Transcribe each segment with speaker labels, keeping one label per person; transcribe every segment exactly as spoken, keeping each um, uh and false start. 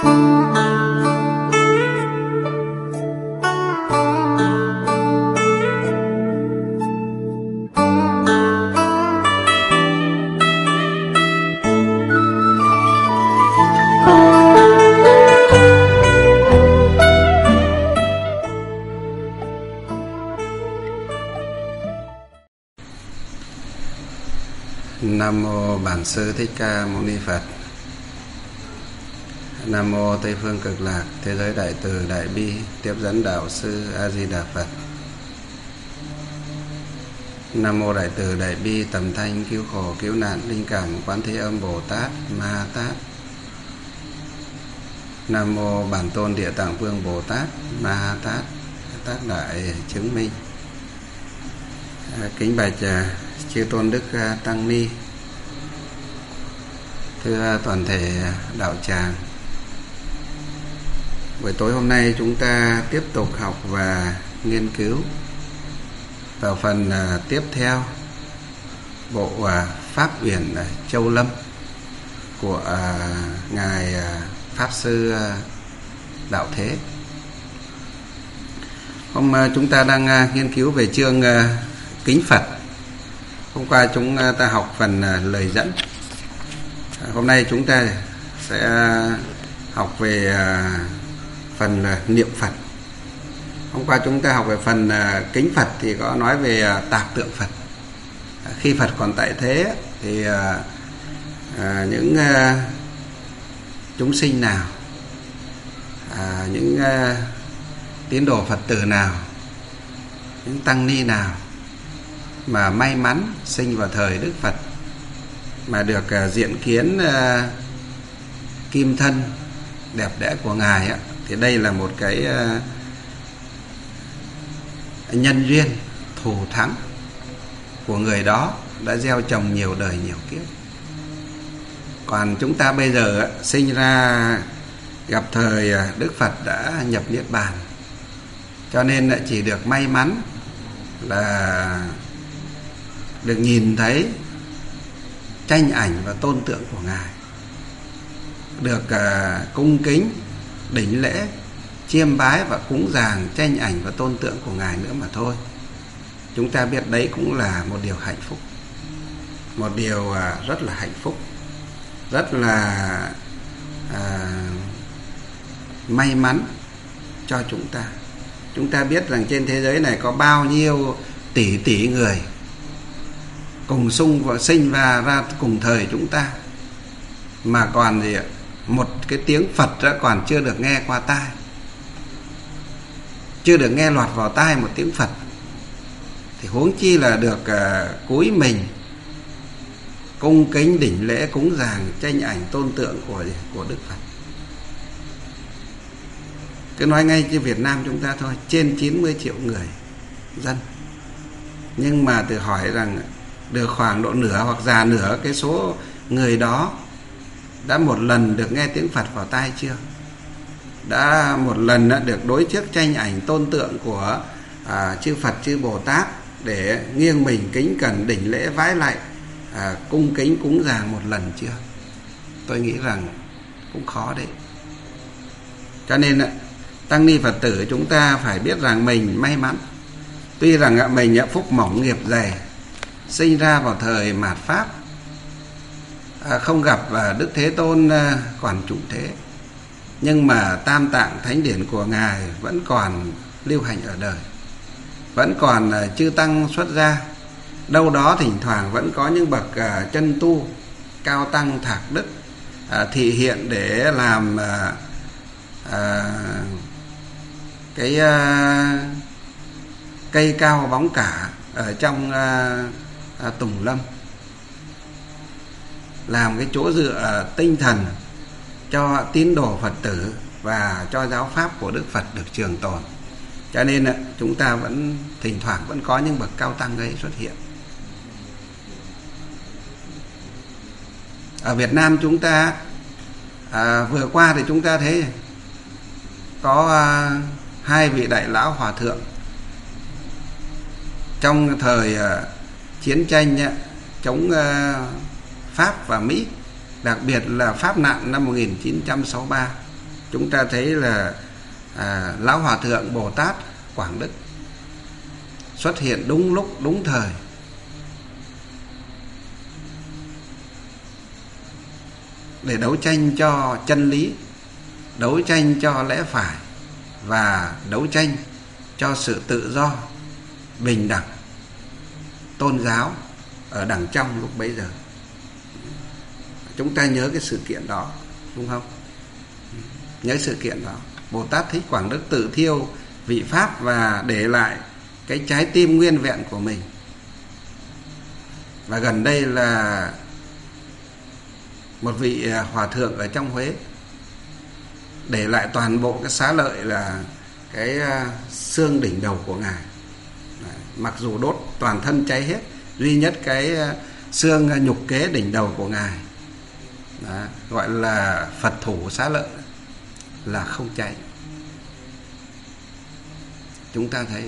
Speaker 1: Nam mô Bản Sư Thích Ca Mâu Ni Phật. Nam mô Tây Phương Cực Lạc Thế Giới Đại Từ Đại Bi Tiếp Dẫn Đạo Sư A Di Đà Phật. Nam mô Đại Từ Đại Bi Tầm Thanh Cứu Khổ Cứu Nạn Linh Cảm Quán Thế Âm Bồ Tát Ma Tát. Nam mô Bản Tôn Địa Tạng Vương Bồ Tát Ma Tát Tác Đại Chứng Minh. Kính bạch chư tôn đức tăng ni, thưa toàn thể đạo tràng. Buổi tối hôm nay chúng ta tiếp tục học và nghiên cứu vào phần tiếp theo bộ Pháp Uyển Châu Lâm của ngài Pháp Sư Đạo Thế. Hôm chúng ta đang nghiên cứu về chương Kính Phật. Hôm qua chúng ta học phần lời dẫn. Hôm nay chúng ta sẽ học về phần niệm Phật. Hôm qua chúng ta học về phần kính Phật thì có nói về tạc tượng Phật. Khi Phật còn tại thế thì những chúng sinh nào, những tín đồ Phật tử nào, những tăng ni nào mà may mắn sinh vào thời Đức Phật mà được uh, diện kiến uh, kim thân đẹp đẽ của ngài á, thì đây là một cái uh, nhân duyên thù thắng của người đó đã gieo trồng nhiều đời nhiều kiếp. Còn chúng ta bây giờ uh, sinh ra gặp thời uh, Đức Phật đã nhập niết bàn, cho nên uh, chỉ được may mắn là được nhìn thấy tranh ảnh và tôn tượng của ngài, được uh, cung kính đảnh lễ chiêm bái và cúng dường tranh ảnh và tôn tượng của ngài nữa mà thôi. Chúng ta biết đấy cũng là một điều hạnh phúc, một điều uh, rất là hạnh phúc, rất là uh, may mắn cho chúng ta. Chúng ta biết rằng trên thế giới này có bao nhiêu tỷ tỷ người cùng sung và sinh và ra cùng thời chúng ta, mà còn gì ạ? Một cái tiếng Phật đã còn chưa được nghe qua tai, chưa được nghe lọt vào tai một tiếng Phật, thì huống chi là được uh, cúi mình cung kính đảnh lễ cúng dường tranh ảnh tôn tượng của của Đức Phật. Cứ nói ngay như Việt Nam chúng ta thôi, trên chín mươi triệu người dân, nhưng mà tự hỏi rằng được khoảng độ nửa hoặc già nửa cái số người đó đã một lần được nghe tiếng Phật vào tai chưa? Đã một lần đã được đối trước tranh ảnh tôn tượng của à, chư Phật chư Bồ Tát để nghiêng mình kính cẩn đảnh lễ vái lạy à, cung kính cúng dường một lần chưa? Tôi nghĩ rằng cũng khó đấy. Cho nên tăng ni Phật tử chúng ta phải biết rằng mình may mắn. Tuy rằng mình phúc mỏng nghiệp dày, sinh ra vào thời mạt Pháp, à, không gặp à, Đức Thế Tôn à, còn trụ thế, nhưng mà tam tạng thánh điển của ngài vẫn còn lưu hành ở đời, vẫn còn à, chư tăng xuất gia. Đâu đó thỉnh thoảng vẫn có những bậc à, chân tu cao tăng thạc đức à, thị hiện để làm à, à, cái à, cây cao bóng cả ở trong à, à, Tùng Lâm, làm cái chỗ dựa tinh thần cho tín đồ Phật tử và cho giáo pháp của Đức Phật được trường tồn. Cho nên chúng ta vẫn thỉnh thoảng vẫn có những bậc cao tăng ấy xuất hiện. Ở Việt Nam chúng ta à, vừa qua thì chúng ta thấy có à, hai vị đại lão hòa thượng trong thời à, chiến tranh à, chống à, Pháp và Mỹ, đặc biệt là Pháp nạn năm một nghìn chín trăm sáu mươi ba. chúng ta thấy là à, Lão Hòa Thượng Bồ Tát Quảng Đức xuất hiện đúng lúc đúng thời, để đấu tranh cho chân lý, đấu tranh cho lẽ phải và đấu tranh cho sự tự do, bình đẳng, tôn giáo ở đằng trong lúc bấy giờ. Chúng ta nhớ cái sự kiện đó, đúng không? Nhớ sự kiện đó. Bồ Tát Thích Quảng Đức tự thiêu vị Pháp và để lại cái trái tim nguyên vẹn của mình. Và gần đây là một vị hòa thượng ở trong Huế để lại toàn bộ cái xá lợi là cái xương đỉnh đầu của Ngài. Mặc dù đốt toàn thân cháy hết, duy nhất cái xương nhục kế đỉnh đầu của Ngài, đó, gọi là Phật thủ xá lợi, là không cháy. Chúng ta thấy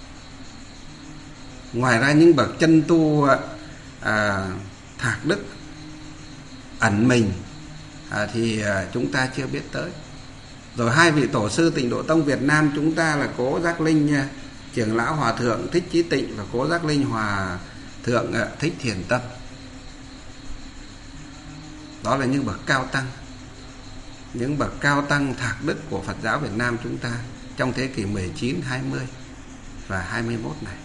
Speaker 1: ngoài ra những bậc chân tu à, thạc đức ẩn mình à, thì à, chúng ta chưa biết tới. Rồi hai vị tổ sư Tịnh Độ Tông Việt Nam chúng ta là Cố Giác Linh à, Trưởng lão Hòa Thượng Thích Chí Tịnh và Cố Giác Linh Hòa Thượng à, Thích Thiền Tâm. Đó là những bậc cao tăng, những bậc cao tăng thạc đức của Phật giáo Việt Nam chúng ta trong thế kỷ mười chín, hai mươi và hai mươi mốt này.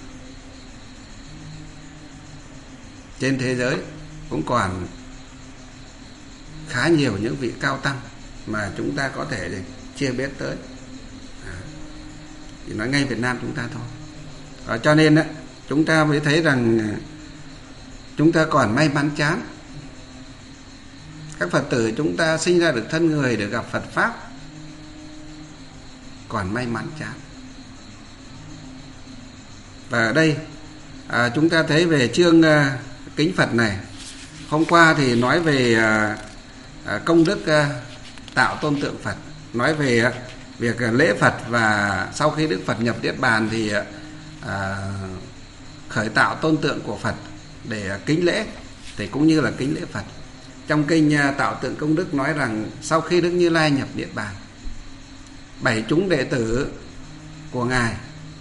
Speaker 1: Trên thế giới cũng còn khá nhiều những vị cao tăng mà chúng ta có thể chưa biết tới. À, chỉ nói ngay Việt Nam chúng ta thôi. À, cho nên á, chúng ta mới thấy rằng chúng ta còn may mắn chán. Các Phật tử chúng ta sinh ra được thân người để gặp Phật Pháp, còn may mắn chán. Và ở đây à, chúng ta thấy về chương à, kính Phật này. Hôm qua thì nói về à, à, công đức à, tạo tôn tượng Phật, nói về à, việc à, lễ Phật, và sau khi Đức Phật nhập Niết Bàn thì à, khởi tạo tôn tượng của Phật để à, kính lễ, thì cũng như là kính lễ Phật. Trong kinh à, Tạo Tượng Công Đức nói rằng sau khi Đức Như Lai nhập Niết Bàn, bảy chúng đệ tử của Ngài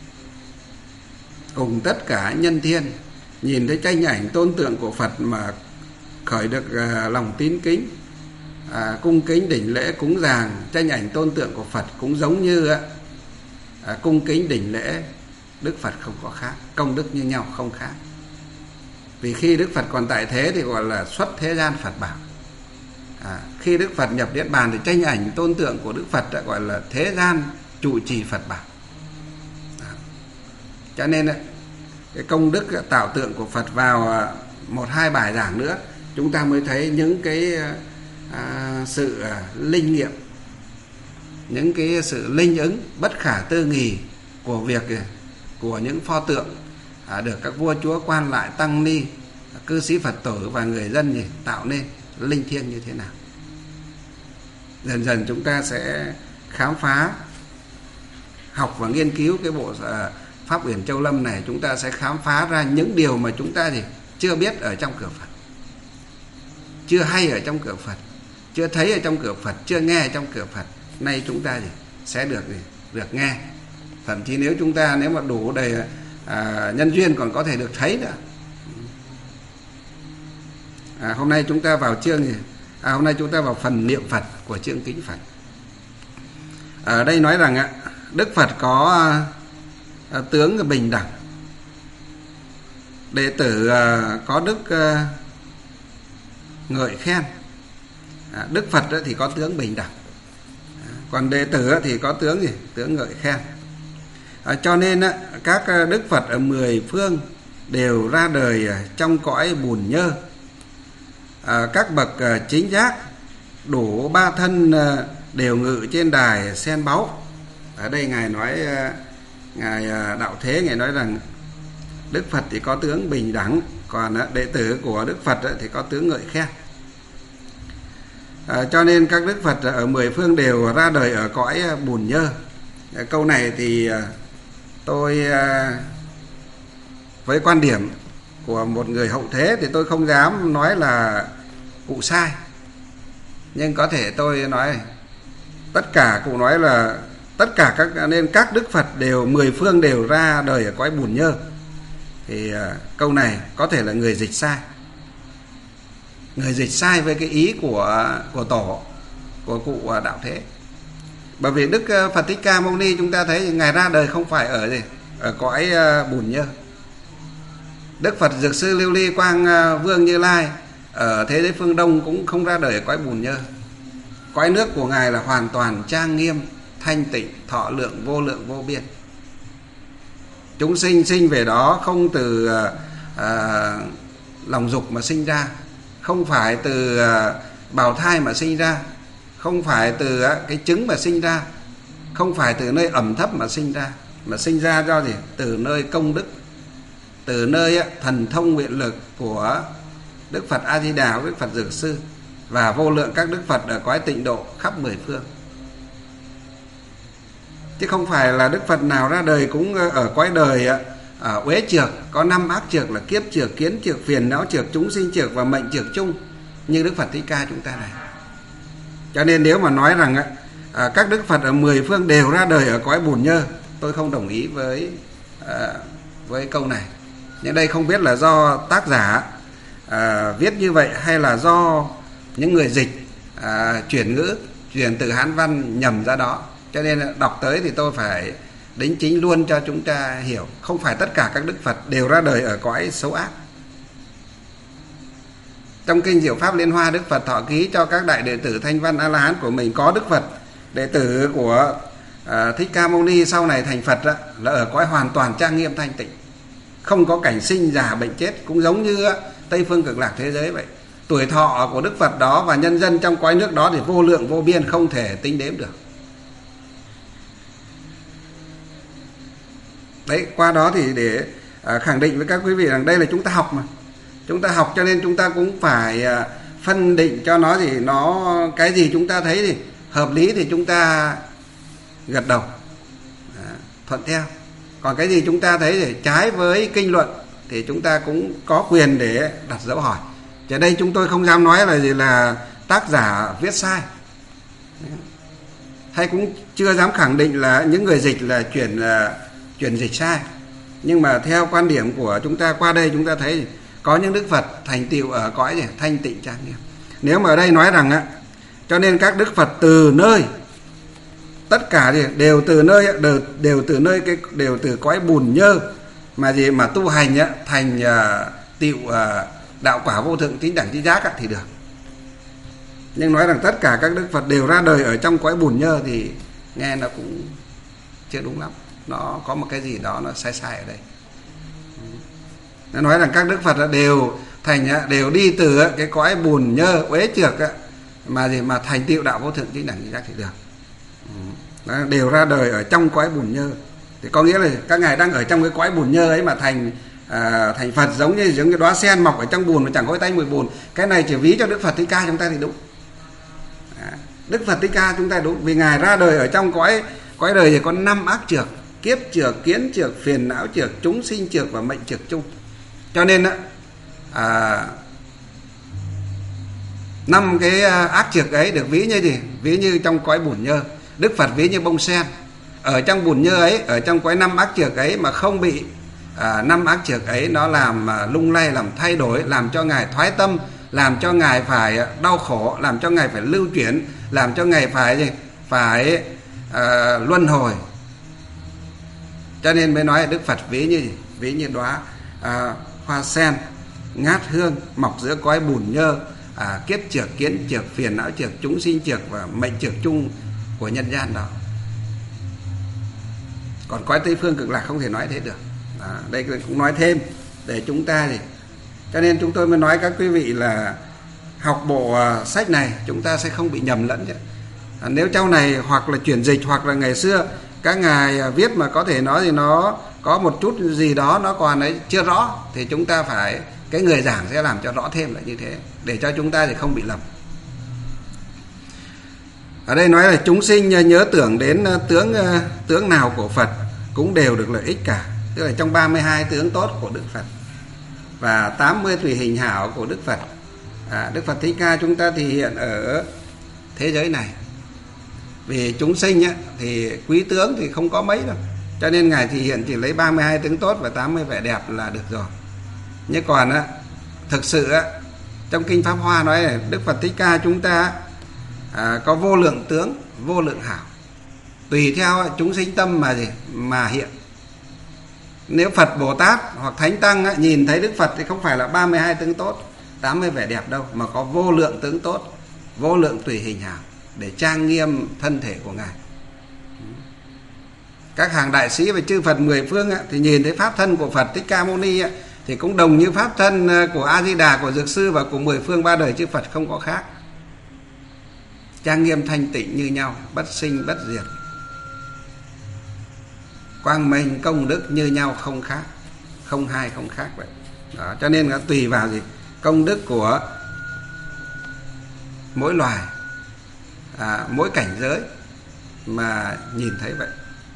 Speaker 1: cùng tất cả nhân thiên nhìn thấy tranh ảnh tôn tượng của Phật mà khởi được à, lòng tín kính, à, cung kính đảnh lễ cúng dường tranh ảnh tôn tượng của Phật, cũng giống như à, cung kính đảnh lễ Đức Phật, không có khác, công đức như nhau, không khác. Vì khi Đức Phật còn tại thế thì gọi là xuất thế gian Phật bảo. À, khi Đức Phật nhập Niết Bàn thì tranh ảnh tôn tượng của Đức Phật đã gọi là thế gian trụ trì Phật bảo. À, cho nên cái công đức tạo tượng của Phật vào một hai bài giảng nữa, chúng ta mới thấy những cái à, sự à, linh nghiệm, những cái sự linh ứng bất khả tư nghì của việc của những pho tượng à, được các vua chúa, quan lại, tăng ni, cư sĩ Phật tử và người dân gì tạo nên linh thiêng như thế nào. Dần dần chúng ta sẽ khám phá, học và nghiên cứu cái bộ à, Pháp Uyển Châu Lâm này, chúng ta sẽ khám phá ra những điều mà chúng ta gì chưa biết ở trong cửa Phật, chưa hay ở trong cửa Phật, chưa thấy ở trong cửa Phật, chưa nghe ở trong cửa Phật. Nay chúng ta gì sẽ được gì được nghe, thậm chí nếu chúng ta nếu mà đủ đầy à, nhân duyên còn có thể được thấy nữa. À, hôm nay chúng ta vào chương gì? À, hôm nay chúng ta vào phần niệm Phật của chương kính Phật. Ở đây nói rằng ạ, Đức Phật có à, tướng bình đẳng, đệ tử à, có đức à, ngợi khen. À, Đức Phật thì có tướng bình đẳng, à, còn đệ tử thì có tướng gì? Tướng ngợi khen. À, cho nên á, các Đức Phật ở mười phương đều ra đời trong cõi bùn nhơ. À, các bậc à, chính giác đủ ba thân à, đều ngự trên đài sen báu. Ở đây Ngài nói à, Ngài à, Đạo Thế, Ngài nói rằng Đức Phật thì có tướng bình đẳng, còn à, đệ tử của Đức Phật à, thì có tướng ngợi khen. À, cho nên các Đức Phật ở mười phương đều ra đời ở cõi bùn nhơ. À, câu này thì à, tôi à, với quan điểm của một người hậu thế thì tôi không dám nói là cụ sai, nhưng có thể tôi nói Tất cả cụ nói là tất cả các nên các đức Phật đều mười phương đều ra đời ở cõi bùn nhơ. Thì uh, câu này có thể là người dịch sai. Người dịch sai với cái ý của của tổ, của cụ uh, Đạo Thế. Bởi vì Đức uh, Phật Thích Ca Mâu Ni chúng ta thấy ngài ra đời không phải ở gì ở cõi uh, bùn nhơ. Đức Phật Dược Sư Lưu Ly Quang uh, Vương Như Lai ở thế giới phương Đông cũng không ra đời ở cõi bùn nhơ. Cõi nước của ngài là hoàn toàn trang nghiêm, thanh tịnh, thọ lượng vô lượng vô biên. Chúng sinh sinh về đó không từ à, lòng dục mà sinh ra, không phải từ à, bào thai mà sinh ra, không phải từ à, cái trứng mà sinh ra, không phải từ nơi ẩm thấp mà sinh ra, mà sinh ra do gì? Từ nơi công đức, từ nơi à, thần thông nguyện lực của Đức Phật A Di Đà, Đức Phật Dược Sư và vô lượng các đức Phật ở cõi tịnh độ khắp mười phương. Chứ không phải là Đức Phật nào ra đời cũng ở cõi đời ở uế trược, có năm ác trược là kiếp trược, kiến trược, phiền não trược, chúng sinh trược và mệnh trược chung như Đức Phật Thích Ca chúng ta này. Cho nên nếu mà nói rằng các đức Phật ở mười phương đều ra đời ở cõi bùn nhơ, tôi không đồng ý với với câu này. Nhưng đây không biết là do tác giả à, viết như vậy hay là do những người dịch à, chuyển ngữ, chuyển từ Hán văn nhầm ra đó. Cho nên đọc tới thì tôi phải đính chính luôn cho chúng ta hiểu. Không phải tất cả các đức Phật đều ra đời ở cõi xấu ác. Trong kinh Diệu Pháp Liên Hoa, Đức Phật thọ ký cho các đại đệ tử Thanh Văn A-la-hán của mình. Có Đức Phật đệ tử của à, Thích Ca Mâu Ni sau này thành Phật đó, là ở cõi hoàn toàn trang nghiêm thanh tịnh, không có cảnh sinh già bệnh chết. Cũng giống như á, Tây Phương Cực Lạc thế giới vậy. Tuổi thọ của Đức Phật đó và nhân dân trong cõi nước đó thì vô lượng vô biên, không thể tính đếm được. Đấy, qua đó thì để à, khẳng định với các quý vị rằng đây là chúng ta học mà. Chúng ta học cho nên chúng ta cũng phải à, phân định cho nó thì nó cái gì chúng ta thấy thì hợp lý thì chúng ta gật đầu, à, thuận theo. Còn cái gì chúng ta thấy thì trái với kinh luận thì chúng ta cũng có quyền để đặt dấu hỏi. Chứ đây chúng tôi không dám nói là gì là tác giả viết sai, hay cũng chưa dám khẳng định là những người dịch là chuyển là chuyển dịch sai. Nhưng mà theo quan điểm của chúng ta, qua đây chúng ta thấy có những đức Phật thành tựu ở cõi gì? Thanh tịnh trang nghiêm. Nếu mà ở đây nói rằng á, cho nên các đức Phật từ nơi tất cả gì đều từ nơi đều, đều từ nơi cái đều từ cõi bùn nhơ mà gì mà tu hành á, thành uh, tựu uh, đạo quả vô thượng tín đẳng trí giác á, thì được. Nhưng nói rằng tất cả các đức Phật đều ra đời ở trong cõi bùn nhơ thì nghe nó cũng chưa đúng lắm. Nó có một cái gì đó nó sai sai ở đây. Nó nói rằng các đức Phật đều thành đều đi từ cái cõi bùn nhơ uế trược mà gì mà thành tựu đạo vô thượng chính đẳng trí giác thì được. Đó, đều ra đời ở trong cõi bùn nhơ thì có nghĩa là các ngài đang ở trong cái cõi bùn nhơ ấy mà thành à, thành Phật, giống như giống cái đóa sen mọc ở trong bùn mà chẳng có tay mùi bùn. Cái này chỉ ví cho Đức Phật Thích Ca chúng ta thì đúng. À, Đức Phật Thích Ca chúng ta đúng vì ngài ra đời ở trong cõi cõi đời thì có năm ác trược: kiếp trược, kiến trược, phiền não trược, chúng sinh trược và mệnh trược chung. Cho nên á, à, năm cái ác trược ấy được ví như gì? Ví như trong cõi bùn nhơ. Đức Phật ví như bông sen ở trong bùn nhơ ấy, ở trong cõi năm ác trược ấy mà không bị à, năm ác trược ấy nó làm à, lung lay, làm thay đổi, làm cho ngài thoái tâm, làm cho ngài phải đau khổ, làm cho ngài phải lưu chuyển, làm cho ngài phải gì? Phải à, luân hồi. Cho nên mới nói Đức Phật ví như gì? Ví như đóa à, hoa sen ngát hương mọc giữa cõi bùn nhơ, à, kiếp trược, kiến trược, phiền não trược, chúng sinh trược và mệnh trược chung của nhân gian đó. Còn cõi Tây Phương Cực Lạc không thể nói thế được. À, đây cũng nói thêm để chúng ta thì cho nên chúng tôi mới nói các quý vị là học bộ uh, sách này chúng ta sẽ không bị nhầm lẫn chứ. À, nếu trong này hoặc là chuyển dịch hoặc là ngày xưa các ngài viết mà có thể nói thì nó có một chút gì đó nó còn ấy chưa rõ thì chúng ta phải, cái người giảng sẽ làm cho rõ thêm là như thế để cho chúng ta thì không bị lầm. Ở đây nói là chúng sinh nhớ tưởng đến tướng tướng nào của Phật cũng đều được lợi ích cả. Tức là trong ba mươi hai tướng tốt của Đức Phật và tám mươi tùy hình hảo của Đức Phật, à, Đức Phật Thích Ca chúng ta thì hiện ở thế giới này. Vì chúng sinh á, thì quý tướng thì không có mấy đâu, cho nên Ngài thì hiện chỉ lấy ba mươi hai tướng tốt và tám mươi vẻ đẹp là được rồi. Nhưng còn á, thực sự á, trong Kinh Pháp Hoa nói này, Đức Phật Thích Ca chúng ta à, có vô lượng tướng, vô lượng hảo, tùy theo chúng sinh tâm mà gì mà hiện. Nếu Phật Bồ Tát hoặc Thánh Tăng á, nhìn thấy Đức Phật thì không phải là ba mươi hai tướng tốt, tám mươi vẻ đẹp đâu, mà có vô lượng tướng tốt, vô lượng tùy hình hảo để trang nghiêm thân thể của Ngài. Các hàng đại sĩ và chư Phật mười phương á, thì nhìn thấy pháp thân của Phật Thích Ca Mâu Ni á, thì cũng đồng như pháp thân của A Di Đà, của Dược Sư và của mười phương ba đời chư Phật, không có khác. Trang nghiêm thanh tịnh như nhau, bất sinh bất diệt, quang minh công đức như nhau, không khác, không hai không khác vậy. Đó, cho nên là tùy vào gì công đức của mỗi loài, à, mỗi cảnh giới mà nhìn thấy vậy.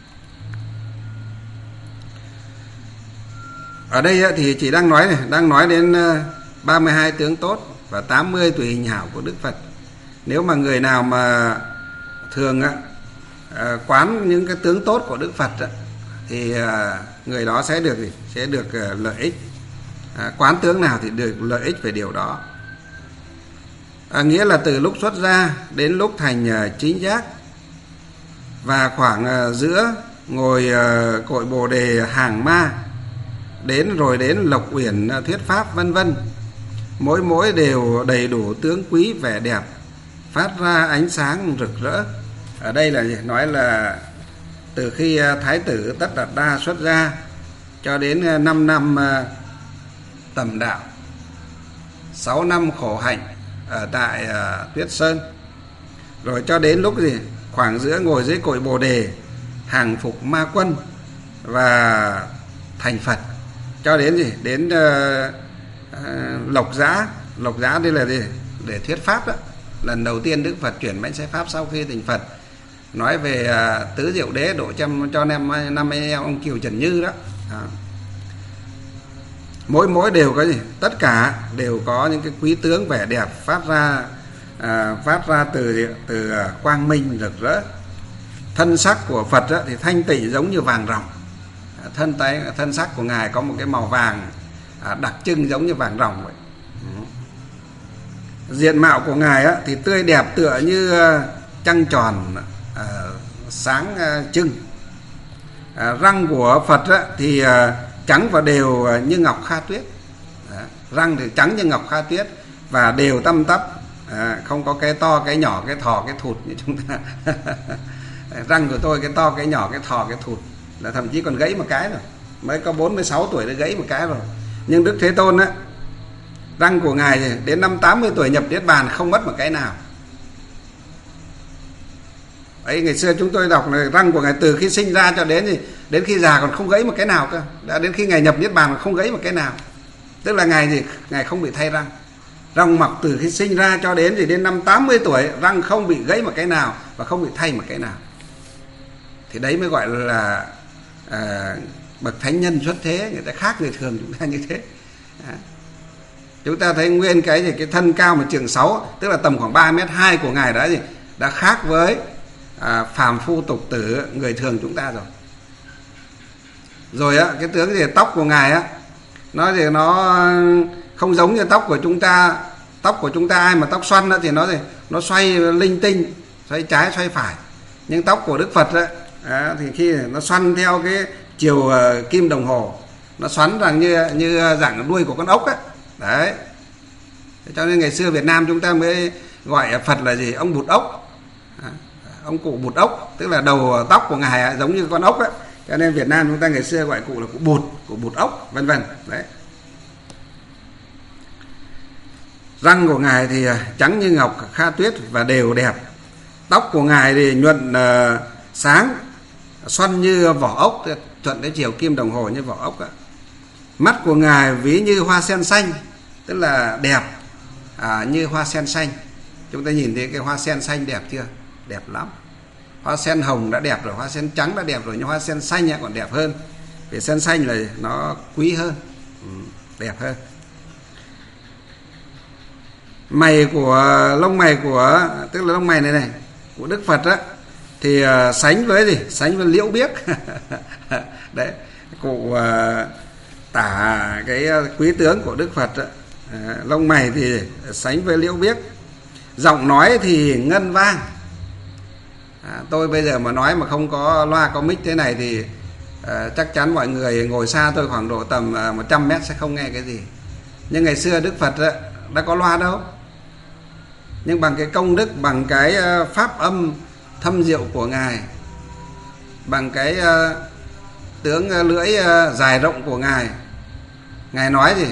Speaker 1: Ở đây thì chỉ đang nói này, đang nói đến ba mươi hai tướng tốt và tám mươi tùy hình hảo của Đức Phật. Nếu mà người nào mà thường quán những cái tướng tốt của Đức Phật thì người đó sẽ được gì? Sẽ được lợi ích. Quán tướng nào thì được lợi ích về điều đó. À, nghĩa là từ lúc xuất ra đến lúc thành chính giác, và khoảng giữa ngồi cội Bồ đề hàng ma, đến rồi đến lộc uyển thuyết pháp vân vân, mỗi mỗi đều đầy đủ tướng quý vẻ đẹp, phát ra ánh sáng rực rỡ. Ở đây là gì? Nói là từ khi Thái tử Tất Đạt Đa xuất ra cho đến năm năm tầm đạo, sáu năm khổ hạnh ở tại Tuyết Sơn, rồi cho đến lúc gì khoảng giữa ngồi dưới cội Bồ đề hàng phục ma quân và thành Phật, cho đến gì đến uh, uh, Lộc Giã. Lộc Giã đây là gì? Để thuyết pháp đó. Lần đầu tiên Đức Phật chuyển mệnh xe pháp sau khi thành Phật, nói về uh, tứ diệu đế độ trăm cho năm năm anh em ông Kiều Trần Như đó. À. Mỗi mỗi đều có gì? Tất cả đều có những cái quý tướng vẻ đẹp phát ra uh, phát ra từ từ uh, quang minh rực rỡ. Thân sắc của Phật đó, thì thanh tịnh giống như vàng ròng. Thân tay thân sắc của Ngài có một cái màu vàng à, đặc trưng giống như vàng ròng vậy. Ừ. Diện mạo của Ngài á, thì tươi đẹp tựa như uh, trăng tròn uh, sáng uh, trưng. Uh, răng của Phật á, thì uh, trắng và đều uh, như ngọc kha tuyết. Đó. Răng thì trắng như ngọc kha tuyết và đều tăm tắp, à, không có cái to cái nhỏ, cái thò cái thụt như chúng ta. Răng của tôi cái to cái nhỏ, cái thò cái thụt, là thậm chí còn gãy một cái rồi, mới có bốn mươi sáu tuổi đã gãy một cái rồi. Nhưng Đức Thế Tôn á, răng của Ngài đến năm tám mươi tuổi nhập Niết Bàn không mất một cái nào. Ấy, ngày xưa chúng tôi đọc là răng của Ngài từ khi sinh ra cho đến gì đến khi già còn không gãy một cái nào cơ. Đã đến khi Ngài nhập Niết Bàn không gãy một cái nào. Tức là Ngài gì Ngài không bị thay răng. Răng mọc từ khi sinh ra cho đến gì đến năm tám mươi tuổi, răng không bị gãy một cái nào và không bị thay một cái nào. Thì đấy mới gọi là à, bậc thánh nhân xuất thế, người ta khác người thường chúng ta như thế. À. Chúng ta thấy nguyên cái gì cái thân cao mà chừng sáu, tức là tầm khoảng ba mét hai của Ngài đã gì đã khác với à, phàm phu tục tử người thường chúng ta rồi. Rồi á, cái tướng gì tóc của Ngài á, nó thì nó không giống như tóc của chúng ta. Tóc của chúng ta ai mà tóc xoăn á, thì nó gì nó xoay linh tinh, xoay trái xoay phải. Nhưng tóc của Đức Phật á, à, thì khi nó xoăn theo cái chiều uh, kim đồng hồ, nó xoắn rằng như như dạng đuôi của con ốc á. Đấy. Cho nên ngày xưa Việt Nam chúng ta mới gọi Phật là gì? Ông Bụt ốc. À, ông cụ Bụt ốc, tức là đầu tóc của Ngài á, giống như con ốc á. Cho nên Việt Nam chúng ta ngày xưa gọi cụ là cụ Bụt, cụ Bụt ốc, vân vân. Đấy. Răng của Ngài thì trắng như ngọc kha tuyết và đều đẹp. Tóc của Ngài thì nhuận uh, sáng, xoăn như vỏ ốc, thuận cái chiều kim đồng hồ như vỏ ốc á. Mắt của Ngài ví như hoa sen xanh, tức là đẹp à, như hoa sen xanh. Chúng ta nhìn thấy cái hoa sen xanh đẹp chưa? Đẹp lắm. Hoa sen hồng đã đẹp rồi, hoa sen trắng đã đẹp rồi, nhưng hoa sen xanh còn đẹp hơn. Vì sen xanh là nó quý hơn, ừ, đẹp hơn. Mày của lông mày của tức là lông mày này này của Đức Phật á, thì uh, sánh với gì? Sánh với liễu biếc. Đấy, cụ uh, tả cái quý tướng của Đức Phật, uh, lông mày thì sánh với liễu biếc, giọng nói thì ngân vang. À, tôi bây giờ mà nói mà không có loa có mic thế này thì uh, chắc chắn mọi người ngồi xa tôi khoảng độ tầm uh, một trăm mét sẽ không nghe cái gì. Nhưng ngày xưa Đức Phật uh, đã có loa đâu. Nhưng bằng cái công đức, bằng cái uh, pháp âm thâm diệu của Ngài, bằng cái uh, tướng uh, lưỡi uh, dài rộng của Ngài, Ngài nói gì?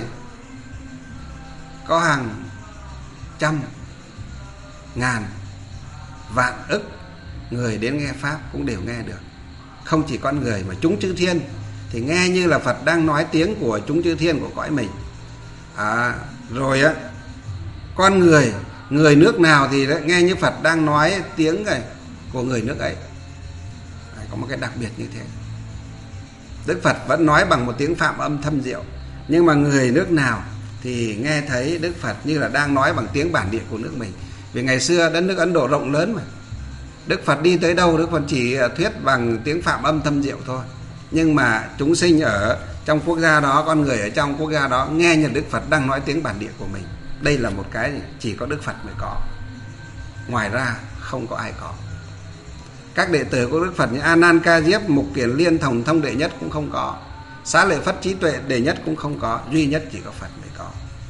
Speaker 1: Có hàng trăm, ngàn, vạn ức người đến nghe Pháp cũng đều nghe được. Không chỉ con người mà chúng chư thiên thì nghe như là Phật đang nói tiếng của chúng chư thiên của cõi mình. À, rồi á, con người, người nước nào thì đấy, nghe như Phật đang nói tiếng này của người nước ấy. Đấy, có một cái đặc biệt như thế. Đức Phật vẫn nói bằng một tiếng phạm âm thâm diệu, nhưng mà người nước nào thì nghe thấy Đức Phật như là đang nói bằng tiếng bản địa của nước mình. Vì ngày xưa đất nước Ấn Độ rộng lớn mà, Đức Phật đi tới đâu Đức Phật chỉ thuyết bằng tiếng phạm âm thâm diệu thôi. Nhưng mà chúng sinh ở trong quốc gia đó, con người ở trong quốc gia đó nghe như Đức Phật đang nói tiếng bản địa của mình. Đây là một cái chỉ có Đức Phật mới có, ngoài ra không có ai có. Các đệ tử của Đức Phật như A Nan Ca Diếp, Mục Kiền Liên, Thòng Thông Đệ Nhất cũng không có, Xá Lợi Phất Trí Tuệ Đệ Nhất cũng không có, duy nhất chỉ có Phật mới có.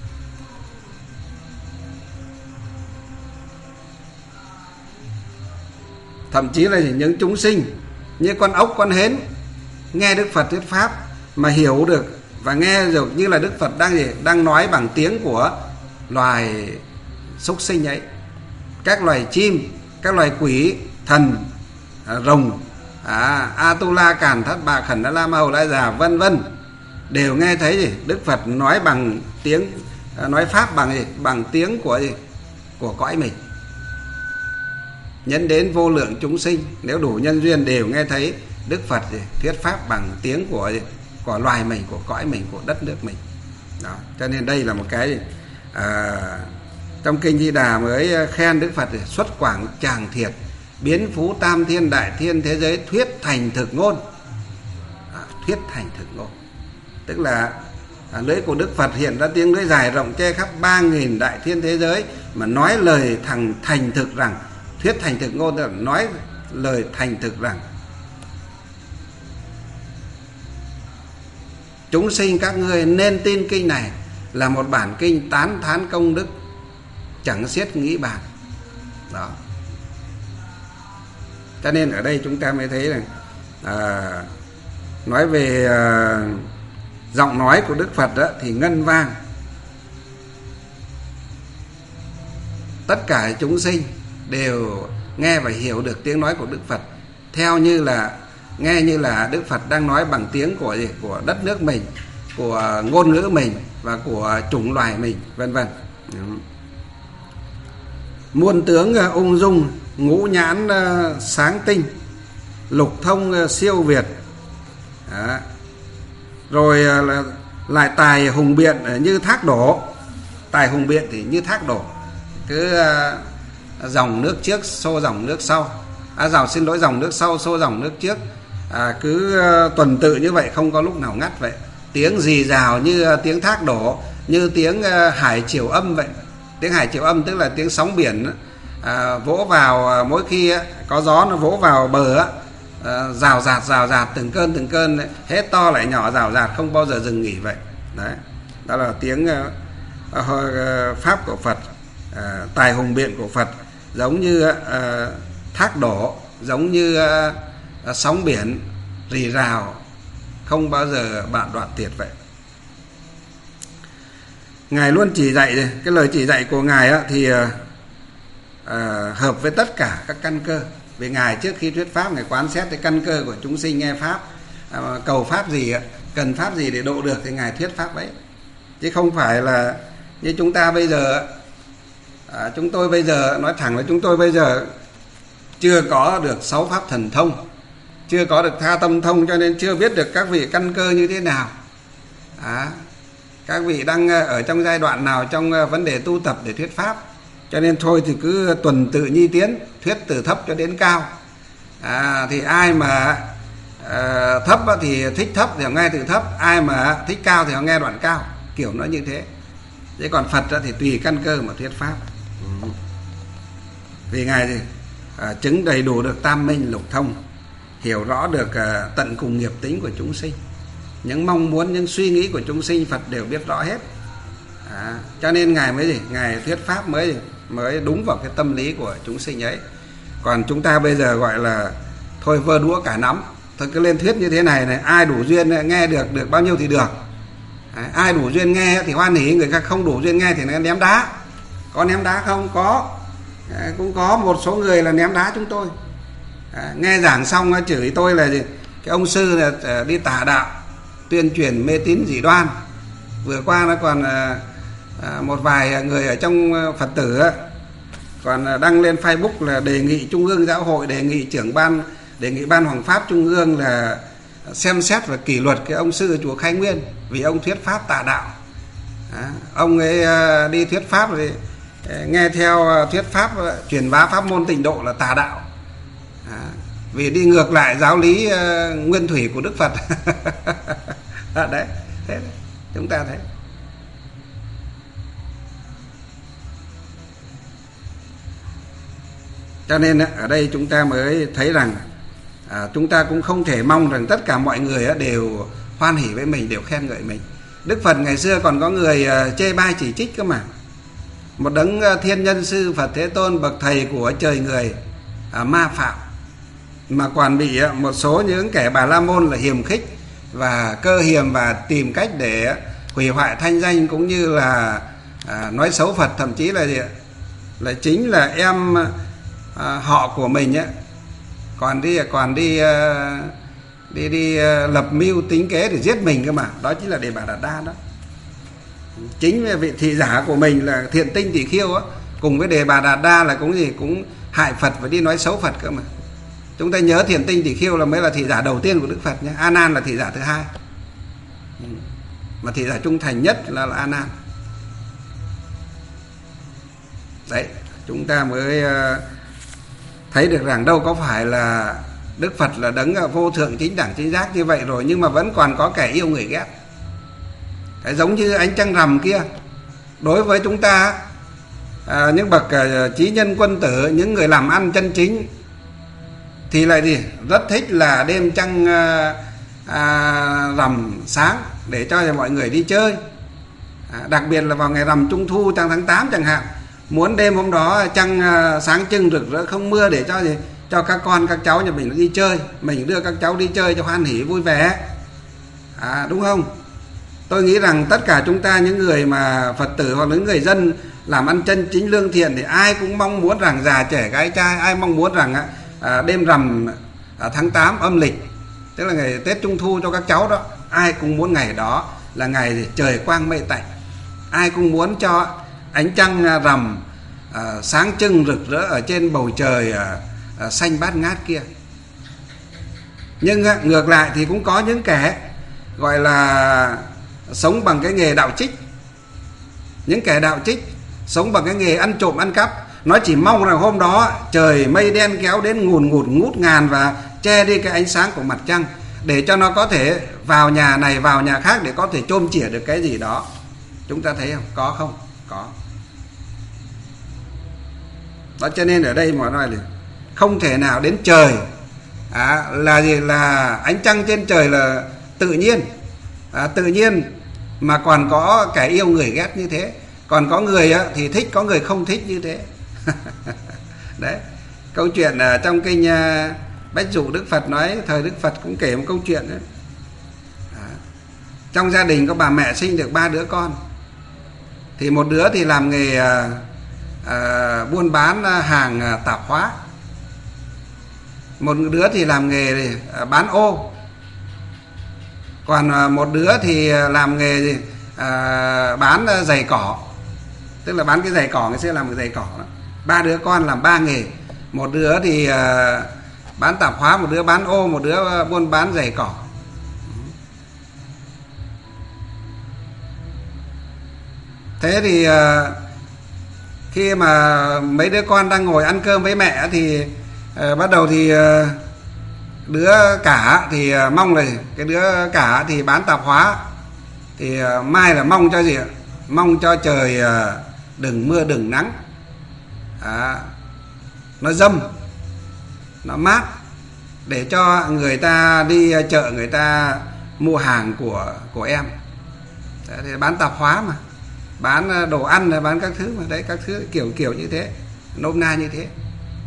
Speaker 1: Thậm chí là những chúng sinh như con ốc, con hến nghe Đức Phật thuyết pháp mà hiểu được và nghe được như là Đức Phật đang gì? Đang nói bằng tiếng của loài súc sinh ấy. Các loài chim, các loài quỷ, thần, à, rồng, à, Atula, Càn Thất, Bà Khẩn, Đa La, Ma Hầu, Lai Già, vân vân đều nghe thấy gì? Đức Phật nói bằng tiếng, nói pháp bằng gì? Bằng tiếng của gì? Của cõi mình. Nhấn đến vô lượng chúng sinh, nếu đủ nhân duyên đều nghe thấy Đức Phật gì? Thuyết pháp bằng tiếng của gì? Của loài mình, của cõi mình, của đất nước mình. Đó. Cho nên đây là một cái à, trong Kinh Di Đà mới khen Đức Phật xuất quảng tràng thiệt, biến phú tam thiên đại thiên thế giới, thuyết thành thực ngôn. À, thuyết thành thực ngôn tức là à, lưỡi của Đức Phật hiện ra tiếng lưỡi dài rộng che khắp ba nghìn đại thiên thế giới, mà nói lời thằng thành thực rằng, thuyết thành thực ngôn tức là nói lời thành thực rằng chúng sinh các ngươi nên tin kinh này là một bản kinh tán thán công đức, chẳng xiết nghĩ bàn. Đó. Cho nên ở đây chúng ta mới thấy là à, nói về à, giọng nói của Đức Phật đó, thì ngân vang. Tất cả chúng sinh đều nghe và hiểu được tiếng nói của Đức Phật theo như là nghe như là Đức Phật đang nói bằng tiếng của gì? Của đất nước mình, của ngôn ngữ mình và của chủng loài mình, vân vân. Muôn tướng ung dung, ngũ nhãn sáng tinh, lục thông siêu việt. Đó. Rồi lại tài hùng biện như thác đổ. Tài hùng biện thì như thác đổ, cứ dòng nước trước xô dòng nước sau, à, dòng xin lỗi dòng nước sau xô dòng nước trước, à, cứ tuần tự như vậy, không có lúc nào ngắt vậy. Tiếng rì rào như tiếng thác đổ, như tiếng hải triều âm vậy. Tiếng hải triều âm tức là tiếng sóng biển à, vỗ vào, mỗi khi có gió nó vỗ vào bờ á, à, rào rạt rào rạt từng cơn từng cơn ấy, hết to lại nhỏ, rào rạt không bao giờ dừng nghỉ vậy. Đấy, đó là tiếng uh, uh, pháp của Phật, uh, tài hùng biện của Phật, giống như uh, thác đổ, giống như uh, uh, sóng biển rì rào, không bao giờ bạn đoạn tiệt vậy. Ngài luôn chỉ dạy, cái lời chỉ dạy của Ngài á, thì uh, uh, hợp với tất cả các căn cơ. Vì Ngài trước khi thuyết pháp, Ngài quán xét cái căn cơ của chúng sinh nghe pháp, uh, cầu pháp gì, cần pháp gì để độ được thì Ngài thuyết pháp ấy. Chứ không phải là như chúng ta bây giờ, uh, chúng tôi bây giờ, nói thẳng là chúng tôi bây giờ chưa có được sáu pháp thần thông, chưa có được tha tâm thông, cho nên chưa biết được các vị căn cơ như thế nào. À, các vị đang ở trong giai đoạn nào trong vấn đề tu tập để thuyết pháp, cho nên thôi thì cứ tuần tự nhi tiến, thuyết từ thấp cho đến cao. À, thì ai mà à, thấp thì thích thấp thì họ nghe từ thấp, ai mà thích cao thì họ nghe đoạn cao, kiểu nó như thế. Thế còn Phật thì tùy căn cơ mà thuyết pháp. Ừ. Vì Ngài thì à, chứng đầy đủ được tam minh lục thông, hiểu rõ được à, tận cùng nghiệp tính của chúng sinh, những mong muốn, những suy nghĩ của chúng sinh Phật đều biết rõ hết. À, cho nên Ngài mới gì, Ngài thuyết pháp mới mới đúng vào cái tâm lý của chúng sinh ấy. Còn chúng ta bây giờ gọi là thôi vơ đũa cả nắm, thôi cứ lên thuyết như thế này này, ai đủ duyên nghe được được bao nhiêu thì được. À, ai đủ duyên nghe thì hoan hỉ, người khác không đủ duyên nghe thì ném đá. Có ném đá không? Có. À, cũng có một số người là ném đá chúng tôi. À, nghe giảng xong chửi tôi là gì? Cái ông sư là đi tà đạo, tuyên truyền mê tín dị đoan. Vừa qua nó còn à, à, một vài người ở trong Phật tử á, còn đăng lên Facebook là đề nghị Trung ương Giáo hội, đề nghị trưởng ban, đề nghị ban Hoàng pháp Trung ương là xem xét và kỷ luật cái ông sư chùa Khai Nguyên vì ông thuyết pháp tà đạo. À, ông ấy đi thuyết pháp thì nghe theo thuyết pháp truyền bá pháp môn tịnh độ là tà đạo. À, vì đi ngược lại giáo lý uh, nguyên thủy của Đức Phật. À, đấy, thế đấy, chúng ta thấy. Cho nên ở đây chúng ta mới thấy rằng à, chúng ta cũng không thể mong rằng tất cả mọi người đều hoan hỉ với mình, đều khen ngợi mình. Đức Phật ngày xưa còn có người chê bai chỉ trích cơ mà. Một đấng thiên nhân sư Phật Thế Tôn, bậc thầy của trời người, à, ma phạm, mà còn bị một số những kẻ Bà La Môn là hiềm khích và cơ hiềm và tìm cách để hủy hoại thanh danh, cũng như là à, nói xấu Phật, thậm chí là gì ạ? Là chính là em à, họ của mình ấy, còn đi còn đi đi đi lập mưu tính kế để giết mình cơ mà. Đó chính là Đề Bà Đạt Đa đó. Chính vị thị giả của mình là Thiện Tinh Tỷ Khiêu á, cùng với Đề Bà Đạt Đa là cũng gì cũng hại Phật và đi nói xấu Phật cơ mà. Chúng ta nhớ Thiện Tinh Tỷ Khiêu là mới là thị giả đầu tiên của Đức Phật nhé. A Nan là thị giả thứ hai, mà thị giả trung thành nhất là, là A Nan. Đấy, chúng ta mới thấy được rằng đâu có phải là Đức Phật là đấng vô thượng chính đẳng chính giác như vậy rồi, nhưng mà vẫn còn có kẻ yêu người ghét. Cái giống như ánh trăng rằm kia, đối với chúng ta à, những bậc à, trí nhân quân tử, những người làm ăn chân chính thì lại gì rất thích là đêm trăng à, à, rằm sáng để cho mọi người đi chơi. À, đặc biệt là vào ngày rằm Trung Thu, trăng tháng tám chẳng hạn, muốn đêm hôm đó trăng à, sáng trưng rực rỡ không mưa để cho gì cho các con các cháu nhà mình đi chơi, mình đưa các cháu đi chơi cho hoan hỉ vui vẻ. À, đúng không? Tôi nghĩ rằng tất cả chúng ta, những người mà Phật tử hoặc những người dân làm ăn chân chính lương thiện, thì ai cũng mong muốn rằng già trẻ gái trai, ai mong muốn rằng à, đêm rằm à, tháng tám âm lịch, tức là ngày Tết Trung Thu cho các cháu đó, ai cũng muốn ngày đó là ngày trời quang mây tạnh, ai cũng muốn cho ánh trăng rằm à, sáng trưng rực rỡ ở trên bầu trời à, à, xanh bát ngát kia. Nhưng à, ngược lại thì cũng có những kẻ gọi là sống bằng cái nghề đạo trích. Những kẻ đạo trích sống bằng cái nghề ăn trộm ăn cắp, nó chỉ mong rằng hôm đó trời mây đen kéo đến ngùn ngụt ngút ngàn và che đi cái ánh sáng của mặt trăng, để cho nó có thể vào nhà này vào nhà khác để có thể chôm chỉa được cái gì đó. Chúng ta thấy không? Có không? Có. Đó, cho nên ở đây mà nói là không thể nào đến trời à, là gì là ánh trăng trên trời là tự nhiên. À, tự nhiên mà còn có kẻ yêu người ghét như thế, còn có người á, thì thích, có người không thích như thế. Đấy, câu chuyện ở trong kinh uh, Bách Dụ Đức Phật nói, thời Đức Phật cũng kể một câu chuyện đấy. À, trong gia đình có bà mẹ sinh được ba đứa con, thì một đứa thì làm nghề uh, uh, buôn bán hàng uh, tạp hóa, một đứa thì làm nghề uh, bán ô, còn một đứa thì làm nghề gì? À, bán giày cỏ, tức là bán cái giày cỏ, ngày xưa làm cái giày cỏ đó. Ba đứa con làm ba nghề, một đứa thì à, bán tạp hóa, một đứa bán ô, một đứa buôn bán giày cỏ. Thế thì à, khi mà mấy đứa con đang ngồi ăn cơm với mẹ thì à, bắt đầu thì à, Đứa cả thì mong là cái đứa cả thì bán tạp hóa, thì mai là mong cho gì ạ? Mong cho trời đừng mưa đừng nắng, à, nó dâm, nó mát, để cho người ta đi chợ người ta mua hàng của của em. Đấy, thì bán tạp hóa mà, bán đồ ăn, bán các thứ mà, đấy, các thứ kiểu kiểu như thế, nôm na như thế.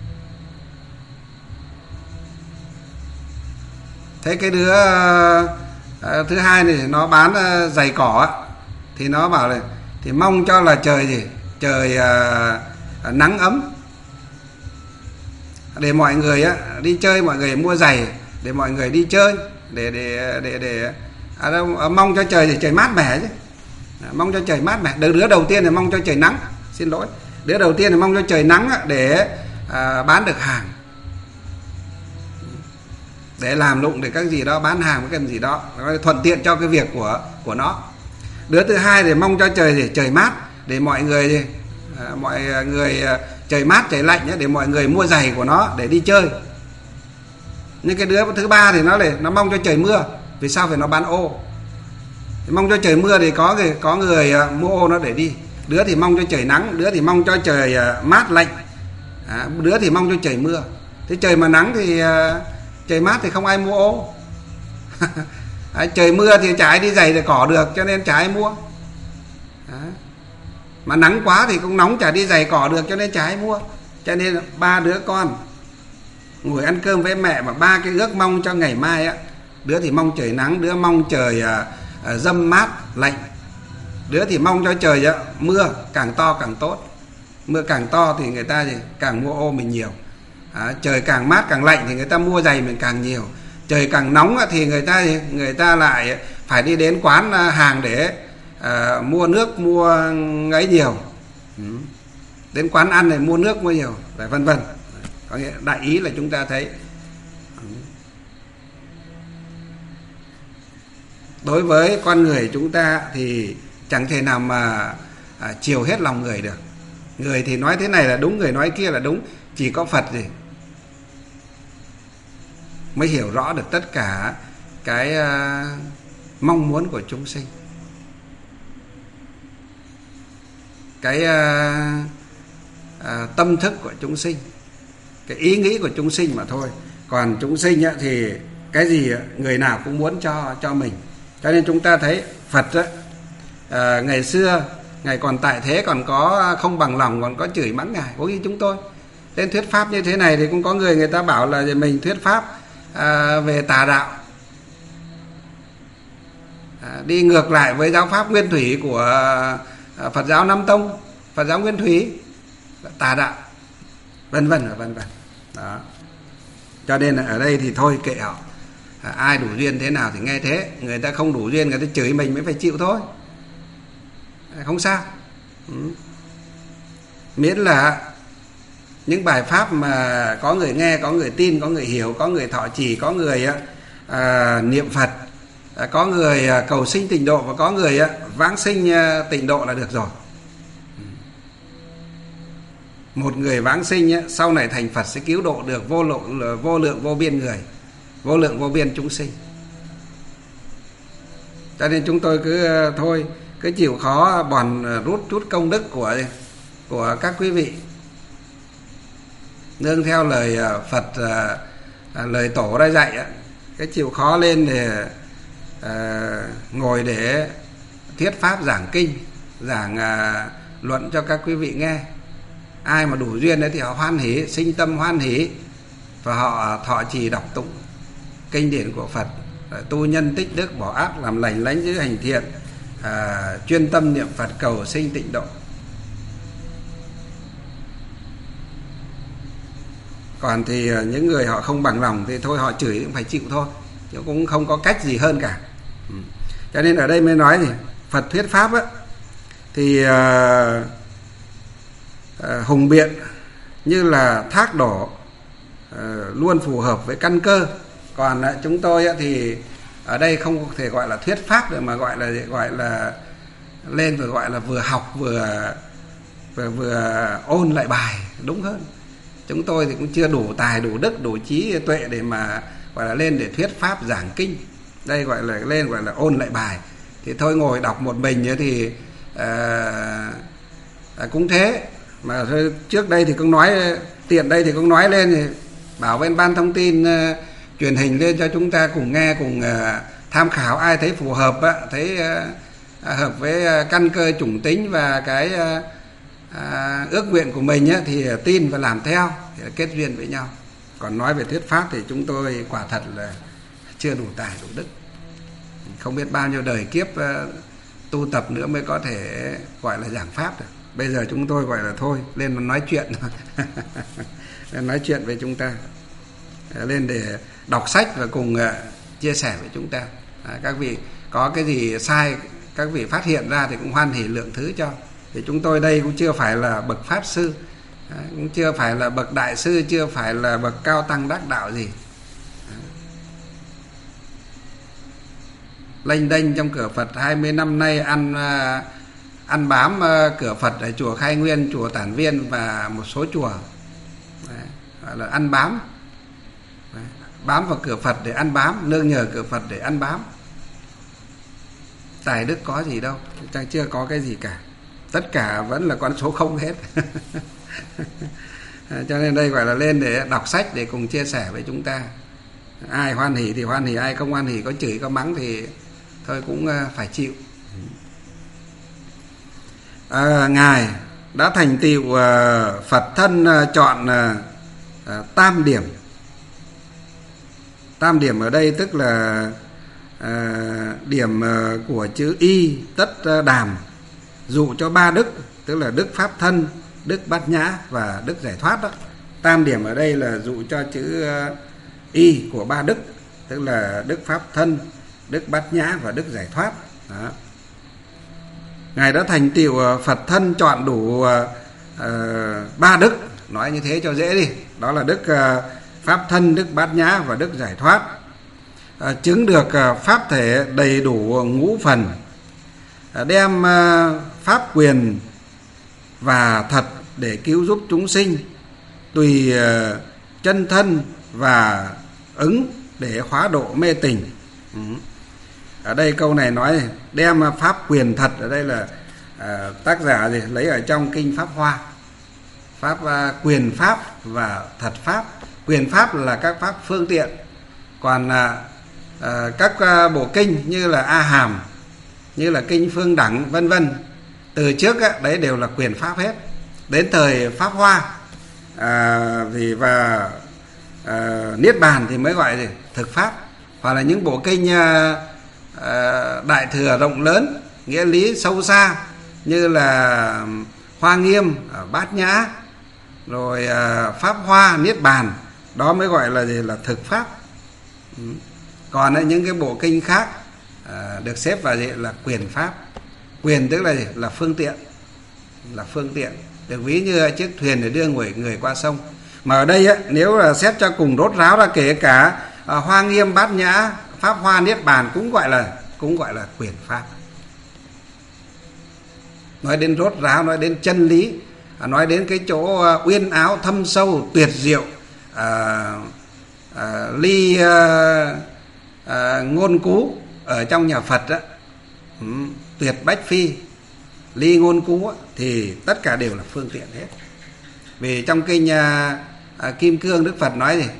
Speaker 1: Thế cái đứa uh, thứ hai này nó bán uh, giày cỏ, thì nó bảo là thì mong cho là trời gì, trời uh, nắng ấm, để mọi người á đi chơi, mọi người mua giày để mọi người đi chơi, để để để để à, đâu, mong cho trời thì trời mát mẻ chứ, à, mong cho trời mát mẻ. Đứa, đứa đầu tiên là mong cho trời nắng, xin lỗi, đứa đầu tiên là mong cho trời nắng để à, bán được hàng, để làm lụng, để các gì đó, bán hàng cái gì đó thuận tiện cho cái việc của của nó. Đứa thứ hai thì mong cho trời thì trời mát, để mọi người gì, à, mọi người trời mát trời lạnh ấy, để mọi người mua giày của nó để đi chơi. Nhưng cái đứa thứ ba thì nó lại nó mong cho trời mưa, vì sao? Vì nó bán ô, thì mong cho trời mưa thì có người có người uh, mua ô nó để đi. Đứa thì mong cho trời nắng, đứa thì mong cho trời uh, mát lạnh, à, đứa thì mong cho trời mưa. Thế trời mà nắng thì uh, trời mát thì không ai mua ô. À, trời mưa thì chả ai đi giày để cỏ được, cho nên chả ai mua. À, mà nắng quá thì cũng nóng, chả đi giày cỏ được, cho nên chả ai mua. Cho nên ba đứa con ngồi ăn cơm với mẹ mà ba cái ước mong cho ngày mai á, đứa thì mong trời nắng, đứa mong trời à, à, dâm mát lạnh, đứa thì mong cho trời á, mưa càng to càng tốt. Mưa càng to thì người ta thì càng mua ô mình nhiều, à, trời càng mát càng lạnh thì người ta mua giày mình càng nhiều. Trời càng nóng á, thì người ta người ta lại phải đi đến quán hàng để à, mua nước mua ấy nhiều, ừ. Đến quán ăn này mua nước mua nhiều, và vân vân. Có nghĩa đại ý là chúng ta thấy đối với con người chúng ta thì chẳng thể nào mà à, chiều hết lòng người được. Người thì nói thế này là đúng, người nói kia là đúng. Chỉ có Phật gì mới hiểu rõ được tất cả cái à, mong muốn của chúng sinh, cái à, à, tâm thức của chúng sinh, cái ý nghĩ của chúng sinh mà thôi. Còn chúng sinh á, thì cái gì người nào cũng muốn cho cho mình. Cho nên chúng ta thấy Phật á, à, ngày xưa Ngài còn tại thế còn có không bằng lòng, còn có chửi mắng Ngài. Có khi chúng tôi lên thuyết pháp như thế này thì cũng có người người ta bảo là mình thuyết pháp à, về tà đạo, à, đi ngược lại với giáo pháp nguyên thủy của à, Phật giáo Nam Tông, Phật giáo nguyên thủy, tà đạo, vân vân và vân vân. Đó. Cho nên là ở đây thì thôi kệ họ, à, ai đủ duyên thế nào thì nghe thế. Người ta không đủ duyên, người ta chửi mình mới phải chịu thôi, không sao. Ừ. Miễn là những bài pháp mà có người nghe, có người tin, có người hiểu, có người thọ trì, có người à, niệm Phật, à, có người à, cầu sinh tịnh độ, và có người à, vãng sinh à, tịnh độ là được rồi. Một người vãng sinh á, sau này thành Phật sẽ cứu độ được vô lượng vô lượng vô biên người, vô lượng vô biên chúng sinh. Cho nên chúng tôi cứ thôi cứ chịu khó bòn rút chút công đức của của các quý vị, nương theo lời Phật, lời tổ đã dạy, cái chịu khó lên để uh, ngồi để thuyết pháp giảng kinh, giảng uh, luận cho các quý vị nghe. Ai mà đủ duyên đấy thì họ hoan hỉ, sinh tâm hoan hỉ, và họ thọ trì đọc tụng kinh điển của Phật, tu nhân tích đức, bỏ ác làm lành, lánh giữ hành thiện, à, chuyên tâm niệm Phật cầu sinh tịnh độ. Còn thì những người họ không bằng lòng thì thôi, họ chửi cũng phải chịu thôi, chứ cũng không có cách gì hơn cả. Ừ. Cho nên ở đây mới nói thì Phật thuyết pháp á, thì à, à, hùng biện như là thác đổ, à, luôn phù hợp với căn cơ. Còn à, chúng tôi á, thì ở đây không thể gọi là thuyết pháp được, mà gọi là gọi là lên vừa gọi là vừa học vừa vừa, vừa ôn lại bài đúng hơn. Chúng tôi thì cũng chưa đủ tài, đủ đức, đủ trí tuệ để mà gọi là lên để thuyết pháp giảng kinh. Đây gọi là lên gọi là ôn lại bài. Thì thôi ngồi đọc một mình thì à, à, cũng thế. Mà trước đây thì cũng nói, tiện đây thì cũng nói lên thì bảo bên ban thông tin uh, truyền hình lên cho chúng ta cùng nghe, cùng uh, tham khảo. Ai thấy phù hợp á, thấy uh, hợp với uh, căn cơ chủng tính và cái uh, uh, ước nguyện của mình á, thì uh, tin và làm theo, thì kết duyên với nhau. Còn nói về thuyết pháp thì chúng tôi quả thật là chưa đủ tài đủ đức, không biết bao nhiêu đời kiếp uh, tu tập nữa mới có thể gọi là giảng pháp được. Bây giờ chúng tôi gọi là thôi lên nói chuyện nói chuyện với chúng ta, lên để đọc sách và cùng uh, chia sẻ với chúng ta. À, các vị có cái gì sai các vị phát hiện ra thì cũng hoan hỉ lượng thứ cho. Thì chúng tôi đây cũng chưa phải là bậc pháp sư, à, cũng chưa phải là bậc đại sư, chưa phải là bậc cao tăng đắc đạo gì. À. Lênh đênh trong cửa Phật hai mươi năm nay, ăn uh, ăn bám uh, cửa Phật ở chùa Khai Nguyên, chùa Tản Viên và một số chùa. Đấy, gọi là ăn bám. Đấy, bám vào cửa Phật để ăn bám, nương nhờ cửa Phật để ăn bám. Tài đức có gì đâu, chẳng chưa có cái gì cả. Tất cả vẫn là con số không hết. Cho nên đây gọi là lên để đọc sách để cùng chia sẻ với chúng ta. Ai hoan hỉ thì hoan hỉ, ai không hoan hỉ, có chửi có mắng thì thôi cũng phải chịu. À, Ngài đã thành tựu uh, Phật thân uh, chọn uh, uh, tam điểm. Tam điểm ở đây tức là uh, điểm uh, của chữ y tất uh, đàm, dụ cho ba đức, tức là đức pháp thân, đức bát nhã và đức giải thoát đó. Tam điểm ở đây là dụ cho chữ uh, y của ba đức, tức là đức pháp thân, đức bát nhã và đức giải thoát đó. Ngài đã thành tựu Phật thân chọn đủ uh, ba đức, nói như thế cho dễ đi. Đó là đức uh, pháp thân, đức bát nhã và đức giải thoát. Uh, chứng được uh, pháp thể đầy đủ ngũ phần, uh, đem uh, pháp quyền và thật để cứu giúp chúng sinh, tùy uh, chân thân và ứng để khóa độ mê tình. Ừ. Ở đây câu này nói đem pháp quyền thật, ở đây là à, tác giả gì lấy ở trong kinh Pháp Hoa. Pháp à, quyền pháp và thật pháp. Quyền pháp là các pháp phương tiện, còn à, à, các à, bộ kinh như là A Hàm, như là kinh Phương Đẳng vân vân, từ trước á, đấy đều là quyền pháp hết. Đến thời Pháp Hoa à, vì và à, Niết Bàn thì mới gọi gì thực pháp. Hoặc là những bộ kinh à, à, đại thừa rộng lớn, nghĩa lý sâu xa, như là Hoa Nghiêm, Bát Nhã, rồi à, Pháp Hoa, Niết Bàn, đó mới gọi là gì là thực pháp. Ừ. Còn ấy, những cái bộ kinh khác à, được xếp vào gì là quyền pháp. Quyền tức là gì? Là phương tiện, là phương tiện, được ví như chiếc thuyền để đưa người người qua sông. Mà ở đây ấy, nếu là xét cho cùng rốt ráo ra, kể cả à, Hoa Nghiêm, Bát Nhã, Pháp Hoa, Niết Bàn cũng gọi là cũng gọi là quyền pháp. Nói đến rốt ráo, nói đến chân lý, nói đến cái chỗ uyên áo thâm sâu tuyệt diệu, à, à, ly à, à, ngôn cú ở trong nhà Phật đó, ừ, tuyệt bách phi, ly ngôn cú đó, thì tất cả đều là phương tiện hết. Vì trong kinh à, à, Kim Cương, Đức Phật nói gì?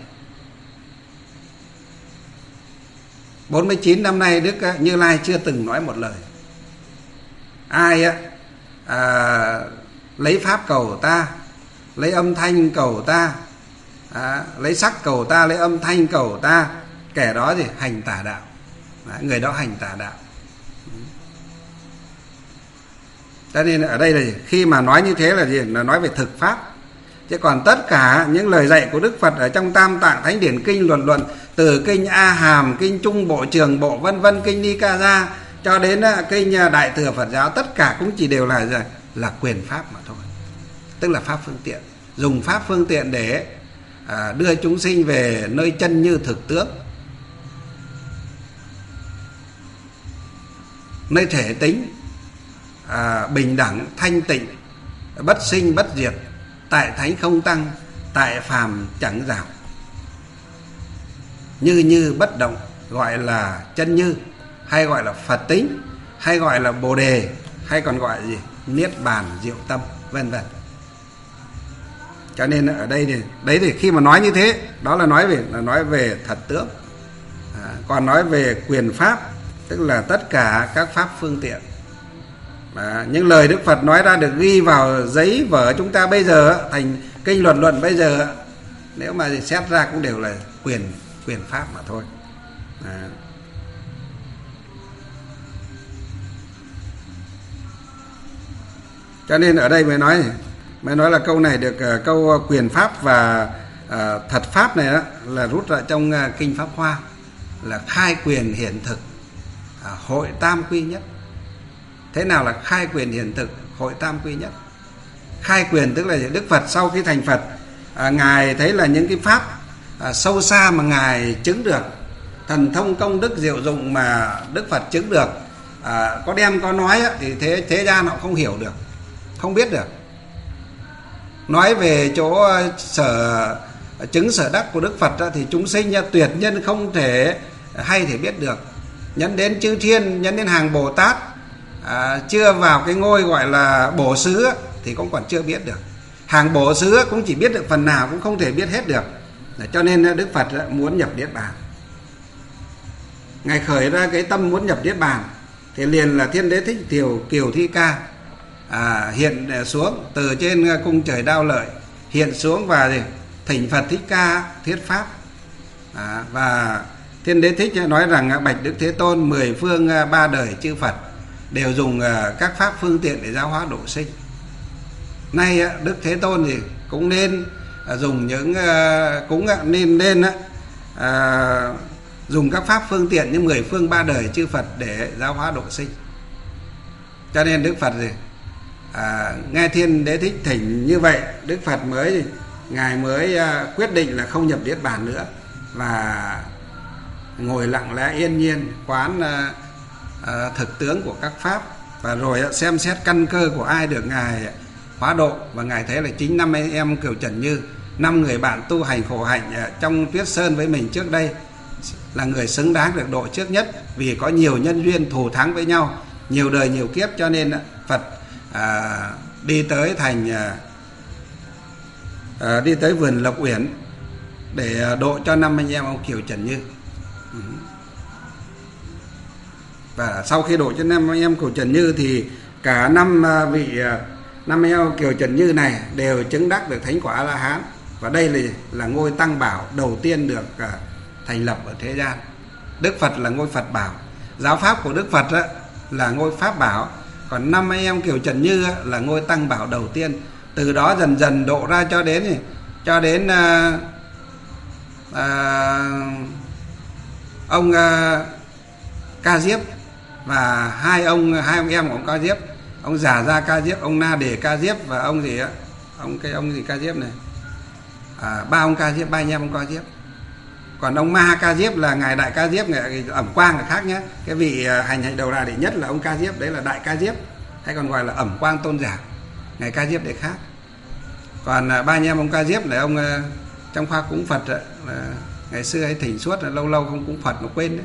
Speaker 1: bốn mươi chín năm nay Đức Như Lai chưa từng nói một lời. Ai á à, lấy pháp cầu ta, lấy âm thanh cầu ta, à, lấy sắc cầu ta, lấy âm thanh cầu ta, kẻ đó thì hành tà đạo. Đấy, người đó hành tà đạo. Cho nên ở đây là gì? Khi mà nói như thế là gì? Là nói về thực pháp. Chứ còn tất cả những lời dạy của Đức Phật ở trong Tam Tạng Thánh Điển Kinh luận luận, từ kinh A Hàm, kinh Trung Bộ, Trường Bộ vân vân, kinh Ni Ca Gia cho đến kinh Đại Thừa Phật giáo, tất cả cũng chỉ đều là là, là quyền pháp mà thôi. Tức là pháp phương tiện, dùng pháp phương tiện để à, đưa chúng sinh về nơi chân như thực tướng, nơi thể tính à, bình đẳng, thanh tịnh, bất sinh bất diệt, tại thánh không tăng, tại phàm chẳng giảm, như như bất động, gọi là chân như, hay gọi là Phật tính, hay gọi là Bồ đề, hay còn gọi là gì? Niết bàn diệu tâm, vân vân. Cho nên ở đây thì đấy thì khi mà nói như thế, đó là nói về là nói về thật tướng. À, còn nói về quyền pháp, tức là tất cả các pháp phương tiện. À, những lời Đức Phật nói ra được ghi vào giấy vở chúng ta bây giờ, thành kinh luận luận bây giờ, nếu mà xét ra cũng đều là quyền quyền pháp mà thôi. À. Cho nên ở đây mới nói mới nói là câu này được uh, câu quyền pháp và uh, thật pháp này đó, là rút ra trong uh, kinh Pháp Hoa, là khai quyền hiển thực, uh, hội tam quy nhất. Thế nào là khai quyền hiển thực, hội tam quy nhất? Khai quyền tức là Đức Phật sau khi thành Phật, uh, ngài thấy là những cái pháp uh, sâu xa mà ngài chứng được, thần thông công đức diệu dụng mà Đức Phật chứng được, uh, có đem có nói uh, thì thế thế gian họ không hiểu được, không biết được. Nói về chỗ sở chứng sở đắc của Đức Phật thì chúng sinh tuyệt nhân không thể hay thể biết được. Nhấn đến chư thiên, nhấn đến hàng Bồ Tát, à, chưa vào cái ngôi gọi là bổ xứ thì cũng còn chưa biết được. Hàng bổ xứ cũng chỉ biết được phần nào, cũng không thể biết hết được. Cho nên Đức Phật muốn nhập Niết Bàn. Ngài khởi ra cái tâm muốn nhập Niết Bàn thì liền là Thiên Đế Thích Kiều, Kiều Thi Ca À, hiện xuống từ trên cung trời Đao Lợi, hiện xuống và gì? Thỉnh Phật Thích Ca thuyết pháp. à, Và Thiên Đế Thích nói rằng bạch Đức Thế Tôn, mười phương ba đời chư Phật đều dùng các pháp phương tiện để giáo hóa độ sinh. Nay Đức Thế Tôn thì cũng nên dùng những cũng nên nên à, dùng các pháp phương tiện như mười phương ba đời chư Phật để giáo hóa độ sinh. Cho nên Đức Phật gì? À, nghe Thiên Đế Thích thỉnh như vậy, Đức Phật mới ngài mới uh, quyết định là không nhập Niết Bàn nữa, và ngồi lặng lẽ yên nhiên quán uh, uh, thực tướng của các pháp, và rồi uh, xem xét căn cơ của ai được ngài hóa độ. Và ngài thấy là chính năm anh em Kiều Trần Như, năm người bạn tu hành khổ hạnh uh, trong Tuyết Sơn với mình trước đây, là người xứng đáng được độ trước nhất, vì có nhiều nhân duyên thù thắng với nhau, nhiều đời nhiều kiếp. Cho nên uh, Phật À, đi tới thành à, à, đi tới vườn Lộc Uyển để độ cho năm anh em ông Kiều Trần Như. Và sau khi độ cho năm anh em Kiều Trần Như thì cả năm vị năm anh em Kiều Trần Như này đều chứng đắc được thánh quả A La Hán. Và đây là là ngôi Tăng Bảo đầu tiên được à, thành lập ở thế gian. Đức Phật là ngôi Phật Bảo, giáo pháp của Đức Phật á, là ngôi Pháp Bảo. Còn năm anh em Kiều Trần Như là ngôi Tăng Bảo đầu tiên. Từ đó dần dần độ ra cho đến cho đến à, à, ông à, Ca Diếp, và hai ông hai ông em của ông Ca Diếp, ông Già Gia Ca Diếp, ông Na Đề Ca Diếp, và ông gì á, ông cái ông gì Ca Diếp này, à, ba ông Ca Diếp, ba anh em ông Ca Diếp. Còn ông Ma Ca Diếp là ngài Đại Ca Diếp, ngài Ẩm Quang là khác nhé. Cái vị hành hạnh đầu đà đệ nhất là ông Ca Diếp, đấy là Đại Ca Diếp, hay còn gọi là Ẩm Quang Tôn Giả. Ngài Ca Diếp đấy khác. Còn ba anh em ông Ca Diếp là ông trong khoa cúng Phật là ngày xưa ấy thỉnh suốt, là lâu lâu không cúng Phật nó quên đấy.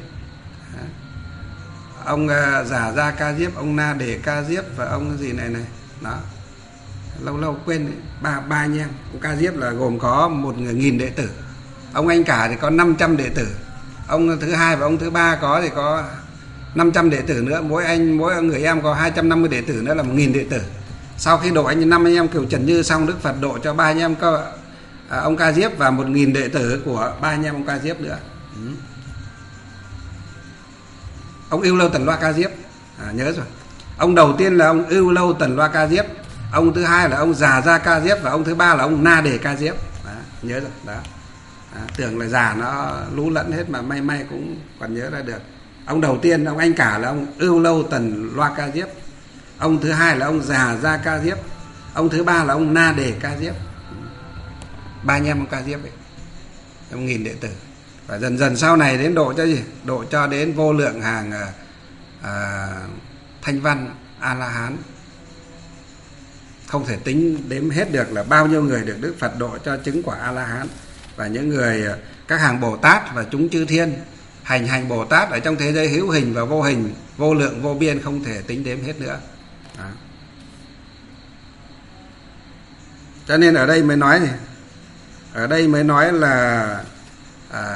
Speaker 1: Ông Già Gia Ca Diếp, ông Na Đề Ca Diếp, và ông gì này này đó, lâu lâu quên đấy. ba ba anh em ông Ca Diếp là gồm có một nghìn đệ tử. Ông Anh Cả thì có năm trăm đệ tử. Ông thứ hai và ông thứ ba có thì có năm trăm đệ tử nữa. Mỗi anh mỗi người em có hai trăm năm mươi đệ tử nữa là một nghìn đệ tử. Sau khi độ anh năm anh em Kiều Trần Như xong, Đức Phật độ cho ba anh em có, à, ông Ca Diếp và một nghìn đệ tử của ba anh em ông Ca Diếp nữa. Ừ. Ông Ưu Lâu Tần Loa Ca Diếp, à, nhớ rồi. Ông đầu tiên là ông Ưu Lâu Tần Loa Ca Diếp, ông thứ hai là ông Già Gia Ca Diếp, và ông thứ ba là ông Na Đề Ca Diếp. Đó, nhớ rồi đó. À, tưởng là già nó lú lẫn hết mà may may cũng còn nhớ ra được. Ông đầu tiên ông Anh Cả là ông Ưu Lâu Tần Loa Ca Diếp, ông thứ hai là ông Già Gia Ca Diếp, ông thứ ba là ông Na Đề Ca Diếp. Ba anh em ông Ca Diếp ấy, ông nghìn đệ tử. Và dần dần sau này đến độ cho gì? Độ cho đến vô lượng hàng à, thanh văn A La Hán. không thể tính đếm hết được là bao nhiêu người được Đức Phật độ cho chứng quả A-la-hán. Và những người, các hàng Bồ Tát và chúng chư thiên hành hành Bồ Tát ở trong thế giới hữu hình và vô hình, vô lượng vô biên, không thể tính đếm hết nữa. Đó. Cho nên ở đây mới nói này, ở đây mới nói là à,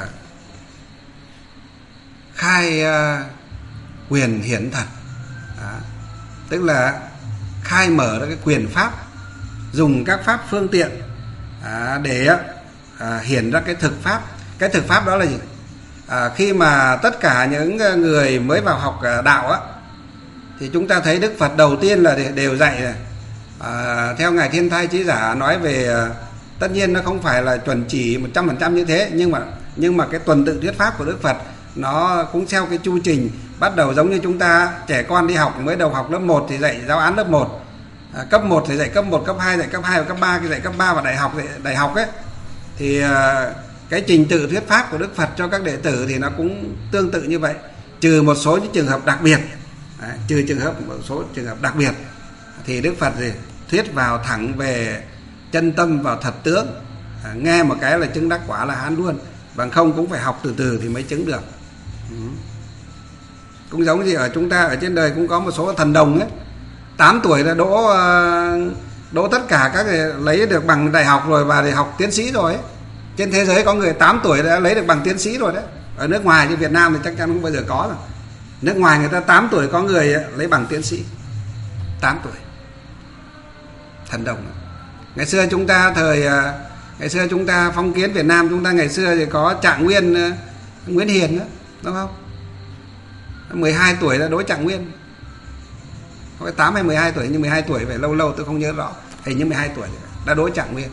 Speaker 1: khai à, quyền hiển thật. Đó. Tức là khai mở ra cái quyền pháp, dùng các pháp phương tiện à, để à, hiển ra cái thực pháp. Cái thực pháp đó là gì? À, khi mà tất cả những người mới vào học đạo á, thì chúng ta thấy Đức Phật đầu tiên là đều dạy này. À, theo Ngài Thiên Thai Chí Giả nói về, tất nhiên nó không phải là chuẩn chỉ một trăm phần trăm như thế, nhưng mà nhưng mà cái tuần tự thuyết pháp của Đức Phật nó cũng theo cái chu trình. Bắt đầu giống như chúng ta trẻ con đi học, mới đầu học lớp một thì dạy giáo án lớp một, à, cấp một thì dạy cấp một, cấp hai dạy cấp hai, và cấp ba thì dạy cấp ba, và đại học dạy đại học ấy. Thì à, cái trình tự thuyết pháp của Đức Phật cho các đệ tử thì nó cũng tương tự như vậy, trừ một số những trường hợp đặc biệt. Đấy, trừ trường hợp một số trường hợp đặc biệt thì Đức Phật gì thuyết vào thẳng về chân tâm, vào thật tướng, à, nghe một cái là chứng đắc quả là hán luôn, bằng không cũng phải học từ từ thì mới chứng được. Ừ. Cũng giống như ở chúng ta ở trên đời cũng có một số thần đồng ấy, tám tuổi là đỗ đỗ tất cả các lấy được bằng đại học rồi và để học tiến sĩ rồi ấy. Trên thế giới có người tám tuổi đã lấy được bằng tiến sĩ rồi đấy. Ở nước ngoài như Việt Nam thì chắc chắn không bao giờ có rồi. Nước ngoài người ta tám tuổi có người lấy bằng tiến sĩ, tám tuổi. Thần đồng. Ngày xưa chúng ta thời ngày xưa chúng ta phong kiến Việt Nam, chúng ta ngày xưa thì có Trạng Nguyên, Nguyễn Hiền đó, đúng không? mười hai tuổi đã đỗ Trạng Nguyên. Không phải tám hay mười hai tuổi, nhưng mười hai tuổi phải lâu lâu tôi không nhớ rõ. Hình như mười hai tuổi đã đỗ Trạng Nguyên.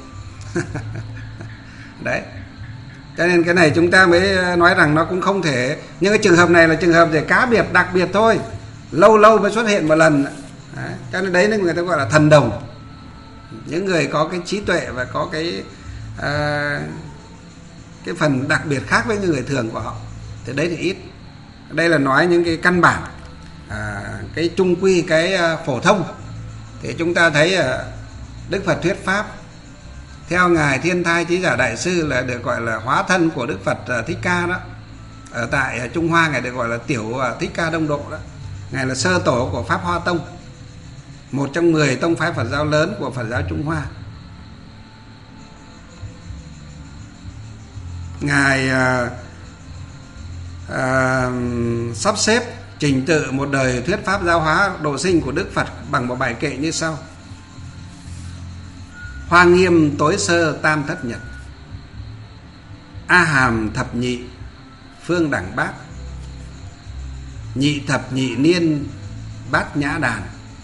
Speaker 1: Đấy. Cho nên cái này chúng ta mới nói rằng nó cũng không thể. Nhưng cái trường hợp này là trường hợp để cá biệt, đặc biệt thôi, lâu lâu mới xuất hiện một lần. Đấy. Cho nên đấy người ta gọi là thần đồng. Những người có cái trí tuệ và có cái à, cái phần đặc biệt khác với những người thường của họ, thì đấy thì ít. Đây là nói những cái căn bản, à, cái trung quy, cái phổ thông. Thì chúng ta thấy à, Đức Phật thuyết pháp theo Ngài Thiên Thai Chí Giả Đại Sư là được gọi là hóa thân của Đức Phật Thích Ca đó. Ở tại Trung Hoa Ngài được gọi là Tiểu Thích Ca Đông Độ đó. Ngài là sơ tổ của Pháp Hoa Tông, một trong mười tông phái Phật giáo lớn của Phật giáo Trung Hoa. Ngài à, à, sắp xếp trình tự một đời thuyết pháp giáo hóa độ sinh của Đức Phật bằng một bài kệ như sau: Hoa nghiêm tối sơ tam thất nhật, A hàm thập nhị phương đẳng bát, nhị thập nhị niên bát nhã đàn,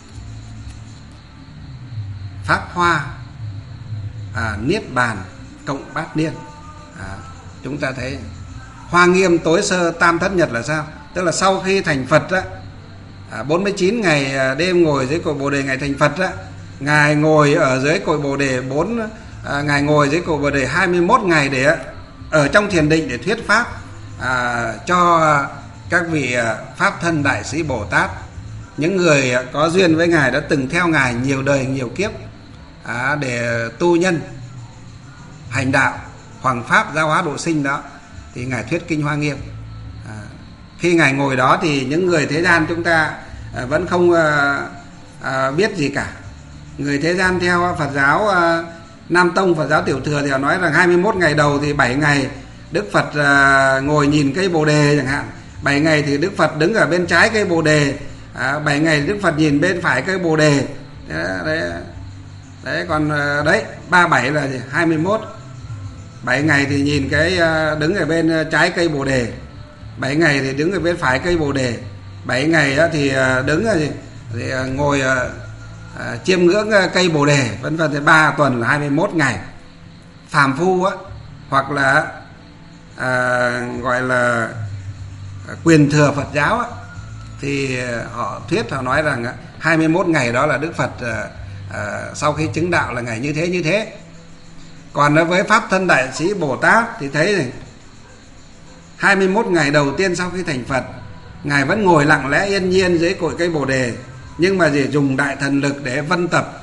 Speaker 1: pháp hoa à, niết bàn cộng bát niên. À, chúng ta thấy hoa nghiêm tối sơ tam thất nhật là sao? Tức là sau khi thành Phật á, à, bốn mươi chín ngày đêm ngồi dưới cội Bồ Đề ngày thành Phật á, Ngài ngồi ở dưới cội Bồ Đề bốn à, Ngài ngồi dưới cội Bồ Đề hai mươi mốt ngày để ở trong thiền định để thuyết pháp à, cho các vị pháp thân đại sĩ Bồ Tát, những người có duyên với Ngài, đã từng theo Ngài nhiều đời nhiều kiếp à, để tu nhân hành đạo hoằng pháp giáo hóa độ sinh đó, thì Ngài thuyết kinh Hoa Nghiêm. À, khi Ngài ngồi đó thì những người thế gian chúng ta à, vẫn không à, à, biết gì cả. Người thế gian theo Phật giáo à, Nam Tông, Phật giáo Tiểu Thừa thì họ nói rằng hai mươi mốt ngày đầu thì bảy ngày Đức Phật à, ngồi nhìn cây Bồ Đề chẳng hạn, bảy ngày thì Đức Phật đứng ở bên trái cây Bồ Đề, à, bảy ngày Đức Phật nhìn bên phải cây Bồ Đề. Đấy, đấy, đấy còn đấy ba bảy là hai mươi mốt. Bảy ngày thì nhìn cái đứng ở bên trái cây Bồ Đề, bảy ngày thì đứng ở bên phải cây Bồ Đề, bảy ngày thì đứng thì ngồi à, chiêm ngưỡng cây Bồ Đề, vân vân. Thì ba tuần là hai mươi mốt ngày. Phàm phu á, hoặc là à, gọi là quyền thừa Phật giáo á, thì họ thuyết, họ nói rằng hai mươi mốt ngày đó là Đức Phật à, à, sau khi chứng đạo là ngày như thế như thế. Còn đối với pháp thân đại sĩ Bồ Tát thì thấy này, hai mươi mốt ngày đầu tiên sau khi thành Phật, Ngài vẫn ngồi lặng lẽ yên nhiên dưới cội cây Bồ Đề, nhưng mà để dùng đại thần lực để vân tập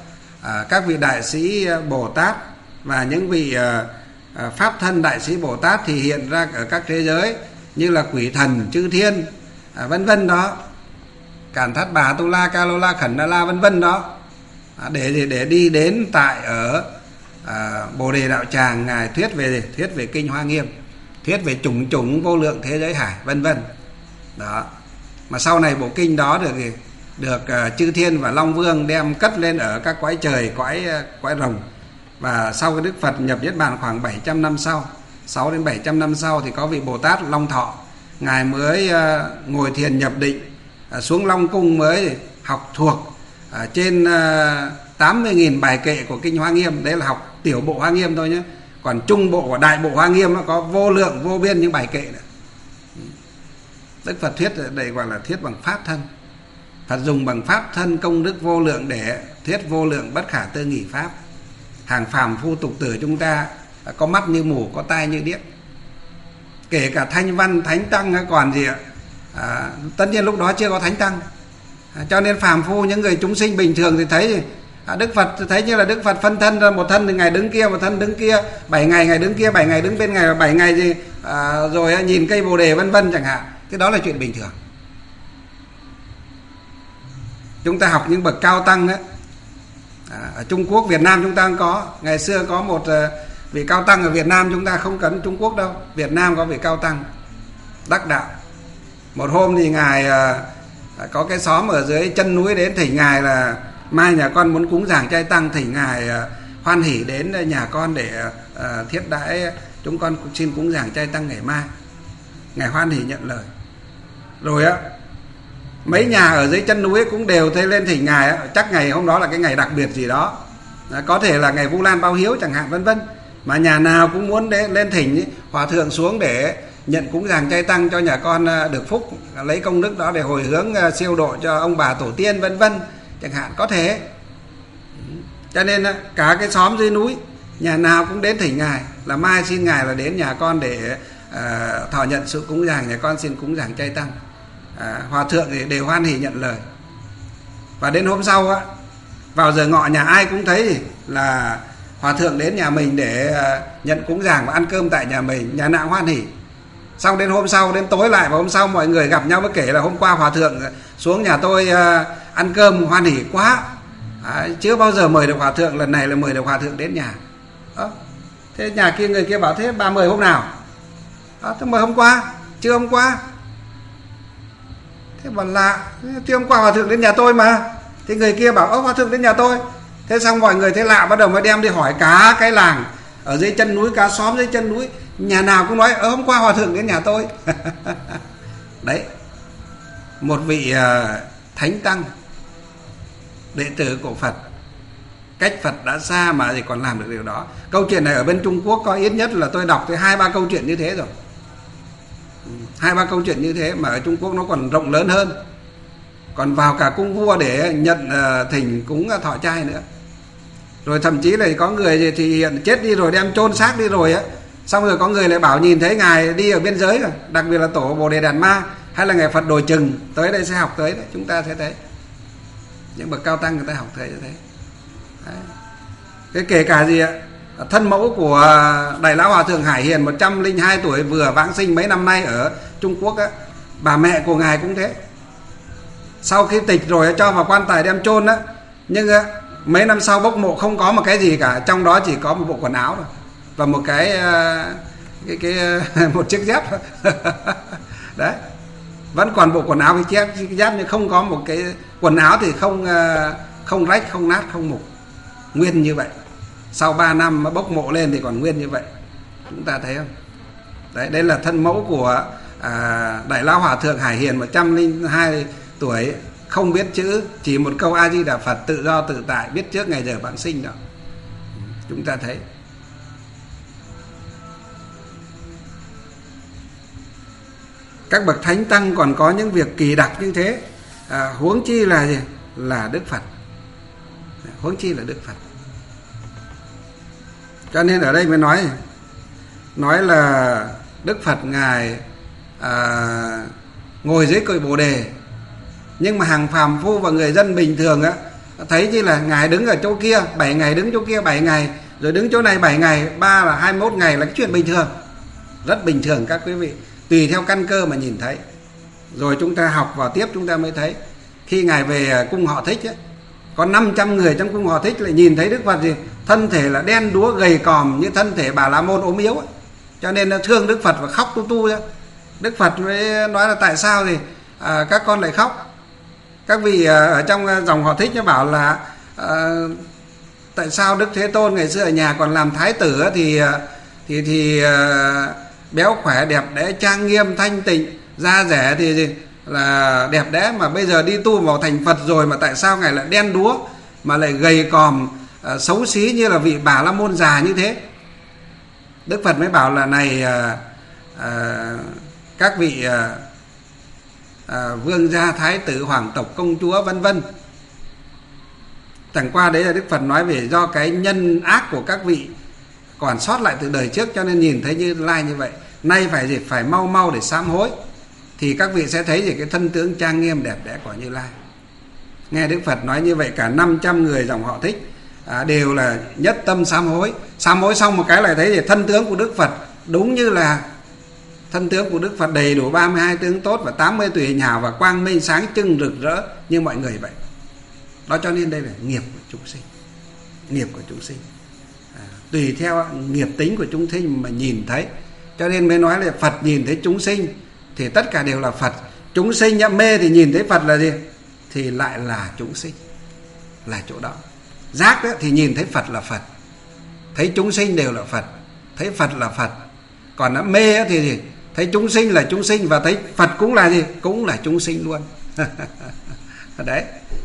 Speaker 1: à, các vị đại sĩ Bồ Tát và những vị à, à, pháp thân đại sĩ Bồ Tát thì hiện ra ở các thế giới như là quỷ thần, chư thiên, à, vân vân đó, Cản Thát Bà, Tu La, Ca Lô La, Khẩn Na La vân vân đó, à, để để đi đến tại ở à, Bồ Đề Đạo Tràng, ngài thuyết về thuyết về kinh Hoa Nghiêm, thuyết về chủng chủng vô lượng thế giới hải vân vân đó. Mà sau này bộ kinh đó được được uh, chư thiên và Long Vương đem cất lên ở các cõi trời, cõi uh, cõi rồng. Và sau cái Đức Phật nhập Niết Bàn khoảng bảy trăm năm sau, sáu đến bảy trăm năm sau thì có vị Bồ Tát Long Thọ, ngài mới uh, ngồi thiền nhập định, uh, xuống Long Cung mới học thuộc uh, trên uh, tám mươi nghìn bài kệ của kinh Hoa Nghiêm. Đấy là học tiểu bộ Hoa Nghiêm thôi nhé. Còn trung bộ và đại bộ Hoa Nghiêm nó có vô lượng vô biên những bài kệ nữa. Đức Phật thuyết đây gọi là thuyết bằng pháp thân. Phật dùng bằng pháp thân công đức vô lượng để thuyết vô lượng bất khả tư nghị pháp. Hàng phàm phu tục tử chúng ta có mắt như mù, có tai như điếc. Kể cả thanh văn thánh tăng còn gì ạ? À, tất nhiên lúc đó chưa có thánh tăng. À, cho nên phàm phu, những người chúng sinh bình thường thì thấy à, Đức Phật thấy như là Đức Phật phân thân ra, một thân thì ngày đứng kia, một thân đứng kia, bảy ngày ngày đứng kia, bảy ngày đứng bên ngày, bảy ngày gì à, rồi nhìn cây bồ đề vân vân chẳng hạn. Cái đó là chuyện bình thường. Chúng ta học những bậc cao tăng ấy, à, ở Trung Quốc, Việt Nam chúng ta cũng có. Ngày xưa có một uh, vị cao tăng ở Việt Nam, chúng ta không cần Trung Quốc đâu. Việt Nam có vị cao tăng đắc đạo. Một hôm thì ngài uh, có cái xóm ở dưới chân núi đến thỉnh ngài là mai nhà con muốn cúng giảng trai tăng, thỉnh ngài uh, hoan hỉ đến nhà con để uh, thiết đãi chúng con xin cúng giảng trai tăng ngày mai. Ngài hoan hỉ nhận lời. Rồi á, mấy nhà ở dưới chân núi cũng đều thấy lên thỉnh ngài á, chắc ngày hôm đó là cái ngày đặc biệt gì đó, à, có thể là ngày Vu Lan báo hiếu chẳng hạn vân vân, mà nhà nào cũng muốn đến lên thỉnh ý, hòa thượng xuống để nhận cúng giảng trai tăng cho nhà con được phúc, lấy công đức đó để hồi hướng siêu độ cho ông bà tổ tiên vân vân chẳng hạn, có thể. Cho nên cả cái xóm dưới núi nhà nào cũng đến thỉnh ngài là mai xin ngài là đến nhà con để à, thọ nhận sự cúng giảng, nhà con xin cúng giảng trai tăng. À, hòa thượng thì đều hoan hỉ nhận lời. Và đến hôm sau á, vào giờ ngọ nhà ai cũng thấy là hòa thượng đến nhà mình để uh, nhận cúng giảng và ăn cơm tại nhà mình, nhà nào hoan hỉ. Xong đến hôm sau, đến tối lại, và hôm sau mọi người gặp nhau mới kể là hôm qua hòa thượng xuống nhà tôi uh, ăn cơm hoan hỉ quá, à, chưa bao giờ mời được hòa thượng, lần này là mời được hòa thượng đến nhà. Đó. Thế nhà kia, người kia bảo thế bà mời hôm nào? Đó, tôi mời hôm qua, chưa hôm qua. Thế bảo lạ, thế hôm qua hòa thượng đến nhà tôi mà. Thế người kia bảo ơ hòa thượng đến nhà tôi. Thế xong mọi người thấy lạ, bắt đầu mới đem đi hỏi cả cái làng ở dưới chân núi, cả xóm dưới chân núi, nhà nào cũng nói ơ hôm qua hòa thượng đến nhà tôi. Đấy, một vị uh, thánh tăng đệ tử của Phật, cách Phật đã xa mà thì còn làm được điều đó. Câu chuyện này ở bên Trung Quốc có ít nhất là tôi đọc tới hai ba câu chuyện như thế rồi. Hai ba câu chuyện như thế mà ở Trung Quốc nó còn rộng lớn hơn, còn vào cả cung vua để nhận uh, thỉnh cúng uh, thọ trai nữa. Rồi thậm chí là có người thì hiện chết đi rồi đem chôn xác đi rồi á, xong rồi có người lại bảo nhìn thấy ngài đi ở biên giới rồi, đặc biệt là tổ Bồ Đề Đạt Ma hay là ngài Phật Đồi Chừng tới đây sẽ học tới đấy, chúng ta sẽ thấy những bậc cao tăng người ta học thấy như thế. Đấy. Cái kể cả gì ạ, thân mẫu của Đại Lão Hòa Thượng Hải Hiền một trăm lẻ hai tuổi vừa vãng sinh mấy năm nay ở Trung Quốc á, bà mẹ của ngài cũng thế. Sau khi tịch rồi cho vào quan tài đem chôn á, nhưng á, mấy năm sau bốc mộ không có một cái gì cả, trong đó chỉ có một bộ quần áo thôi và một cái cái cái một chiếc dép thôi. Đấy, vẫn còn bộ quần áo với chiếc, chiếc dép, nhưng không có một cái quần áo thì không không rách, không nát, không mục, nguyên như vậy. Sau ba năm mà bốc mộ lên thì còn nguyên như vậy, chúng ta thấy không? Đấy, đây là thân mẫu của à, Đại Lão Hòa Thượng Hải Hiền một trăm lẻ hai tuổi, không biết chữ, chỉ một câu A Di Đà Phật, tự do tự tại, biết trước ngày giờ vãng sinh đó. Chúng ta thấy. Các bậc thánh tăng còn có những việc kỳ đặc như thế, à, huống chi là gì? Là Đức Phật. Huống chi là Đức Phật. Cho nên ở đây mới nói nói là Đức Phật ngài à, ngồi dưới cội Bồ Đề, nhưng mà hàng phàm phu và người dân bình thường á, thấy như là ngài đứng ở chỗ kia bảy ngày, đứng chỗ kia bảy ngày, rồi đứng chỗ này bảy ngày, ba là hai mươi mốt ngày là cái chuyện bình thường, rất bình thường các quý vị, tùy theo căn cơ mà nhìn thấy. Rồi chúng ta học vào tiếp chúng ta mới thấy, khi ngài về cung Họ Thích ấy, có năm trăm người trong cung Họ Thích lại nhìn thấy Đức Phật gì thân thể là đen đúa gầy còm như thân thể Bà La Môn ốm yếu ấy. Cho nên nó thương Đức Phật và khóc tu tu ra. Đức Phật mới nói là tại sao thì à, các con lại khóc. Các vị à, ở trong dòng Họ Thích nó bảo là à, tại sao Đức Thế Tôn ngày xưa ở nhà còn làm thái tử thì thì thì à, béo khỏe đẹp đẽ trang nghiêm thanh tịnh, da rẻ thì là đẹp đẽ, mà bây giờ đi tu vào thành Phật rồi mà tại sao ngài lại đen đúa mà lại gầy còm à, xấu xí như là vị Bà La Môn già như thế. Đức Phật mới bảo là này à, à, các vị à, à, vương gia thái tử hoàng tộc công chúa vân vân, chẳng qua đấy là Đức Phật nói về do cái nhân ác của các vị còn sót lại từ đời trước cho nên nhìn thấy Như Lai như vậy. Nay phải gì phải mau mau để sám hối thì các vị sẽ thấy gì cái thân tướng trang nghiêm đẹp đẽ của Như Lai. Nghe Đức Phật nói như vậy, cả năm trăm người dòng Họ Thích à, đều là nhất tâm sám hối. Sám hối xong một cái lại thấy thì thân tướng của Đức Phật đúng như là thân tướng của Đức Phật, đầy đủ ba mươi hai tướng tốt và tám mươi tùy hình hào và quang minh sáng trưng rực rỡ như mọi người vậy. Đó cho nên đây là nghiệp của chúng sinh. Nghiệp của chúng sinh à, tùy theo nghiệp tính của chúng sinh mà nhìn thấy. Cho nên mới nói là Phật nhìn thấy chúng sinh thì tất cả đều là Phật. Chúng sinh nhậm mê thì nhìn thấy Phật là gì? Thì lại là chúng sinh, là chỗ đó. Giác đó, thì nhìn thấy Phật là Phật, thấy chúng sinh đều là Phật, thấy Phật là Phật. Còn nó mê thì gì? Thấy chúng sinh là chúng sinh và thấy Phật cũng là gì? Cũng là chúng sinh luôn. Đấy.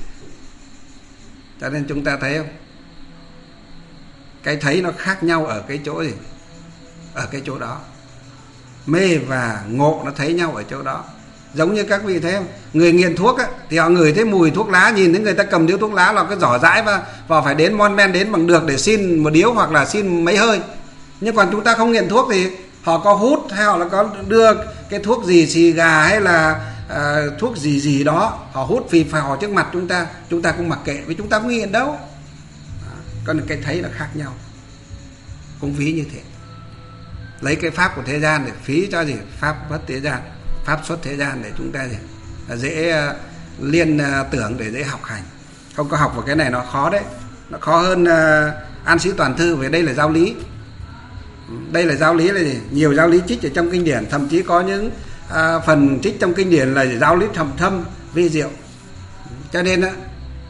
Speaker 1: Cho nên chúng ta thấy không? Cái thấy nó khác nhau ở cái chỗ gì? Ở cái chỗ đó. Mê và ngộ nó thấy nhau ở chỗ đó. Giống như các vị thấy không? Người nghiện thuốc á, thì họ ngửi thấy mùi thuốc lá, nhìn thấy người ta cầm điếu thuốc lá là cái giỏ dãi và, và phải đến mon men đến bằng được để xin một điếu hoặc là xin mấy hơi. Nhưng còn chúng ta không nghiện thuốc thì họ có hút hay họ là có đưa cái thuốc gì, xì gà hay là à, thuốc gì gì đó, họ hút phì phào trước mặt chúng ta, chúng ta cũng mặc kệ vì chúng ta không nghiện đâu. Còn cái thấy là khác nhau. Cũng ví như thế. Lấy cái pháp của thế gian để phí cho gì? Pháp bất thế gian, pháp xuất thế gian để chúng ta gì? Dễ uh, liên uh, tưởng để dễ học hành. Không có học vào cái này nó khó đấy. Nó khó hơn uh, An Sĩ Toàn Thư, vì đây là giáo lý. Đây là giáo lý là gì? Nhiều giáo lý trích ở trong kinh điển, thậm chí có những uh, phần trích trong kinh điển là giáo lý thầm thâm, vi diệu. Cho nên uh,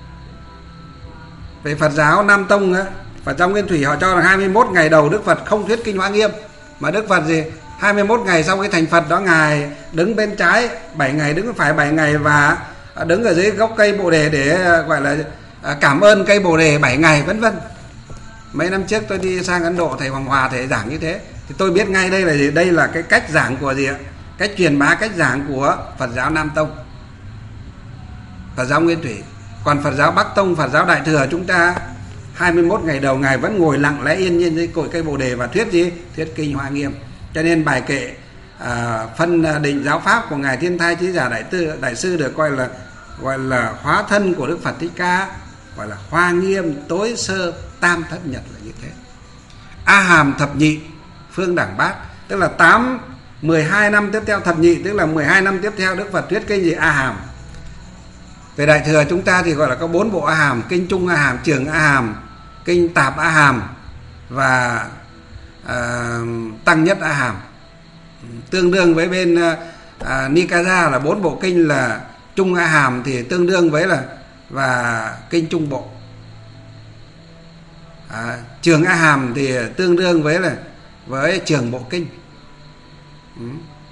Speaker 1: về Phật giáo Nam Tông, uh, Phật giáo Nguyên Thủy họ cho là hai mươi mốt ngày đầu Đức Phật không thuyết kinh Hoa Nghiêm. Mà Đức Phật gì? hai mươi mốt ngày sau cái thành Phật đó, ngài đứng bên trái, bảy ngày đứng phải bảy ngày và đứng ở dưới gốc cây Bồ Đề để gọi là cảm ơn cây Bồ Đề bảy ngày vân vân. Mấy năm trước tôi đi sang Ấn Độ, thầy Hoàng Hòa thầy giảng như thế thì tôi biết ngay đây là gì? Đây là cái cách giảng của gì ạ? Cách truyền bá, cách giảng của Phật giáo Nam Tông, Phật giáo Nguyên Thủy. Còn Phật giáo Bắc Tông, Phật giáo Đại Thừa chúng ta hai mươi mốt ngày đầu ngài vẫn ngồi lặng lẽ yên nhiên dưới cội cây Bồ Đề và thuyết gì? Thuyết kinh Hoa Nghiêm. Cho nên bài kệ à, phân định giáo pháp của ngài Thiên Thai Chí Giả Đại Tư Đại sư được coi là gọi là hóa thân của Đức Phật Thích Ca, gọi là Hoa Nghiêm tối sơ tam thất nhật là như thế. A Hàm thập nhị phương đẳng bát, tức là tám mười hai năm tiếp theo, thập nhị tức là mười hai năm tiếp theo Đức Phật thuyết kinh gì? A Hàm. Về Đại Thừa chúng ta thì gọi là có bốn bộ A Hàm: kinh Trung A Hàm, Trường A Hàm, kinh Tạp A Hàm và à, Tăng Nhất A Hàm. Tương đương với bên à, Nikaya là bốn bộ kinh là Trung A Hàm thì tương đương với là và kinh Trung Bộ. À, Trường A Hàm thì tương đương với là với Trường Bộ Kinh. Ừ.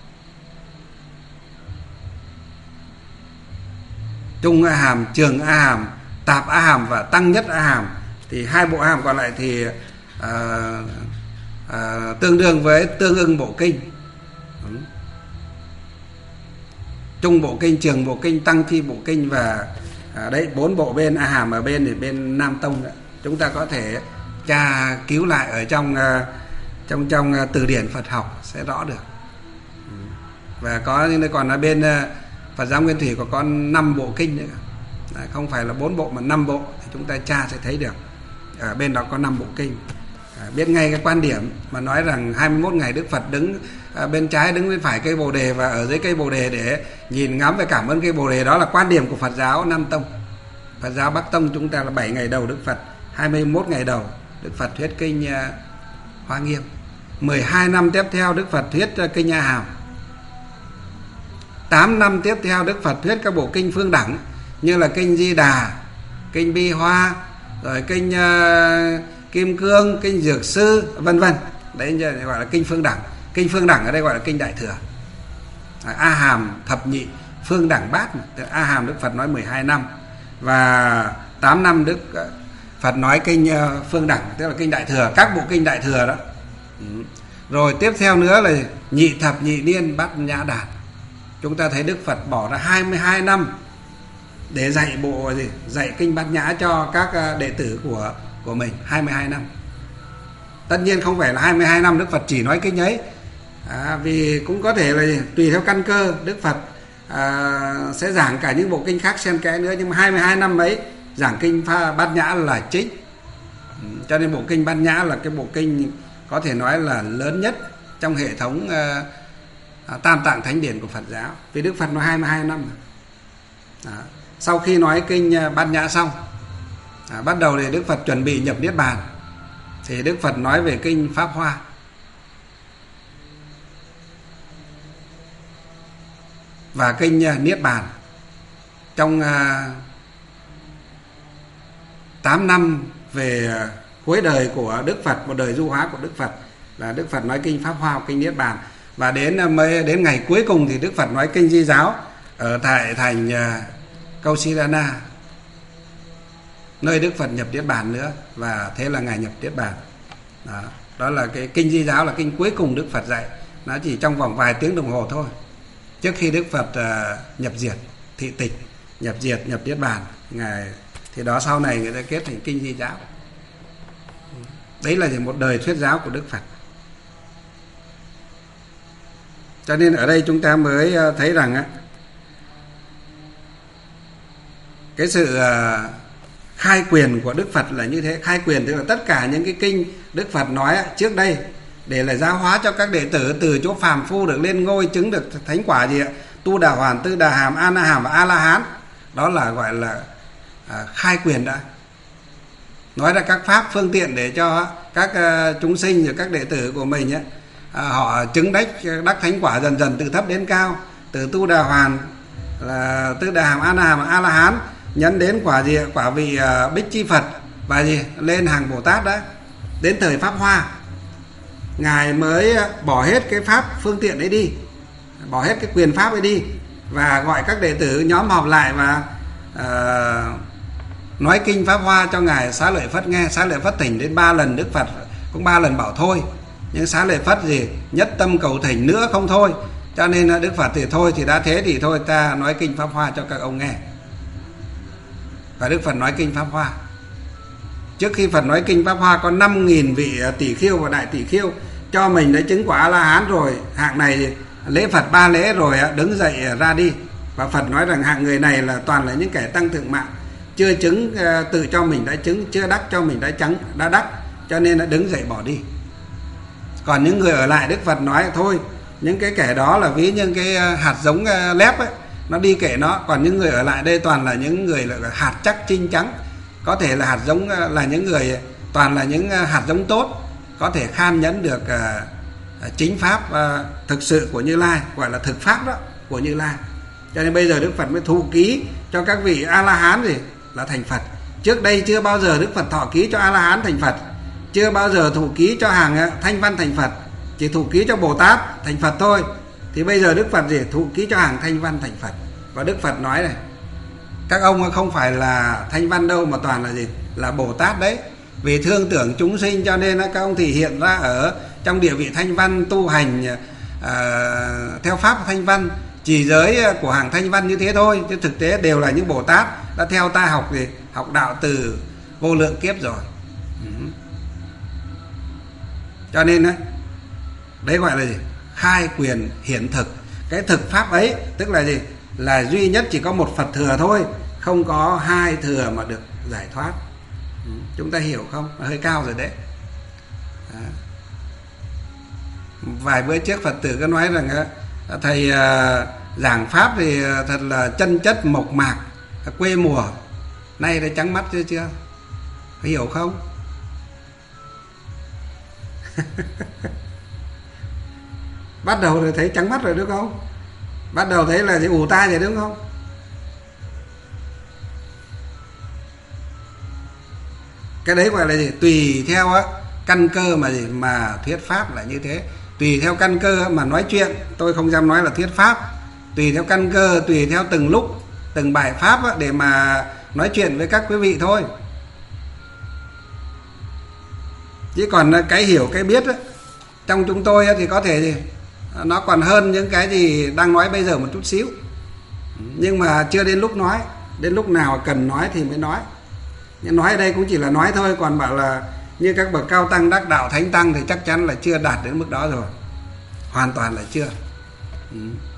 Speaker 1: Trung A Hàm, Trường A Hàm, Tạp A Hàm và Tăng Nhất A Hàm thì hai bộ A Hàm còn lại thì à, à, tương đương với tương ưng bộ kinh. Ừ. Trung bộ kinh, Trường bộ kinh, Tăng Thi bộ kinh và à, đấy bốn bộ bên A Hàm ở bên thì bên Nam Tông đó. Chúng ta có thể tra cứu lại ở trong uh, trong trong uh, từ điển Phật học sẽ rõ được. Ừ. Và có những nơi còn ở bên uh, Phật giáo Nguyên Thủy có có năm bộ kinh nữa, à, không phải là bốn bộ mà năm bộ. chúng ta tra sẽ thấy được. Ở bên đó có năm bộ kinh. À, biết ngay cái quan điểm mà nói rằng hai mươi mốt ngày Đức Phật đứng à, bên trái, đứng bên phải cây Bồ đề và ở dưới cây Bồ đề để nhìn ngắm và cảm ơn cây Bồ đề, đó là quan điểm của Phật giáo Nam Tông. Phật giáo Bắc Tông chúng ta là bảy ngày đầu Đức Phật, hai mươi mốt ngày đầu Đức Phật thuyết kinh uh, Hoa Nghiêm. mười hai năm tiếp theo Đức Phật thuyết uh, kinh A Hàm. tám năm tiếp theo Đức Phật thuyết các bộ kinh phương đẳng như là kinh Di Đà, kinh Bi Hoa, rồi kinh uh, Kim Cương, kinh Dược Sư, vân vân. Đấy gọi là kinh phương đẳng. Kinh phương đẳng ở đây gọi là kinh Đại Thừa. À, A Hàm thập nhị, phương đẳng bát. A Hàm Đức Phật nói mười hai năm và tám năm Đức Phật nói kinh uh, phương đẳng, tức là kinh Đại Thừa, các bộ kinh Đại Thừa đó. Ừ. Rồi tiếp theo nữa là nhị thập nhị niên Bát Nhã Đàn. Chúng ta thấy Đức Phật bỏ ra hai mươi hai năm để dạy bộ gì? Dạy kinh Bát Nhã cho các đệ tử của của mình, hai mươi hai năm. Tất nhiên không phải là hai mươi hai năm Đức Phật chỉ nói kinh ấy. À, vì cũng có thể là tùy theo căn cơ Đức Phật à, sẽ giảng cả những bộ kinh khác xen kẽ nữa, nhưng mà hai mươi hai năm ấy giảng kinh Bát Nhã là chính. Ừ, cho nên bộ kinh Bát Nhã là cái bộ kinh có thể nói là lớn nhất trong hệ thống à, à, Tam Tạng Thánh Điển của Phật giáo. Vì Đức Phật nói hai mươi hai năm. À, sau khi nói kinh Bát Nhã xong, à, bắt đầu thì Đức Phật chuẩn bị nhập Niết Bàn, thì Đức Phật nói về kinh Pháp Hoa. Và kinh Niết Bàn. Trong uh, tám năm về cuối đời của Đức Phật, một đời du hóa của Đức Phật, là Đức Phật nói kinh Pháp Hoa, kinh Niết Bàn. Và đến mới đến ngày cuối cùng thì Đức Phật nói kinh Di Giáo ở tại thành uh, Kausilana, nơi Đức Phật nhập Niết Bàn nữa, và thế là ngài nhập Niết Bàn. Đó, đó là cái kinh Di Giáo là kinh cuối cùng Đức Phật dạy, nó chỉ trong vòng vài tiếng đồng hồ thôi, trước khi Đức Phật uh, nhập diệt, thị tịch, nhập diệt, nhập Niết Bàn. Ngài thì đó sau này người ta kết thành kinh Di Giáo. Đấy là một đời thuyết giáo của Đức Phật. Cho nên ở đây chúng ta mới thấy rằng á, cái sự uh, khai quyền của Đức Phật là như thế. Khai quyền tức là tất cả những cái kinh Đức Phật nói trước đây để là giáo hóa cho các đệ tử từ chỗ phàm phu được lên ngôi, chứng được thánh quả gì ạ? Tu Đà Hoàn, Tư Đà Hàm, A Na Hàm và A La Hán. Đó là gọi là à, khai quyền đã. Nói ra các pháp phương tiện để cho các uh, chúng sinh và các đệ tử của mình ấy, à, họ chứng đắc đắc thánh quả dần dần từ thấp đến cao, từ Tu Đà Hoàn là Tư Đà Hàm, A Na Hàm, A La Hán, nhấn đến quả gì? Quả vị uh, Bích Chi Phật và gì? Lên hàng Bồ Tát đó. Đến thời Pháp Hoa, ngài mới bỏ hết cái pháp phương tiện ấy đi, bỏ hết cái quyền pháp ấy đi, và gọi các đệ tử nhóm họp lại và uh, nói kinh Pháp Hoa cho ngài Xá Lợi Phất nghe. Xá Lợi Phất thỉnh đến ba lần, Đức Phật cũng ba lần bảo thôi, nhưng Xá Lợi Phất gì nhất tâm cầu thỉnh nữa không thôi, cho nên Đức Phật thì thôi, thì đã thế thì thôi ta nói kinh Pháp Hoa cho các ông nghe. Và Đức Phật nói kinh Pháp Hoa. Trước khi Phật nói kinh Pháp Hoa có năm nghìn vị tỷ khiêu và đại tỷ khiêu cho mình đã chứng quả A La Hán rồi, hạng này lễ Phật ba lễ rồi đứng dậy ra đi. Và Phật nói rằng hạng người này là toàn là những kẻ tăng thượng mạng, chưa chứng tự cho mình đã chứng, chưa đắc cho mình đã trắng đã đắc, cho nên đã đứng dậy bỏ đi. Còn những người ở lại, Đức Phật nói thôi, những cái kẻ đó là ví như cái hạt giống lép ấy, nó đi kệ nó. Còn những người ở lại đây toàn là những người là hạt chắc chinh trắng, có thể là hạt giống, là những người toàn là những hạt giống tốt, có thể kham nhẫn được uh, chính pháp uh, thực sự của Như Lai, gọi là thực pháp đó của Như Lai. Cho nên bây giờ Đức Phật mới thụ ký cho các vị A La Hán gì là thành Phật. Trước đây chưa bao giờ Đức Phật thọ ký cho A La Hán thành Phật, chưa bao giờ thụ ký cho hàng uh, Thanh Văn thành Phật, chỉ thụ ký cho Bồ Tát thành Phật thôi. Thì bây giờ Đức Phật gì thụ ký cho hàng Thanh Văn thành Phật. Và Đức Phật nói này, các ông không phải là Thanh Văn đâu, mà toàn là gì? Là Bồ Tát đấy. Vì thương tưởng chúng sinh cho nên các ông thì hiện ra ở trong địa vị Thanh Văn, tu hành uh, theo pháp Thanh Văn, chỉ giới của hàng Thanh Văn như thế thôi, chứ thực tế đều là những Bồ Tát đã theo ta học gì? Học đạo từ vô lượng kiếp rồi. Ừ. Cho nên đấy, đấy gọi là gì? Khai quyền hiển thực. Cái thực pháp ấy tức là gì? Là duy nhất chỉ có một Phật thừa thôi, không có hai thừa mà được giải thoát. Chúng ta hiểu không? Hơi cao rồi đấy. À. Vài bữa trước Phật tử có nói rằng thầy giảng pháp thì thật là chân chất mộc mạc, quê mùa. Nay đã trắng mắt chưa chưa? Phải hiểu không? Bắt đầu thì thấy trắng mắt rồi đúng không? Bắt đầu thấy là ù tai rồi đúng không? Cái đấy gọi là gì? Tùy theo á, căn cơ mà gì mà thuyết pháp là như thế. Tùy theo căn cơ mà nói chuyện. Tôi không dám nói là thuyết pháp. Tùy theo căn cơ, tùy theo từng lúc, từng bài pháp á, để mà nói chuyện với các quý vị thôi. Chứ còn cái hiểu, cái biết á, trong chúng tôi á, thì có thể gì nó còn hơn những cái gì đang nói bây giờ một chút xíu. Nhưng mà chưa đến lúc nói. Đến lúc nào cần nói thì mới nói. Nhưng nói ở đây cũng chỉ là nói thôi. Còn bảo là như các bậc cao tăng, đắc đạo, thánh tăng thì chắc chắn là chưa đạt đến mức đó rồi. Hoàn toàn là chưa. Ừ.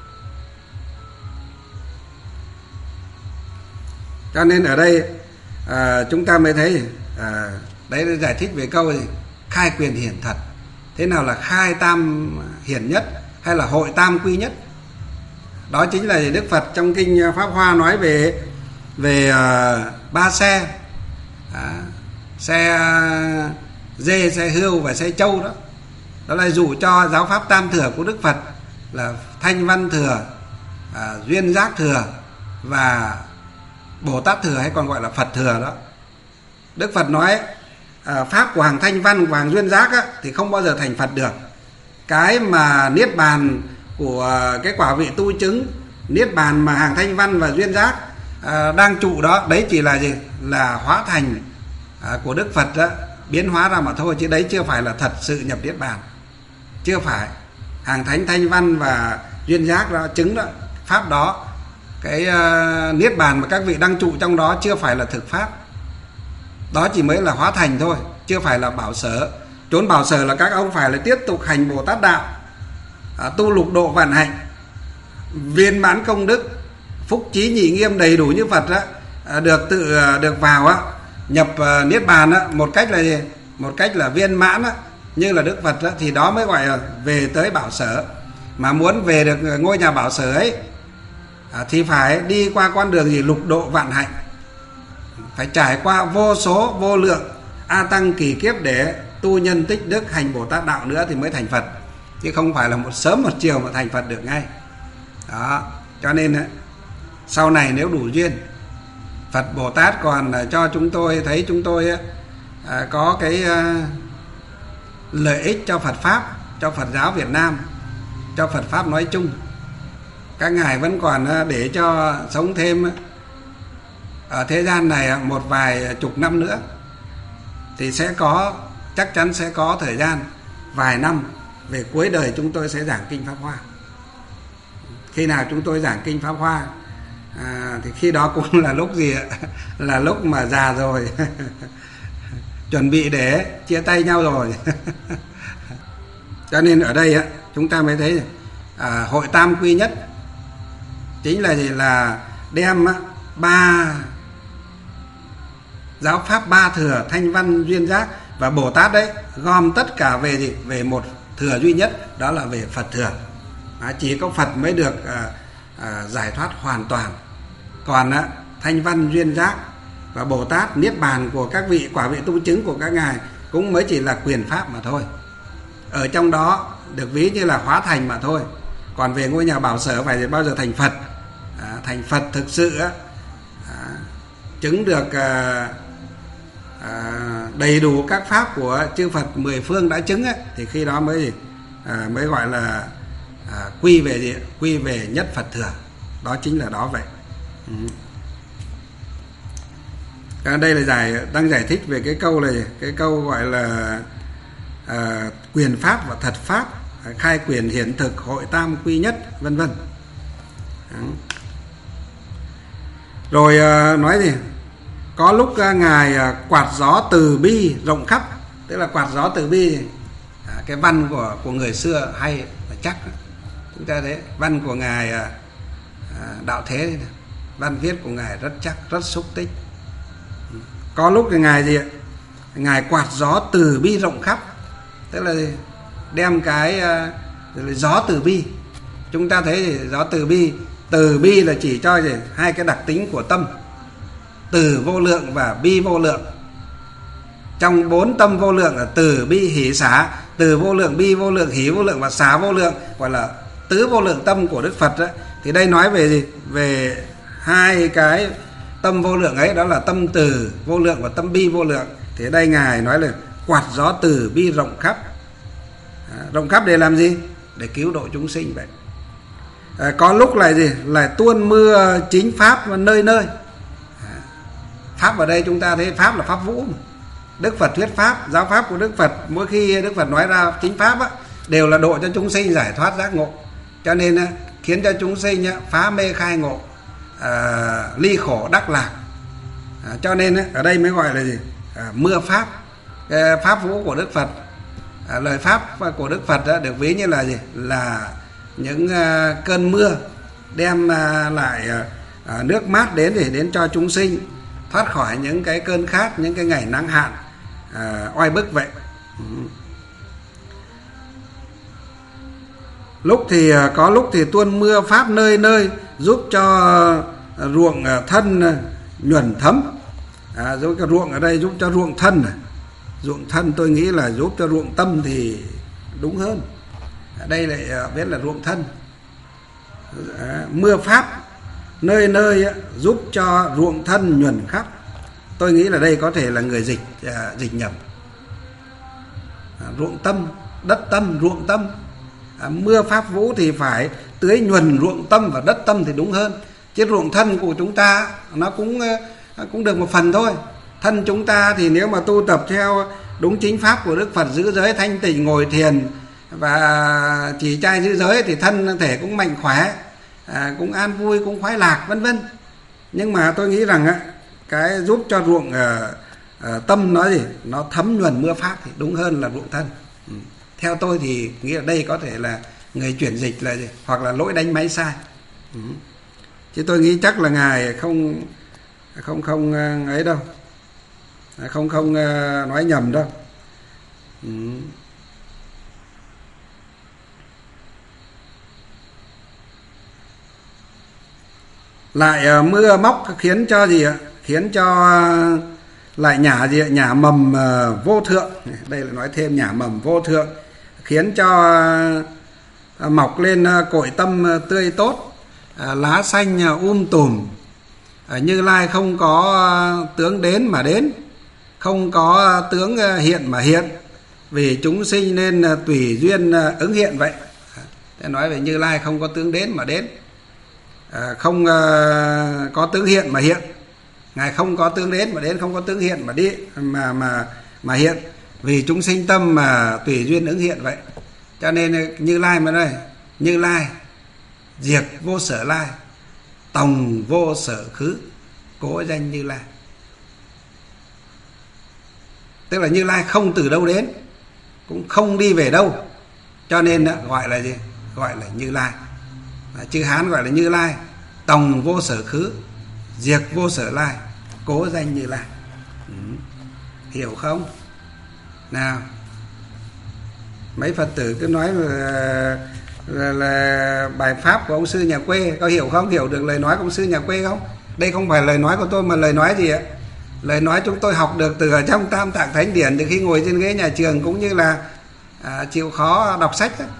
Speaker 1: Cho nên ở đây à, chúng ta mới thấy à, đấy là giải thích về câu gì? Khai quyền hiển thật. Thế nào là khai tam hiển nhất hay là hội tam quy nhất? Đó chính là Đức Phật trong kinh Pháp Hoa nói về về uh, ba xe, à, xe dê, xe hươu và xe trâu đó. Đó là dụ cho giáo pháp tam thừa của Đức Phật là Thanh Văn thừa, à, Duyên Giác thừa và Bồ Tát thừa, hay còn gọi là Phật thừa đó. Đức Phật nói à, pháp của hàng Thanh Văn, của hàng Duyên Giác á, thì không bao giờ thành Phật được. Cái mà niết bàn của cái quả vị tu chứng, niết bàn mà hàng Thanh Văn và Duyên Giác à, đang trụ đó, đấy chỉ là gì? Là hóa thành à, của Đức Phật đó, biến hóa ra mà thôi, chứ đấy chưa phải là thật sự nhập niết bàn. Chưa phải. Hàng Thánh Thanh Văn và Duyên Giác đó chứng đó, pháp đó, cái uh, niết bàn mà các vị đang trụ trong đó chưa phải là thực pháp. Đó chỉ mới là hóa thành thôi, chưa phải là bảo sở. Trốn bảo sở là các ông phải là tiếp tục hành Bồ Tát đạo, à, tu lục độ vạn hạnh, viên mãn công đức, phúc trí nhị nghiêm đầy đủ như Phật đó, à, được tự à, được vào á, nhập à, niết bàn á, một cách là gì? Một cách là viên mãn á, như là Đức Phật đó, thì đó mới gọi là về tới bảo sở. Mà muốn về được ngôi nhà bảo sở ấy à, thì phải đi qua con đường gì? Lục độ vạn hạnh, phải trải qua vô số vô lượng a tăng kỳ kiếp để tu nhân tích đức, hành Bồ Tát đạo nữa thì mới thành Phật, chứ không phải là một sớm một chiều mà thành Phật được ngay. Đó, cho nên sau này nếu đủ duyên, Phật Bồ Tát còn cho chúng tôi thấy chúng tôi có cái lợi ích cho Phật Pháp, cho Phật giáo Việt Nam, cho Phật Pháp nói chung. Các ngài vẫn còn để cho sống thêm ở thế gian này một vài chục năm nữa, thì sẽ có, chắc chắn sẽ có thời gian vài năm về cuối đời chúng tôi sẽ giảng kinh Pháp Hoa. Khi nào chúng tôi giảng kinh Pháp Hoa à, thì khi đó cũng là lúc gì ạ? Là lúc mà già rồi chuẩn bị để chia tay nhau rồi. Cho nên ở đây á, chúng ta mới thấy à, hội tam quy nhất chính là gì? Là đem á, ba giáo pháp ba thừa Thanh Văn, Duyên Giác và Bồ Tát đấy, gom tất cả về gì? Về một thừa duy nhất, đó là về Phật thừa. À, chỉ có Phật mới được à, à, giải thoát hoàn toàn. Còn á, Thanh Văn, Duyên Giác và Bồ Tát, niết bàn của các vị, quả vị tu chứng của các ngài cũng mới chỉ là quyền pháp mà thôi. Ở trong đó được ví như là hóa thành mà thôi. Còn về ngôi nhà bảo sở phải bao giờ thành Phật, à, thành Phật thực sự á, à, chứng được à, à, đầy đủ các pháp của chư Phật mười phương đã chứng á, thì khi đó mới à, mới gọi là à, quy về gì? Quy về nhất Phật thừa. Đó chính là đó vậy. Ừ. À, đây là giải đang giải thích về cái câu này, cái câu gọi là à, quyền pháp và thật pháp, khai quyền hiển thực, hội tam quy nhất, vân vân. Rồi à, nói gì? Có lúc à, ngài à, quạt gió từ bi rộng khắp, tức là quạt gió từ bi. À, cái văn của của người xưa hay và chắc. Chúng ta thấy văn của ngài à, à, Đạo Thế này, Văn viết của Ngài rất chắc, rất xúc tích. Có lúc thì Ngài gì ạ? Ngài quạt gió từ bi rộng khắp. Tức là đem cái uh, gió từ bi. Chúng ta thấy thì gió từ bi, từ bi là chỉ cho gì? Hai cái đặc tính của tâm, từ vô lượng và bi vô lượng. Trong bốn tâm vô lượng là từ bi hỷ xả, từ vô lượng, bi vô lượng, hỷ vô lượng và xả vô lượng, gọi là tứ vô lượng tâm của Đức Phật đó. Thì đây nói về gì? Về hai cái tâm vô lượng ấy, đó là tâm từ vô lượng và tâm bi vô lượng. Thì đây Ngài nói là quạt gió từ bi rộng khắp. À, rộng khắp để làm gì? Để cứu độ chúng sinh vậy. À, có lúc lại gì? Lại tuôn mưa chính pháp nơi nơi. À, pháp ở đây chúng ta thấy pháp là pháp vũ mà. Đức Phật thuyết pháp, giáo pháp của Đức Phật, mỗi khi Đức Phật nói ra chính pháp á, đều là độ cho chúng sinh giải thoát giác ngộ. Cho nên á, khiến cho chúng sinh á, phá mê khai ngộ, à, ly khổ đắc lạc. À, cho nên á, ở đây mới gọi là gì? À, mưa pháp, cái pháp vũ của Đức Phật. À, lời pháp của Đức Phật á, được ví như là gì? Là những à, cơn mưa đem à, lại à, nước mát đến để đến cho chúng sinh thoát khỏi những cái cơn khát, những cái ngày nắng hạn à, oai bức vậy. Ừ. Lúc thì có lúc thì tuôn mưa pháp nơi nơi, giúp cho ruộng thân nhuần thấm. À, giúp cho ruộng ở đây giúp cho ruộng thân. Ruộng thân tôi nghĩ là giúp cho ruộng tâm thì đúng hơn. Ở đây lại biết là ruộng thân. À, mưa pháp nơi nơi giúp cho ruộng thân nhuần khắp. Tôi nghĩ là đây có thể là người dịch à, dịch nhầm. À, ruộng tâm, đất tâm, ruộng tâm. À, mưa pháp vũ thì phải tưới nhuần ruộng tâm và đất tâm thì đúng hơn. Chứ ruộng thân của chúng ta nó cũng cũng được một phần thôi. Thân chúng ta thì nếu mà tu tập theo đúng chính pháp của Đức Phật, giữ giới thanh tịnh, ngồi thiền và chỉ trai giữ giới thì thân thể cũng mạnh khỏe, à, cũng an vui, cũng khoái lạc vân vân. Nhưng mà tôi nghĩ rằng á, cái giúp cho ruộng à, à, tâm nó gì nó thấm nhuần mưa pháp thì đúng hơn là ruộng thân. Ừ. Theo tôi thì nghĩ là đây có thể là người chuyển dịch là gì, hoặc là lỗi đánh máy sai. Ừ. Chứ tôi nghĩ chắc là Ngài không không không ấy đâu, không không nói nhầm đâu. Ừ. Lại mưa móc khiến cho gì ạ? Khiến cho lại nhả gì ạ? Nhả mầm vô thượng. Đây là nói thêm nhả mầm vô thượng, khiến cho mọc lên cội tâm tươi tốt, lá xanh um tùm. Như Lai không có tướng đến mà đến, không có tướng hiện mà hiện, vì chúng sinh nên tùy duyên ứng hiện vậy. Thế nói về Như Lai không có tướng đến mà đến, không có tướng hiện mà hiện. Ngài không có tướng đến mà đến, không có tướng hiện mà đi mà mà mà hiện, vì chúng sinh tâm mà tùy duyên ứng hiện vậy. Cho nên Như Lai mà đây, Như Lai diệt vô sở lai, tòng vô sở khứ, cố danh Như Lai. Tức là Như Lai không từ đâu đến, cũng không đi về đâu, cho nên gọi là gì? Gọi là Như Lai. Chữ Hán gọi là Như Lai, tòng vô sở khứ, diệt vô sở lai, cố danh Như Lai. Ừ. Hiểu không? Nào, mấy Phật tử cứ nói là, là, là bài pháp của ông sư nhà quê, có hiểu không? Hiểu được lời nói của ông sư nhà quê không? Đây không phải lời nói của tôi mà lời nói gì ạ? Lời nói chúng tôi học được từ ở trong Tam Tạng Thánh Điển, từ khi ngồi trên ghế nhà trường, cũng như là à, chịu khó đọc sách đó.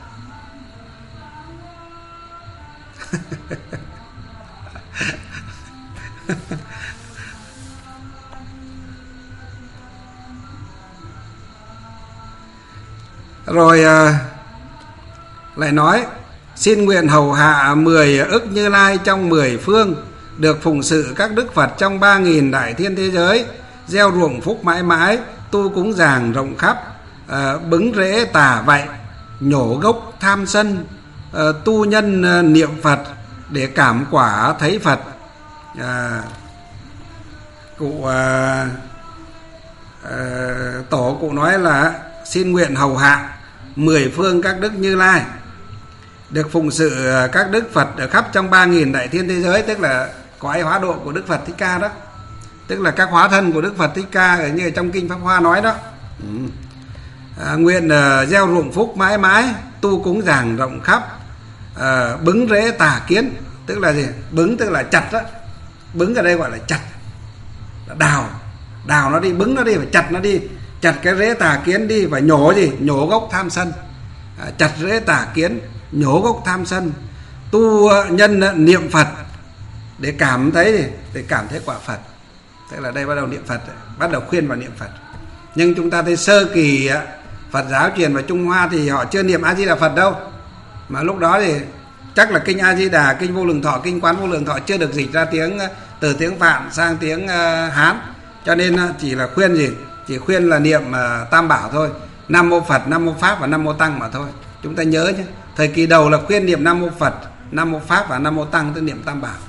Speaker 1: Rồi à, lại nói xin nguyện hầu hạ mười ức Như Lai trong mười phương, được phụng sự các đức Phật trong ba nghìn đại thiên thế giới, gieo ruộng phúc mãi mãi, tu cúng dường rộng khắp, à, bứng rễ tà vậy, nhổ gốc tham sân, à, tu nhân à, niệm Phật để cảm quả thấy Phật. À, cụ à, à, tổ cụ nói là xin nguyện hầu hạ mười phương các đức Như Lai, được phụng sự các đức Phật ở khắp trong ba nghìn đại thiên thế giới, tức là cõi hóa độ của Đức Phật Thích Ca đó, tức là các hóa thân của Đức Phật Thích Ca ở như trong kinh Pháp Hoa nói đó. Ừ. À, nguyện uh, gieo ruộng phúc mãi mãi, tu cúng giảng rộng khắp, uh, bứng rễ tà kiến, tức là gì? Bứng tức là chặt đó, bứng ở đây gọi là chặt, đào đào nó đi, bứng nó đi, phải chặt nó đi, chặt cái rễ tà kiến đi, và nhổ gì? Nhổ gốc tham sân. À, chặt rễ tà kiến, nhổ gốc tham sân, tu uh, nhân uh, niệm Phật để cảm thấy gì? Để cảm thấy quả Phật. Tức là đây bắt đầu niệm Phật, bắt đầu khuyên vào niệm Phật. Nhưng chúng ta thấy sơ kỳ uh, Phật giáo truyền vào Trung Hoa thì họ chưa niệm A Di Đà Phật đâu, mà lúc đó thì chắc là kinh A Di Đà, kinh Vô Lượng Thọ, kinh Quán Vô Lượng Thọ chưa được dịch ra tiếng từ tiếng Phạn sang tiếng uh, Hán, cho nên uh, chỉ là khuyên gì? Chỉ khuyên là niệm uh, Tam Bảo thôi, Nam Mô Phật, Nam Mô Pháp và Nam Mô Tăng mà thôi. Chúng ta nhớ nhé, thời kỳ đầu là khuyên niệm Nam Mô Phật, Nam Mô Pháp và Nam Mô Tăng, tức niệm Tam Bảo.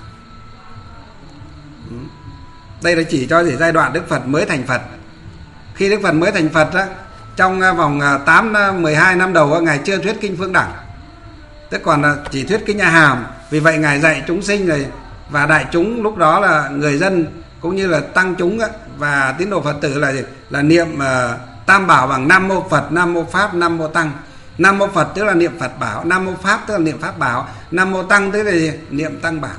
Speaker 1: Đây là chỉ cho gì? Giai đoạn Đức Phật mới thành Phật. Khi Đức Phật mới thành Phật á, trong vòng tám mười hai năm đầu Ngài chưa thuyết kinh Phương Đẳng, tức còn chỉ thuyết kinh A Hàm. Vì vậy Ngài dạy chúng sinh rồi, và đại chúng lúc đó là người dân cũng như là tăng chúng và tín đồ Phật tử là gì? Là niệm uh, Tam Bảo bằng Nam Mô Phật, Nam Mô Pháp, Nam Mô Tăng. Nam Mô Phật tức là niệm Phật bảo, Nam Mô Pháp tức là niệm Pháp bảo, Nam Mô Tăng tức là gì? Niệm Tăng bảo.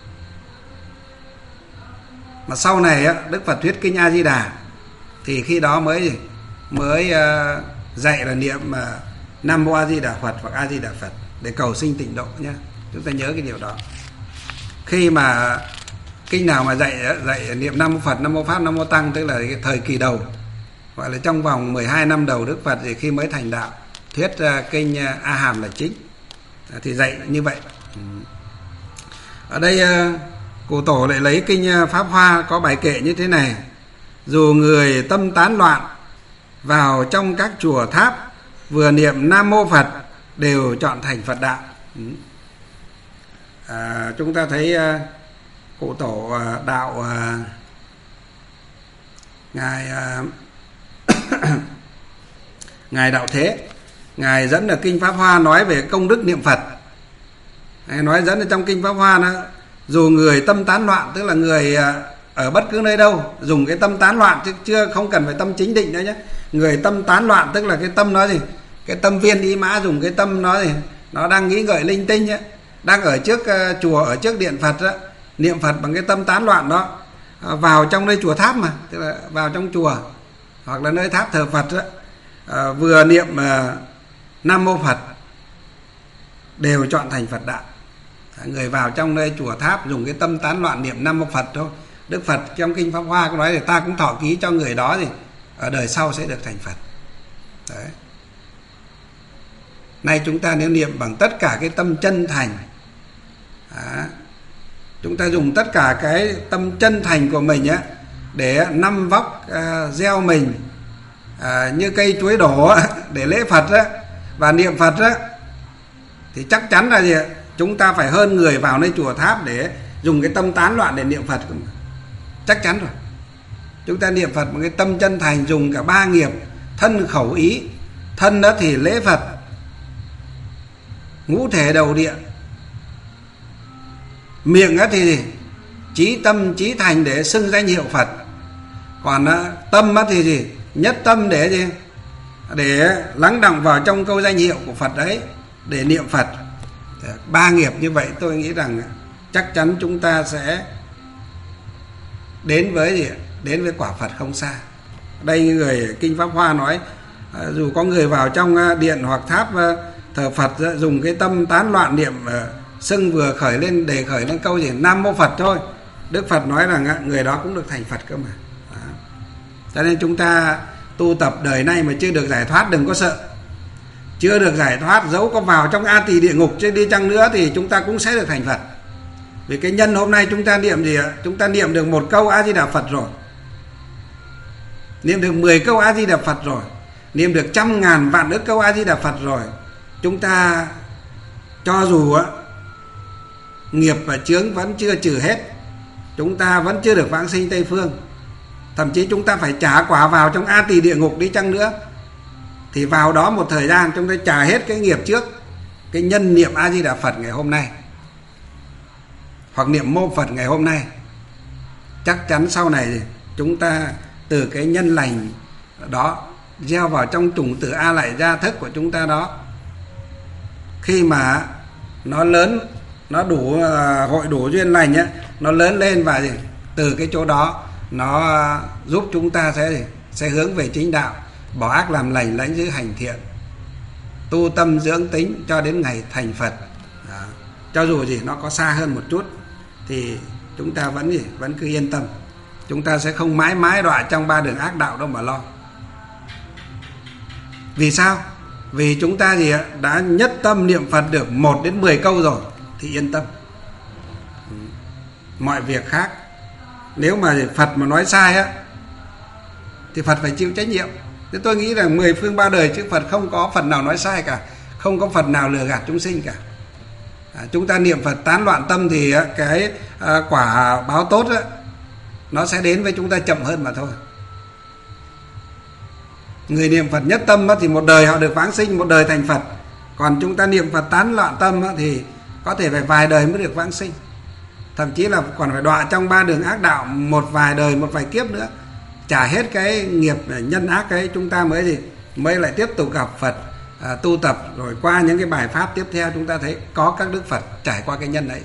Speaker 1: Mà sau này á, Đức Phật thuyết kinh A Di Đà thì khi đó mới gì? mới uh, dạy là niệm uh, Nam Mô A Di Đà Phật hoặc A Di Đà Phật để cầu sinh tịnh độ nhé. Chúng ta nhớ cái điều đó. Khi mà kinh nào mà dạy dạy niệm Nam Mô Phật, Nam Mô Pháp, Nam Mô Tăng, tức là cái thời kỳ đầu, gọi là trong vòng mười hai năm đầu Đức Phật thì khi mới thành đạo, thuyết uh, kinh uh, A Hàm là chính, uh, thì dạy như vậy. Ừ. Ở đây uh, Cụ Tổ lại lấy kinh uh, Pháp Hoa có bài kệ như thế này: dù người tâm tán loạn vào trong các chùa tháp, vừa niệm Nam Mô Phật đều chọn thành Phật đạo. Ừ. À, chúng ta thấy uh, Cụ Tổ uh, đạo uh, ngài uh, ngài Đạo Thế, ngài dẫn ở kinh Pháp Hoa nói về công đức niệm Phật. Ngài nói dẫn ở trong kinh Pháp Hoa đó, dù người tâm tán loạn, tức là người uh, ở bất cứ nơi đâu dùng cái tâm tán loạn, chứ chưa không cần phải tâm chính định nữa nhé. Người tâm tán loạn tức là cái tâm nó gì? Cái tâm viên ý mã, dùng cái tâm nó gì? Nó đang nghĩ ngợi linh tinh ấy, đang ở trước uh, chùa, ở trước điện Phật đó, niệm Phật bằng cái tâm tán loạn đó, uh, vào trong nơi chùa tháp mà, tức là vào trong chùa hoặc là nơi tháp thờ Phật đó, uh, vừa niệm uh, Nam Mô Phật đều chọn thành Phật đạo. uh, Người vào trong nơi chùa tháp dùng cái tâm tán loạn niệm Nam Mô Phật thôi, Đức Phật trong kinh Pháp Hoa có nói thì ta cũng thọ ký cho người đó thì ở đời sau sẽ được thành Phật. Đấy. Nay chúng ta nếu niệm bằng tất cả cái tâm chân thành, à, chúng ta dùng tất cả cái tâm chân thành của mình á, để năm vóc uh, gieo mình uh, như cây chuối đổ để lễ Phật á, và niệm Phật á, thì chắc chắn là gì? Chúng ta phải hơn người vào nơi chùa tháp để dùng cái tâm tán loạn để niệm Phật. Chắc chắn rồi. Chúng ta niệm Phật một cái tâm chân thành, dùng cả ba nghiệp thân khẩu ý. Thân đó thì lễ Phật, ngũ thể đầu địa. Miệng đó thì chí tâm chí thành để xưng danh hiệu Phật. Còn tâm đó thì gì? Nhất tâm để gì? Để lắng đọng vào trong câu danh hiệu của Phật đấy, để niệm Phật. Ba nghiệp như vậy tôi nghĩ rằng chắc chắn chúng ta sẽ đến với gì? Đến với quả Phật không xa. Đây người kinh Pháp Hoa nói, dù có người vào trong điện hoặc tháp thờ Phật dùng cái tâm tán loạn niệm xưng vừa khởi lên, để khởi lên câu gì? Nam Mô Phật thôi, Đức Phật nói rằng người đó cũng được thành Phật cơ mà. Đó. Cho nên chúng ta tu tập đời nay mà chưa được giải thoát đừng có sợ. Chưa được giải thoát, dẫu có vào trong A Tỳ địa ngục chứ đi chăng nữa thì chúng ta cũng sẽ được thành Phật. Vì cái nhân hôm nay chúng ta niệm gì ạ? Chúng ta niệm được một câu A Di Đà Phật rồi, niệm được mười câu A Di Đà Phật rồi, niệm được trăm ngàn vạn ức câu A Di Đà Phật rồi. Chúng ta cho dù á nghiệp và chướng vẫn chưa trừ hết, chúng ta vẫn chưa được vãng sinh Tây Phương, thậm chí chúng ta phải trả quả vào trong A Tỳ địa ngục đi chăng nữa, thì vào đó một thời gian chúng ta trả hết cái nghiệp trước, cái nhân niệm A Di Đà Phật ngày hôm nay. hoặc niệm mô Phật ngày hôm nay, chắc chắn sau này chúng ta từ cái nhân lành đó gieo vào trong chủng tử A Lại Gia thức của chúng ta đó, khi mà nó lớn, nó đủ hội đủ duyên lành á, nó lớn lên và gì, từ cái chỗ đó nó giúp chúng ta sẽ sẽ hướng về chính đạo, bỏ ác làm lành, lãnh giữ hành thiện, tu tâm dưỡng tính cho đến ngày thành Phật. Đó. Cho dù gì nó có xa hơn một chút thì chúng ta vẫn gì vẫn cứ yên tâm, chúng ta sẽ không mãi mãi đọa trong ba đường ác đạo đâu mà lo. Vì sao? Vì chúng ta gì đã nhất tâm niệm Phật được một đến mười câu rồi thì yên tâm. Mọi việc khác, nếu mà Phật mà nói sai á thì Phật phải chịu trách nhiệm. Thế tôi nghĩ là mười phương ba đời chư Phật không có Phật nào nói sai cả, không có Phật nào lừa gạt chúng sinh cả. À, chúng ta niệm Phật tán loạn tâm thì cái à, quả báo tốt á, nó sẽ đến với chúng ta chậm hơn mà thôi. Người niệm Phật nhất tâm á, thì một đời họ được vãng sinh, một đời thành Phật. Còn chúng ta niệm Phật tán loạn tâm á, thì có thể phải vài đời mới được vãng sinh, thậm chí là còn phải đọa trong ba đường ác đạo một vài đời, một vài kiếp nữa, trả hết cái nghiệp nhân ác ấy, chúng ta mới gì mới lại tiếp tục gặp Phật, à, tu tập. Rồi qua những cái bài pháp tiếp theo chúng ta thấy có các đức Phật trải qua cái nhân ấy,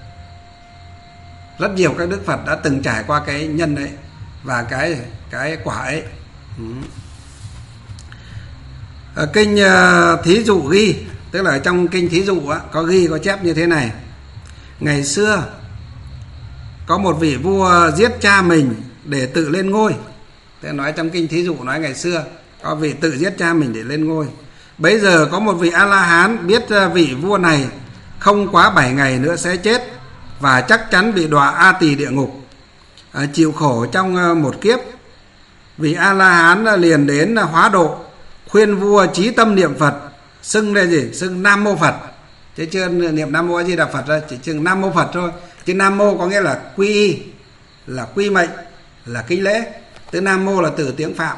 Speaker 1: rất nhiều các đức Phật đã từng trải qua cái nhân ấy và cái cái quả ấy. Ừ. Ở kinh uh, Thí Dụ ghi, tức là trong kinh Thí Dụ á, có ghi có chép như thế này: ngày xưa có một vị vua giết cha mình để tự lên ngôi. Thế nói trong kinh Thí Dụ nói ngày xưa có vị tự giết cha mình để lên ngôi. Bấy giờ có một vị A-la-hán biết vị vua này không quá bảy ngày nữa sẽ chết và chắc chắn bị đọa A Tỳ địa ngục, à, chịu khổ trong một kiếp. Vị A-la-hán liền đến hóa độ, khuyên vua chí tâm niệm Phật, xưng lên gì? Xưng Nam Mô Phật, chứ chưa niệm Nam Mô A Di Đà Phật ra, chỉ chừng Nam Mô Phật thôi. Chứ Nam Mô có nghĩa là quy y, là quy mệnh, là kính lễ. Từ Nam Mô là từ tiếng Phạm,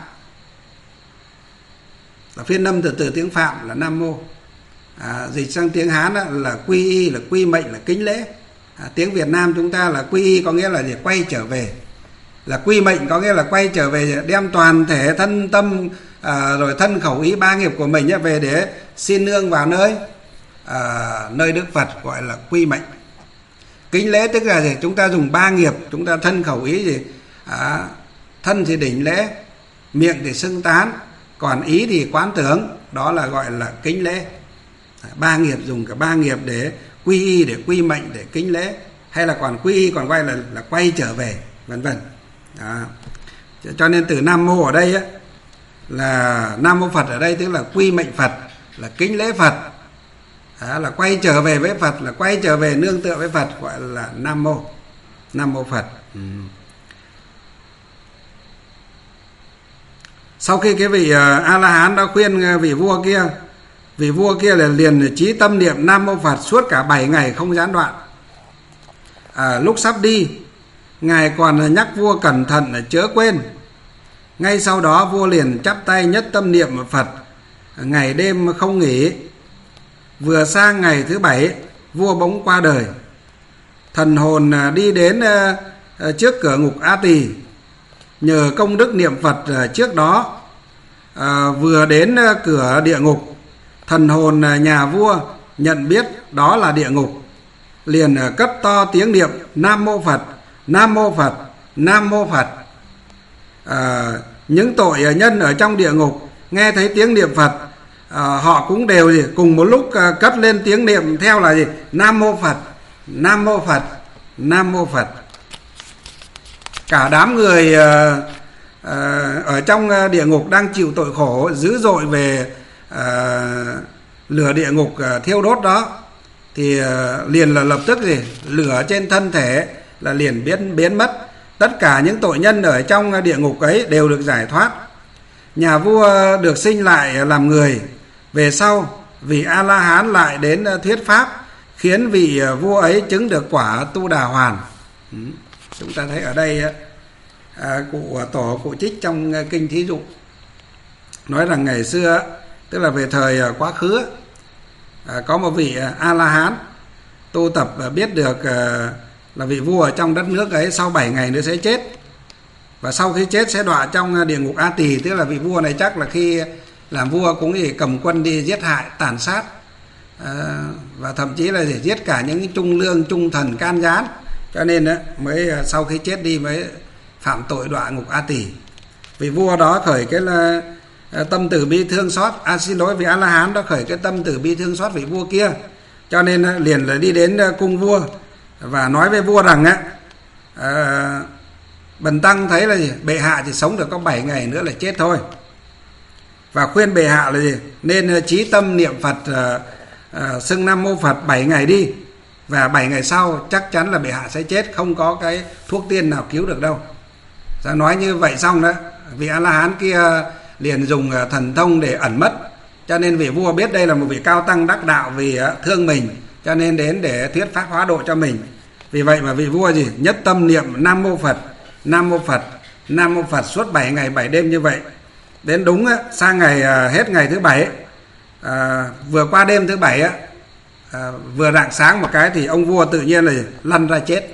Speaker 1: là phiên âm từ từ tiếng Phạm là Nam Mô. À, dịch sang tiếng Hán là quy y, là quy mệnh, là kính lễ. À, tiếng Việt Nam chúng ta là quy y có nghĩa là gì? Quay trở về. Là quy mệnh có nghĩa là quay trở về, đem toàn thể thân tâm à, rồi thân khẩu ý ba nghiệp của mình về để xin nương vào nơi à, nơi Đức Phật, gọi là quy mệnh. Kính lễ tức là gì? Chúng ta dùng ba nghiệp, chúng ta thân khẩu ý gì? À, thân thì đỉnh lễ, miệng thì xưng tán, còn ý thì quán tưởng, đó là gọi là kính lễ. À, ba nghiệp, dùng cả ba nghiệp để quy y, để quy mệnh, để kính lễ, hay là còn quy y còn quay là là quay trở về, vân vân. Cho nên từ Nam Mô ở đây á, là Nam Mô Phật ở đây tức là quy mệnh Phật, là kính lễ Phật, à, là quay trở về với Phật, là quay trở về nương tựa với Phật, gọi là Nam Mô, Nam Mô Phật. Ừ. Sau khi cái vị uh, A-la-hán đã khuyên vị vua kia, vị vua kia là liền chí tâm niệm Nam Mô Phật suốt cả bảy ngày không gián đoạn. À, lúc sắp đi, ngài còn nhắc vua cẩn thận chớ quên. Ngay sau đó vua liền chắp tay nhất tâm niệm Phật, ngày đêm không nghỉ. Vừa sang ngày thứ bảy, vua bỗng qua đời. Thần hồn đi đến trước cửa ngục A Tỳ. Nhờ công đức niệm Phật trước đó, à, vừa đến cửa địa ngục, thần hồn nhà vua nhận biết đó là địa ngục, liền cất to tiếng niệm Nam Mô Phật, Nam Mô Phật, Nam Mô Phật. À, những tội nhân ở trong địa ngục nghe thấy tiếng niệm Phật, à, họ cũng đều gì, cùng một lúc cất lên tiếng niệm theo là gì? Nam Mô Phật, Nam Mô Phật, Nam Mô Phật. Cả đám người à, à, ở trong địa ngục đang chịu tội khổ dữ dội về à, lửa địa ngục à, thiêu đốt đó, thì à, liền là lập tức gì? Lửa trên thân thể là liền biến biến mất. Tất cả những tội nhân ở trong địa ngục ấy đều được giải thoát. Nhà vua được sinh lại làm người. Về sau, vị A-la-hán lại đến thuyết pháp, khiến vị vua ấy chứng được quả Tu Đà Hoàn. Ừ. Chúng ta thấy ở đây à, cụ tổ cụ trích trong kinh Thí Dụ nói rằng ngày xưa, tức là về thời quá khứ, à, có một vị A-la-hán tu tập biết được à, là vị vua ở trong đất nước ấy sau bảy ngày nữa sẽ chết, và sau khi chết sẽ đọa trong địa ngục A Tỳ. Tức là vị vua này chắc là khi làm vua cũng thì cầm quân đi giết hại tàn sát, à, và thậm chí là để giết cả những trung lương trung thần can gián, cho nên đó, mới sau khi chết đi mới phạm tội đọa ngục A Tỳ. Vị vua đó khởi cái là tâm từ bi thương xót, à xin lỗi, vị A La Hán đó khởi cái tâm từ bi thương xót vị vua kia, cho nên liền là đi đến cung vua và nói với vua rằng á, à, bần tăng thấy là gì? Bệ hạ chỉ sống được có bảy ngày nữa là chết thôi, và khuyên bệ hạ là gì? Nên chí tâm niệm Phật, à, à, xưng Nam Mô Phật bảy ngày đi, và bảy ngày sau chắc chắn là bệ hạ sẽ chết, không có cái thuốc tiên nào cứu được đâu. Ra nói như vậy xong đó, vị A La Hán kia liền dùng thần thông để ẩn mất, cho nên vị vua biết đây là một vị cao tăng đắc đạo, vì thương mình cho nên đến để thuyết pháp hóa độ cho mình. Vì vậy mà vị vua gì nhất tâm niệm Nam Mô Phật, Nam Mô Phật, Nam Mô Phật suốt bảy ngày bảy đêm như vậy. Đến đúng á, sang ngày hết ngày thứ bảy, à, vừa qua đêm thứ bảy á, à, vừa rạng sáng một cái thì ông vua tự nhiên là lăn ra chết.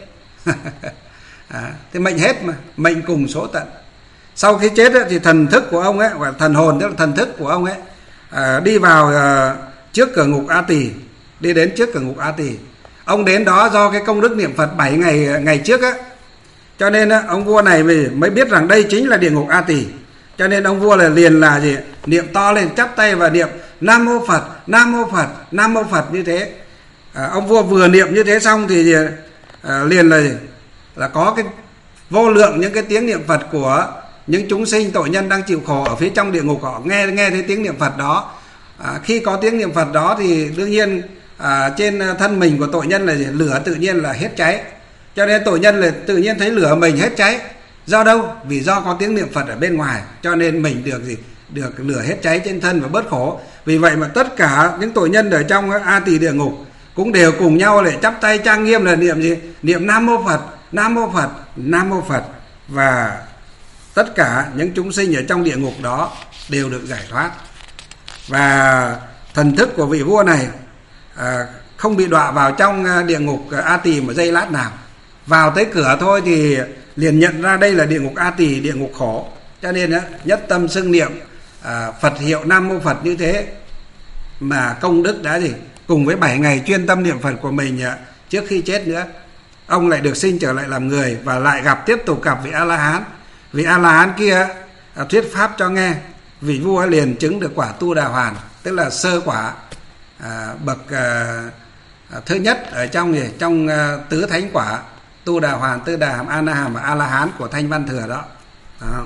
Speaker 1: À, thế mệnh hết mà, mệnh cùng số tận. Sau khi chết ấy, thì thần thức của ông ấy, gọi là thần hồn, tức là thần thức của ông ấy, à, đi vào à, trước cửa ngục A Tỳ, đi đến trước cửa ngục A Tỳ. Ông đến đó do cái công đức niệm Phật bảy ngày ngày trước á, cho nên á, ông vua này mới biết rằng đây chính là địa ngục A Tỳ. Cho nên ông vua là liền là gì niệm to lên, chắp tay và niệm Nam Mô Phật, Nam Mô Phật, Nam Mô Phật như thế. À, ông vua vừa niệm như thế xong thì à, liền là là có cái vô lượng những cái tiếng niệm Phật của những chúng sinh tội nhân đang chịu khổ ở phía trong địa ngục, họ nghe nghe thấy tiếng niệm Phật đó. À, khi có tiếng niệm Phật đó thì đương nhiên à, trên thân mình của tội nhân là gì? Lửa tự nhiên là hết cháy, cho nên tội nhân là tự nhiên thấy lửa mình hết cháy. Do đâu? Vì do có tiếng niệm Phật ở bên ngoài, cho nên mình được gì? Được lửa hết cháy trên thân và bớt khổ. Vì vậy mà tất cả những tội nhân ở trong A Tỳ địa ngục cũng đều cùng nhau để chắp tay trang nghiêm là niệm gì? Niệm Nam Mô Phật, Nam Mô Phật, Nam Mô Phật, và tất cả những chúng sinh ở trong địa ngục đó đều được giải thoát. Và thần thức của vị vua này à, không bị đọa vào trong địa ngục A Tỳ một giây lát nào. Vào tới cửa thôi thì liền nhận ra đây là địa ngục A Tỳ, địa ngục khổ. Cho nên nhất tâm xưng niệm à, Phật hiệu Nam Mô Phật như thế mà công đức đã gì? Cùng với bảy ngày chuyên tâm niệm Phật của mình à, trước khi chết nữa, ông lại được sinh trở lại làm người và lại gặp tiếp tục gặp vị A La Hán. Vị A La Hán kia à, thuyết pháp cho nghe, vị vua liền chứng được quả Tu Đà Hoàn, tức là sơ quả à, bậc à, à, thứ nhất ở trong gì? Trong à, tứ thánh quả Tu Đà Hoàn, Tư Đà Hàm, A Na Hàm và A La Hán của Thanh Văn Thừa đó. Đó.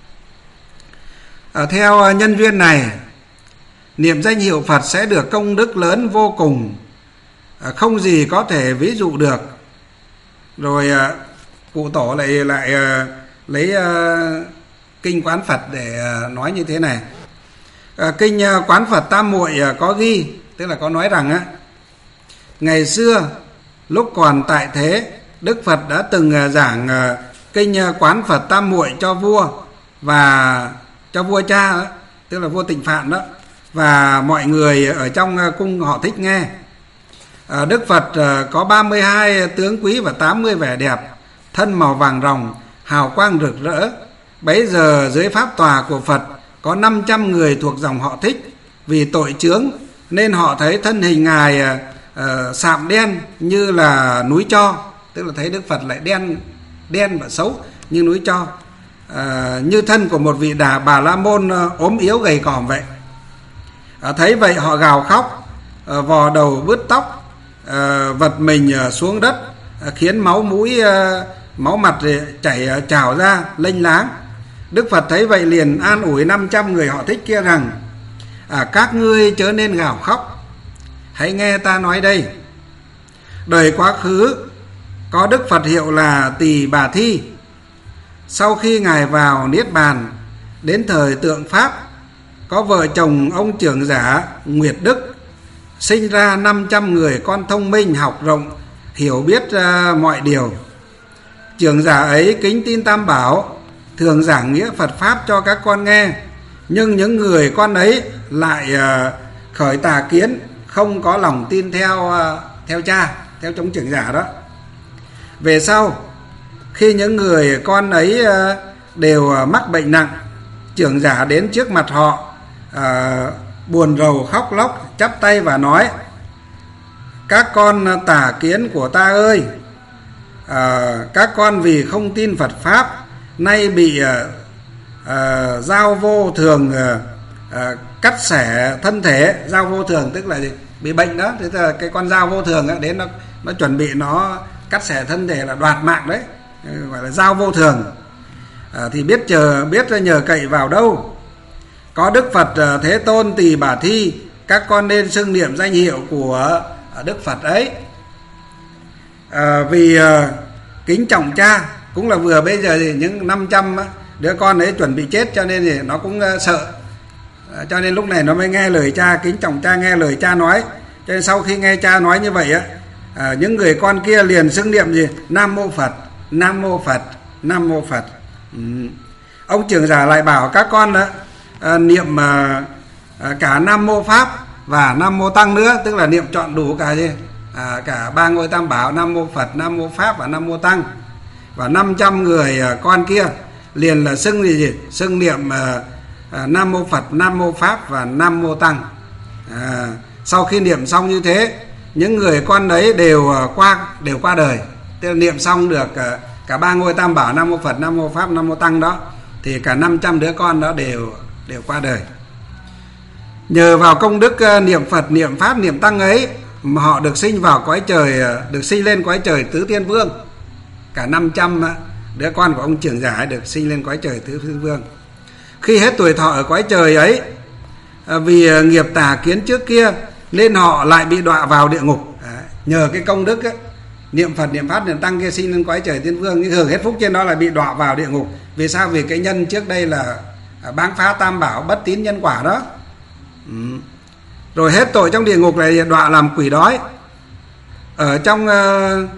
Speaker 1: À, theo nhân duyên này, niệm danh hiệu Phật sẽ được công đức lớn vô cùng, à, không gì có thể ví dụ được. Rồi à, cụ tổ lại lại à, lấy à, kinh Quán Phật để à, nói như thế này. À, kinh à, Quán Phật Tam Muội à, có ghi, tức là có nói rằng á, ngày xưa lúc còn tại thế, Đức Phật đã từng à, giảng à, kinh à, Quán Phật Tam Muội cho vua và cho vua cha đó, tức là vua Tịnh Phạn đó, và mọi người ở trong à, cung họ thích nghe. À, Đức Phật à, có ba mươi hai tướng quý và tám mươi vẻ đẹp, thân màu vàng ròng, hào quang rực rỡ. Bấy giờ dưới pháp tòa của Phật có năm trăm người thuộc dòng họ Thích, vì tội chướng nên họ thấy thân hình ngài à, à, sạm đen như là núi tro, tức là thấy Đức Phật lại đen đen và xấu như núi tro, à, như thân của một vị đà Bà La Môn à, ốm yếu gầy còm vậy. À, thấy vậy họ gào khóc, à, vò đầu bứt tóc, à, vật mình à, xuống đất, à, khiến máu mũi à, máu mặt chảy à, trào ra lênh láng. Đức Phật thấy vậy liền an ủi năm trăm người họ Thích kia rằng, à, các ngươi chớ nên gào khóc, hãy nghe ta nói đây. Đời quá khứ có Đức Phật hiệu là Tỳ Bà Thi. Sau khi ngài vào niết bàn, đến thời tượng pháp, có vợ chồng ông trưởng giả Nguyệt Đức, sinh ra năm trăm người con thông minh, học rộng, hiểu biết uh, mọi điều. Trưởng giả ấy kính tin Tam Bảo, thường giảng nghĩa Phật pháp cho các con nghe, nhưng những người con ấy lại uh, khởi tà kiến, không có lòng tin theo uh, theo cha, theo trong trưởng giả đó. Về sau, khi những người con ấy đều mắc bệnh nặng, trưởng giả đến trước mặt họ, à, buồn rầu khóc lóc, chắp tay và nói: các con tà kiến của ta ơi, à, các con vì không tin Phật Pháp, nay bị à, à, giao vô thường à, à, cắt xẻ thân thể. Giao vô thường tức là gì? Bị bệnh đó. Thế là cái con dao vô thường ấy, đến nó, nó chuẩn bị nó cắt xẻ thân thể, là đoạt mạng đấy, gọi là dao vô thường. À, thì biết chờ biết nhờ cậy vào đâu? Có Đức Phật Thế Tôn Tỳ Bà Thi, các con nên xưng niệm danh hiệu của Đức Phật ấy. À, vì à, kính trọng cha, cũng là vừa bây giờ thì những năm trăm đứa con ấy chuẩn bị chết, cho nên thì nó cũng sợ, à, cho nên lúc này nó mới nghe lời cha, kính trọng cha, nghe lời cha nói. Cho nên sau khi nghe cha nói như vậy á, à, những người con kia liền xưng niệm gì? Nam Mô Phật, Nam Mô Phật, Nam Mô Phật. Ừ. Ông trưởng giả lại bảo các con đó, à, niệm à, à, cả Nam Mô Pháp và Nam Mô Tăng nữa, tức là niệm trọn đủ cả gì? À, cả ba ngôi tam bảo, Nam Mô Phật, Nam Mô Pháp và Nam Mô Tăng. Và năm trăm người à, con kia liền là xưng gì gì? Xưng niệm à, à, Nam Mô Phật, Nam Mô Pháp và Nam Mô Tăng. À, sau khi niệm xong như thế, những người con đấy đều qua đều qua đời. Tức là niệm xong được uh, cả ba ngôi tam bảo, Nam Mô Phật, Nam Mô Pháp, Nam Mô Tăng đó, thì cả năm trăm đứa con đó đều đều qua đời. Nhờ vào công đức uh, niệm Phật, niệm Pháp, niệm Tăng ấy mà họ được sinh vào cõi trời, uh, được sinh lên cõi trời Tứ Thiên Vương. Cả năm trăm uh, đứa con của ông trưởng giả ấy được sinh lên cõi trời Tứ Thiên Vương. Khi hết tuổi thọ ở cõi trời ấy, uh, vì uh, nghiệp tà kiến trước kia nên họ lại bị đọa vào địa ngục. À, nhờ cái công đức ấy, niệm Phật, niệm Pháp, niệm Tăng kia sinh lên cõi trời Thiên Vương, hưởng hết phúc trên đó, lại bị đọa vào địa ngục. Vì sao? Vì cái nhân trước đây là báng phá tam bảo, bất tín nhân quả đó. Ừ. Rồi hết tội trong địa ngục này đọa làm quỷ đói. Ở trong uh,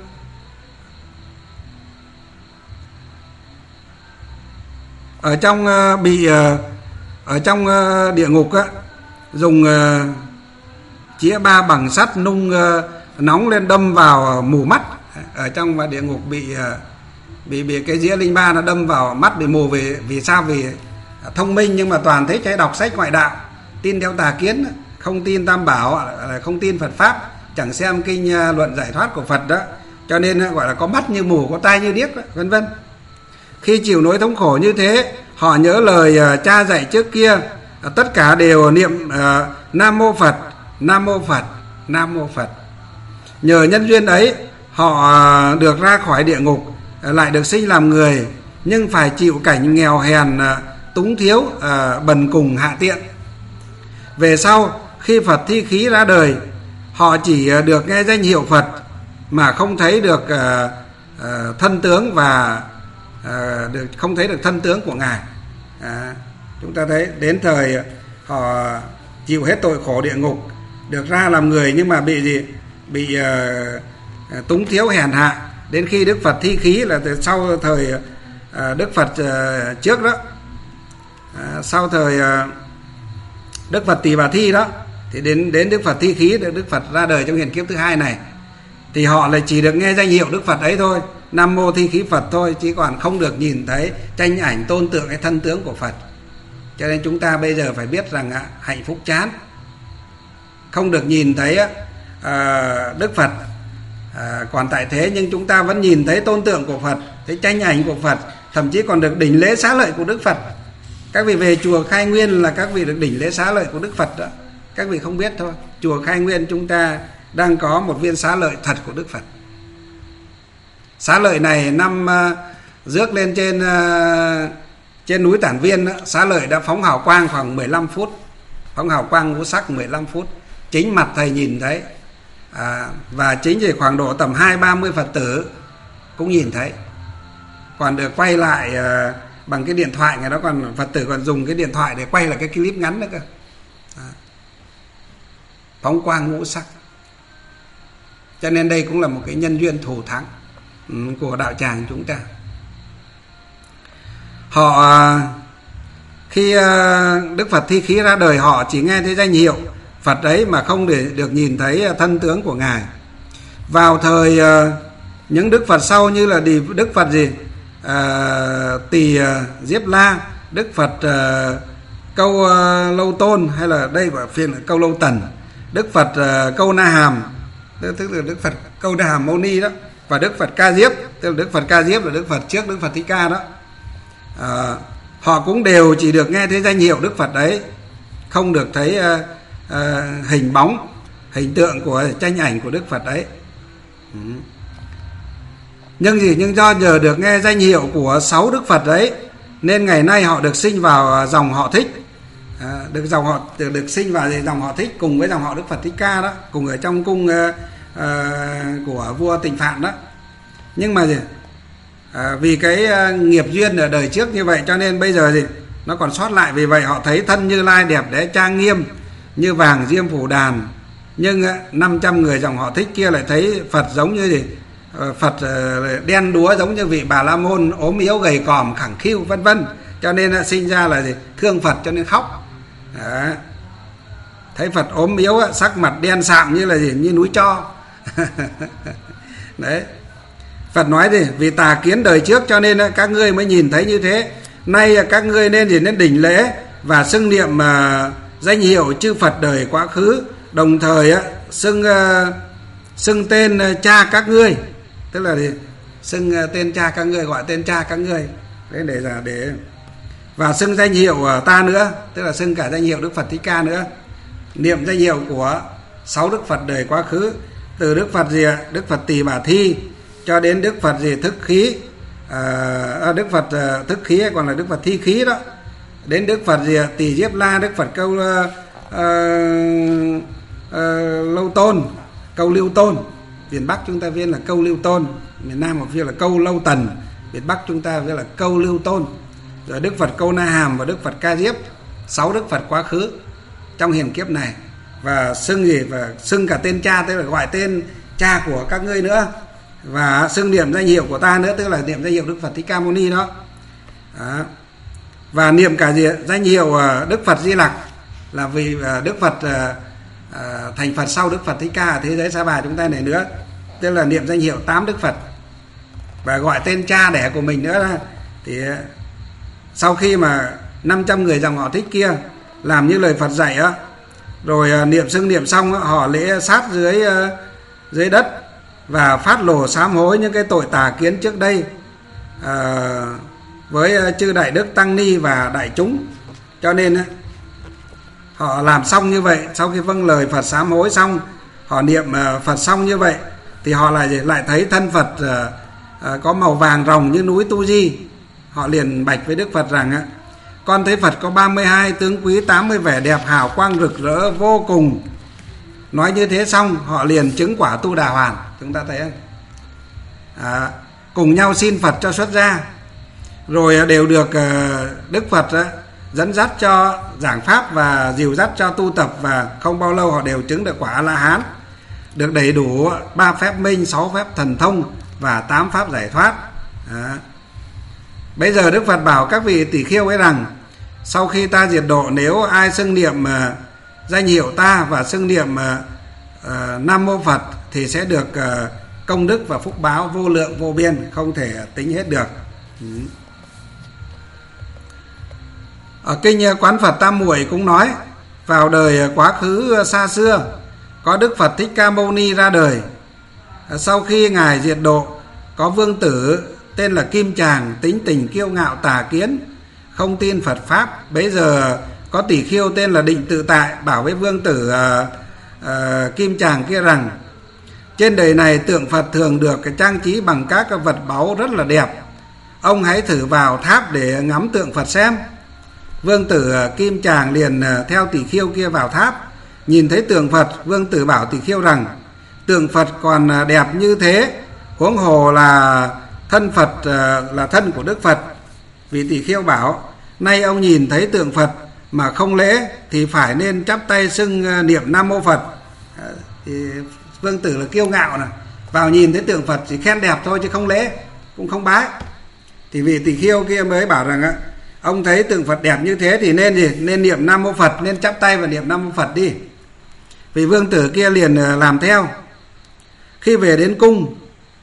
Speaker 1: ở trong uh, bị uh, ở trong uh, địa ngục á, dùng uh, chĩa ba bằng sắt nung uh, nóng lên đâm vào mù mắt. Ở trong địa ngục bị uh, bị bị cái dĩa linh ba nó đâm vào mắt, bị mù. Vì vì sao? Vì thông minh nhưng mà toàn thấy trái đọc sách ngoại đạo, tin theo tà kiến, không tin tam bảo, không tin Phật Pháp, chẳng xem kinh uh, luận giải thoát của Phật đó, cho nên uh, gọi là có mắt như mù, có tai như điếc đó, vân vân. Khi chịu nỗi thống khổ như thế, họ nhớ lời uh, cha dạy trước kia, uh, tất cả đều niệm uh, Nam Mô Phật, Nam Mô Phật, Nam Mô Phật. Nhờ nhân duyên ấy, họ uh, được ra khỏi địa ngục, uh, lại được sinh làm người, nhưng phải chịu cảnh nghèo hèn, uh, túng thiếu, uh, bần cùng hạ tiện. Về sau, khi Phật thi khí ra đời, họ chỉ uh, được nghe danh hiệu Phật mà không thấy được uh, uh, thân tướng và uh, được, không thấy được thân tướng của Ngài. À, chúng ta thấy đến thời họ chịu hết tội khổ địa ngục, được ra làm người, nhưng mà bị gì? Bị uh, túng thiếu hèn hạ. Đến khi Đức Phật thi khí là từ sau thời uh, Đức Phật uh, trước đó, uh, sau thời uh, Đức Phật Tỳ Bà Thi đó, thì đến đến Đức Phật thi khí, được Đức Phật ra đời trong hiện kiếp thứ hai này, thì họ lại chỉ được nghe danh hiệu Đức Phật ấy thôi, Nam Mô Thi Khí Phật thôi, chứ còn không được nhìn thấy tranh ảnh tôn tượng cái thân tướng của Phật. Cho nên chúng ta bây giờ phải biết rằng à, hạnh phúc chán, không được nhìn thấy à, Đức Phật à, còn tại thế, nhưng chúng ta vẫn nhìn thấy tôn tượng của Phật, thấy tranh ảnh của Phật, thậm chí còn được đỉnh lễ xá lợi của Đức Phật. Các vị về chùa Khai Nguyên là các vị được đỉnh lễ xá lợi của Đức Phật đó. Các vị không biết thôi, chùa Khai Nguyên chúng ta đang có một viên xá lợi thật của Đức Phật. Xá lợi này năm uh, rước lên trên uh, trên núi Tản Viên đó, xá lợi đã phóng hào quang khoảng mười lăm phút, phóng hào quang ngũ sắc mười lăm phút, chính mặt thầy nhìn thấy, à, và chính thì khoảng độ tầm hai ba mươi Phật tử cũng nhìn thấy. Còn được quay lại uh, bằng cái điện thoại, người đó còn Phật tử còn dùng cái điện thoại để quay lại cái clip ngắn nữa cơ. À, phóng quang ngũ sắc. Cho nên đây cũng là một cái nhân duyên thù thắng của đạo tràng chúng ta. Họ khi Đức Phật thi khí ra đời, họ chỉ nghe thấy danh hiệu Phật ấy mà không để được nhìn thấy thân tướng của Ngài. Vào thời Những Đức Phật sau như là đi Đức Phật gì à, Tỳ Diếp La, Đức Phật à, Câu à, Lâu Tôn, hay là đây là phiên Câu Lâu Tần, Đức Phật à, Câu Na Hàm, tức là Đức Phật Câu Na Hàm Mâu Ni đó, và Đức Phật Ca Diếp, tức là Đức Phật Ca Diếp là Đức Phật trước Đức Phật Thích Ca đó. À, họ cũng đều chỉ được nghe thấy danh hiệu Đức Phật đấy, không được thấy à, à, hình bóng, hình tượng của tranh ảnh của Đức Phật đấy. Ừ. Nhưng gì? Nhưng do nhờ được nghe danh hiệu của sáu Đức Phật đấy, nên ngày nay họ được sinh vào dòng họ Thích, à, được dòng họ được, được sinh vào dòng họ Thích cùng với dòng họ Đức Phật Thích Ca đó, cùng ở trong cung uh, uh, của vua Tịnh Phạn đó. Nhưng mà gì? À, vì cái uh, nghiệp duyên ở đời trước như vậy cho nên bây giờ gì? Nó còn sót lại, vì vậy họ thấy thân Như Lai đẹp đẽ trang nghiêm như vàng diêm phủ đàn. Nhưng uh, năm trăm người dòng họ Thích kia lại thấy Phật giống như gì? Phật đen đúa giống như vị Bà La Môn, ốm yếu gầy còm khẳng khiu vân vân, cho nên sinh ra là gì? Thương Phật cho nên khóc. Đó. Thấy Phật ốm yếu, sắc mặt đen sạm như là gì? Như núi tro. Đấy. Phật nói gì? Vì tà kiến đời trước cho nên các ngươi mới nhìn thấy như thế. Nay các ngươi nên gì? Nên đỉnh lễ và xưng niệm danh hiệu chư Phật đời quá khứ, đồng thời xưng xưng tên cha các ngươi, tức là gì? Xưng tên cha các ngươi, gọi tên cha các ngươi đấy, để là để và xưng danh hiệu ta nữa, tức là xưng cả danh hiệu Đức Phật Thích Ca nữa, niệm danh hiệu của sáu Đức Phật đời quá khứ, từ Đức Phật gì ạ? Đức Phật Tỳ Bà Thi cho đến Đức Phật gì? Thức Khí, à, Đức Phật uh, Thức Khí hay còn là Đức Phật Thi Khí đó, đến Đức Phật gì ạ? Tỳ Diếp La, Đức Phật Câu uh, uh, uh, Lâu Tôn, Câu Lưu Tôn. Miền Bắc chúng ta viết là Câu Lưu Tôn, miền Nam một viết là Câu Lâu Tần, miền Bắc chúng ta viết là Câu Lưu Tôn. Rồi Đức Phật Câu Na Hàm và Đức Phật Ca Diếp, sáu Đức Phật quá khứ trong hiền kiếp này, và xưng gì? Và xưng cả tên cha, tức là gọi tên cha của các ngươi nữa, và xưng niệm danh hiệu của ta nữa, tức là niệm danh hiệu Đức Phật Thích Ca Mâu Ni đó. Đó. Và niệm cả gì? Danh hiệu Đức Phật Di Lặc, là vì Đức Phật À, thành Phật sau Đức Phật Thích Ca ở thế giới Sa Bà chúng ta này nữa, tức là niệm danh hiệu tám Đức Phật và gọi tên cha đẻ của mình nữa. Thì sau khi mà năm trăm người dòng họ Thích kia làm như lời Phật dạy á, rồi niệm xưng niệm xong á, họ lễ sát dưới dưới đất và phát lộ sám hối những cái tội tà kiến trước đây à, với chư đại đức tăng ni và đại chúng. Cho nên họ làm xong như vậy, sau khi vâng lời Phật sám hối xong, họ niệm Phật xong như vậy, thì họ lại lại thấy thân Phật uh, có màu vàng ròng như núi Tu Di. Họ liền bạch với Đức Phật rằng: con thấy Phật có ba mươi hai tướng quý, tám mươi vẻ đẹp, hào quang rực rỡ vô cùng. Nói như thế xong, họ liền chứng quả Tu Đà Hoàn. Chúng ta thấy không? À, cùng nhau xin Phật cho xuất gia, rồi đều được uh, Đức Phật uh, dẫn dắt cho giảng pháp và dìu dắt cho tu tập, và không bao lâu họ đều chứng được quả A-la-hán, được đầy đủ ba phép minh, sáu phép thần thông và tám pháp giải thoát. Đó. Bây giờ Đức Phật bảo các vị tỷ khiêu ấy rằng: sau khi ta diệt độ, nếu ai xưng niệm uh, danh hiệu ta và xưng niệm uh, uh, Nam Mô Phật thì sẽ được uh, công đức và phúc báo vô lượng vô biên, không thể tính hết được. Ừ. Ở kinh Quán Phật Tam Muội cũng nói: vào đời quá khứ xa xưa, có Đức Phật Thích Ca Mâu Ni ra đời. Sau khi ngài diệt độ, có vương tử tên là Kim Tràng, tính tình kiêu ngạo tà kiến, không tin Phật pháp. Bấy giờ có tỷ khiêu tên là Định Tự Tại bảo với vương tử uh, uh, Kim Tràng kia rằng: trên đời này tượng Phật thường được trang trí bằng các vật báu rất là đẹp, ông hãy thử vào tháp để ngắm tượng Phật xem. Vương tử Kim Tràng liền theo tỷ khiêu kia vào tháp, nhìn thấy tượng Phật. Vương tử bảo tỷ khiêu rằng: tượng Phật còn đẹp như thế, huống hồ là thân Phật, là thân của Đức Phật. Vì tỷ khiêu bảo: nay ông nhìn thấy tượng Phật mà không lễ thì phải nên chắp tay xưng niệm Nam Mô Phật. Thì vương tử là kiêu ngạo này, vào nhìn thấy tượng Phật chỉ khen đẹp thôi chứ không lễ, cũng không bái. Thì vị tỷ khiêu kia mới bảo rằng á: ông thấy tượng Phật đẹp như thế thì nên gì? Nên niệm Nam Mô Phật, nên chắp tay và niệm Nam Mô Phật đi. Vì vương tử kia liền làm theo. Khi về đến cung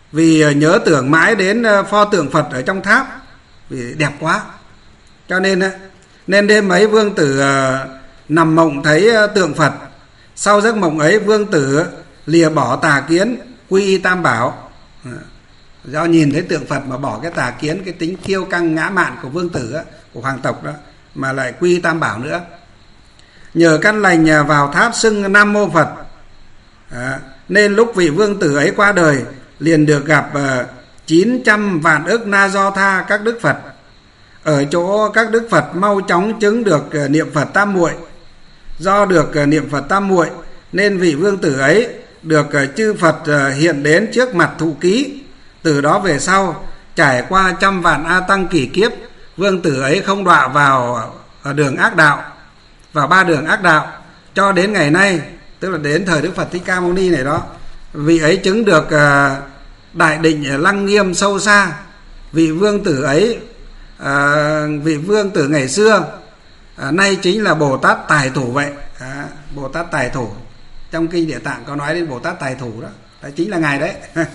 Speaker 1: vì nhớ tưởng mãi đến pho tượng Phật ở trong tháp, vì đẹp quá. Cho nên nên đêm ấy vương tử nằm mộng thấy tượng Phật. Sau giấc mộng ấy vương tử lìa bỏ tà kiến, quy y Tam Bảo. Do nhìn thấy tượng Phật mà bỏ cái tà kiến, cái tính kiêu căng ngã mạn của vương tử, của hoàng tộc đó, mà lại quy y Tam Bảo nữa. Nhờ căn lành vào tháp xưng Nam Mô Phật, à, nên lúc vị vương tử ấy qua đời, liền được gặp uh, chín trăm vạn ức na do tha các đức Phật. Ở chỗ các đức Phật mau chóng chứng được uh, niệm Phật tam muội. Do được uh, niệm Phật tam muội nên vị vương tử ấy được uh, chư Phật uh, hiện đến trước mặt thụ ký. Từ đó về sau, trải qua trăm vạn a tăng kỷ kiếp, vương tử ấy không đọa vào uh, đường ác đạo, vào ba đường ác đạo, cho đến ngày nay, tức là đến thời Đức Phật Thích Ca Mâu Ni này đó, vị ấy chứng được uh, đại định lăng nghiêm sâu xa. Vị vương tử ấy, uh, vị vương tử ngày xưa, uh, nay chính là Bồ Tát Tài Thủ vậy. uh, Bồ Tát Tài Thủ, trong kinh Địa Tạng có nói đến Bồ Tát Tài Thủ đó, đó chính là ngài đấy.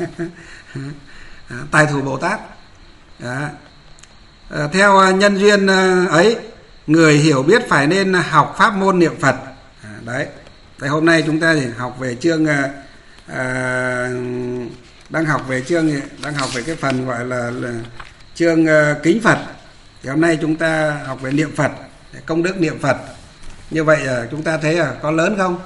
Speaker 1: Tài Thủ Bồ Tát. uh, uh, Theo nhân duyên uh, ấy, người hiểu biết phải nên học pháp môn niệm Phật. À, đấy. Thế hôm nay chúng ta thì học về chương uh, uh, đang học về chương đang học về cái phần gọi là, là chương uh, kính Phật. Thì hôm nay chúng ta học về niệm Phật, công đức niệm Phật. Như vậy uh, chúng ta thấy là uh, có lớn không?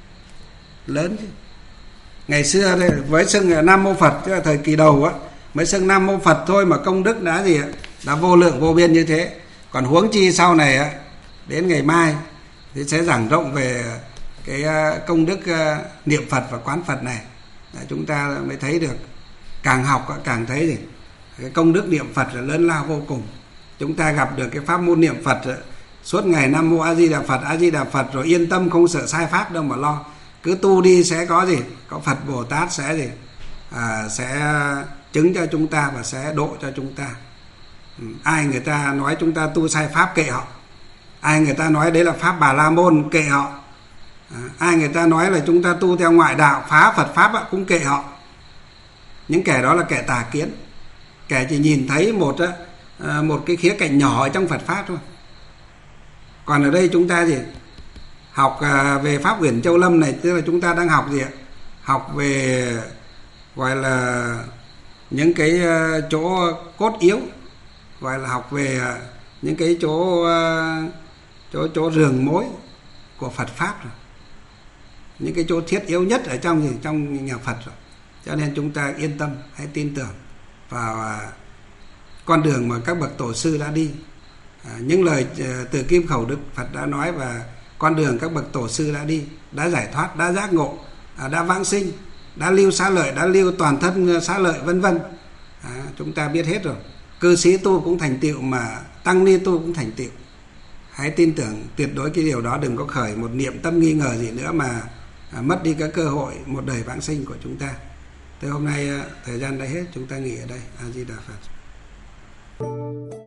Speaker 1: Lớn chứ. Ngày xưa thì với xưng Nam Mô Phật, tức là thời kỳ đầu á, mới xưng Nam Mô Phật thôi mà công đức đã gì, đã vô lượng vô biên như thế. Còn huống chi sau này á, đến ngày mai thì sẽ giảng rộng về cái công đức niệm Phật và quán Phật này. Chúng ta mới thấy được, càng học càng thấy gì, cái công đức niệm Phật là lớn lao vô cùng. Chúng ta gặp được cái pháp môn niệm Phật suốt ngày Nam Mô A Di Đà Phật, A Di Đà Phật, rồi yên tâm không sợ sai pháp đâu mà lo. Cứ tu đi sẽ có gì, có Phật Bồ Tát sẽ gì, à, sẽ chứng cho chúng ta và sẽ độ cho chúng ta. Ai người ta nói chúng ta tu sai pháp kệ họ, ai người ta nói đấy là pháp Bà La Môn kệ họ, à, ai người ta nói là chúng ta tu theo ngoại đạo phá Phật pháp cũng kệ họ. Những kẻ đó là kẻ tà kiến, kẻ chỉ nhìn thấy một một cái khía cạnh nhỏ ở trong Phật pháp thôi. Còn ở đây chúng ta gì, học về pháp Uyển Châu Lâm này, tức là chúng ta đang học gì ạ? Học về gọi là những cái chỗ cốt yếu, gọi là học về những cái chỗ chỗ chỗ rường mối của Phật pháp rồi, những cái chỗ thiết yếu nhất ở trong gì, trong nhà Phật rồi. Cho nên chúng ta yên tâm, hãy tin tưởng vào con đường mà các bậc tổ sư đã đi. À, những lời từ kim khẩu Đức Phật đã nói và con đường các bậc tổ sư đã đi, đã giải thoát, đã giác ngộ, à, đã vãng sinh, đã lưu xá lợi, đã lưu toàn thân xá lợi, vân vân. À, chúng ta biết hết rồi. Cư sĩ tu cũng thành tựu mà tăng ni tu cũng thành tựu. Hãy tin tưởng tuyệt đối cái điều đó, đừng có khởi một niệm tâm nghi ngờ gì nữa mà à, mất đi cái cơ hội một đời vãng sinh của chúng ta. Thế hôm nay thời gian đã hết, chúng ta nghỉ ở đây. A Di Đà Phật.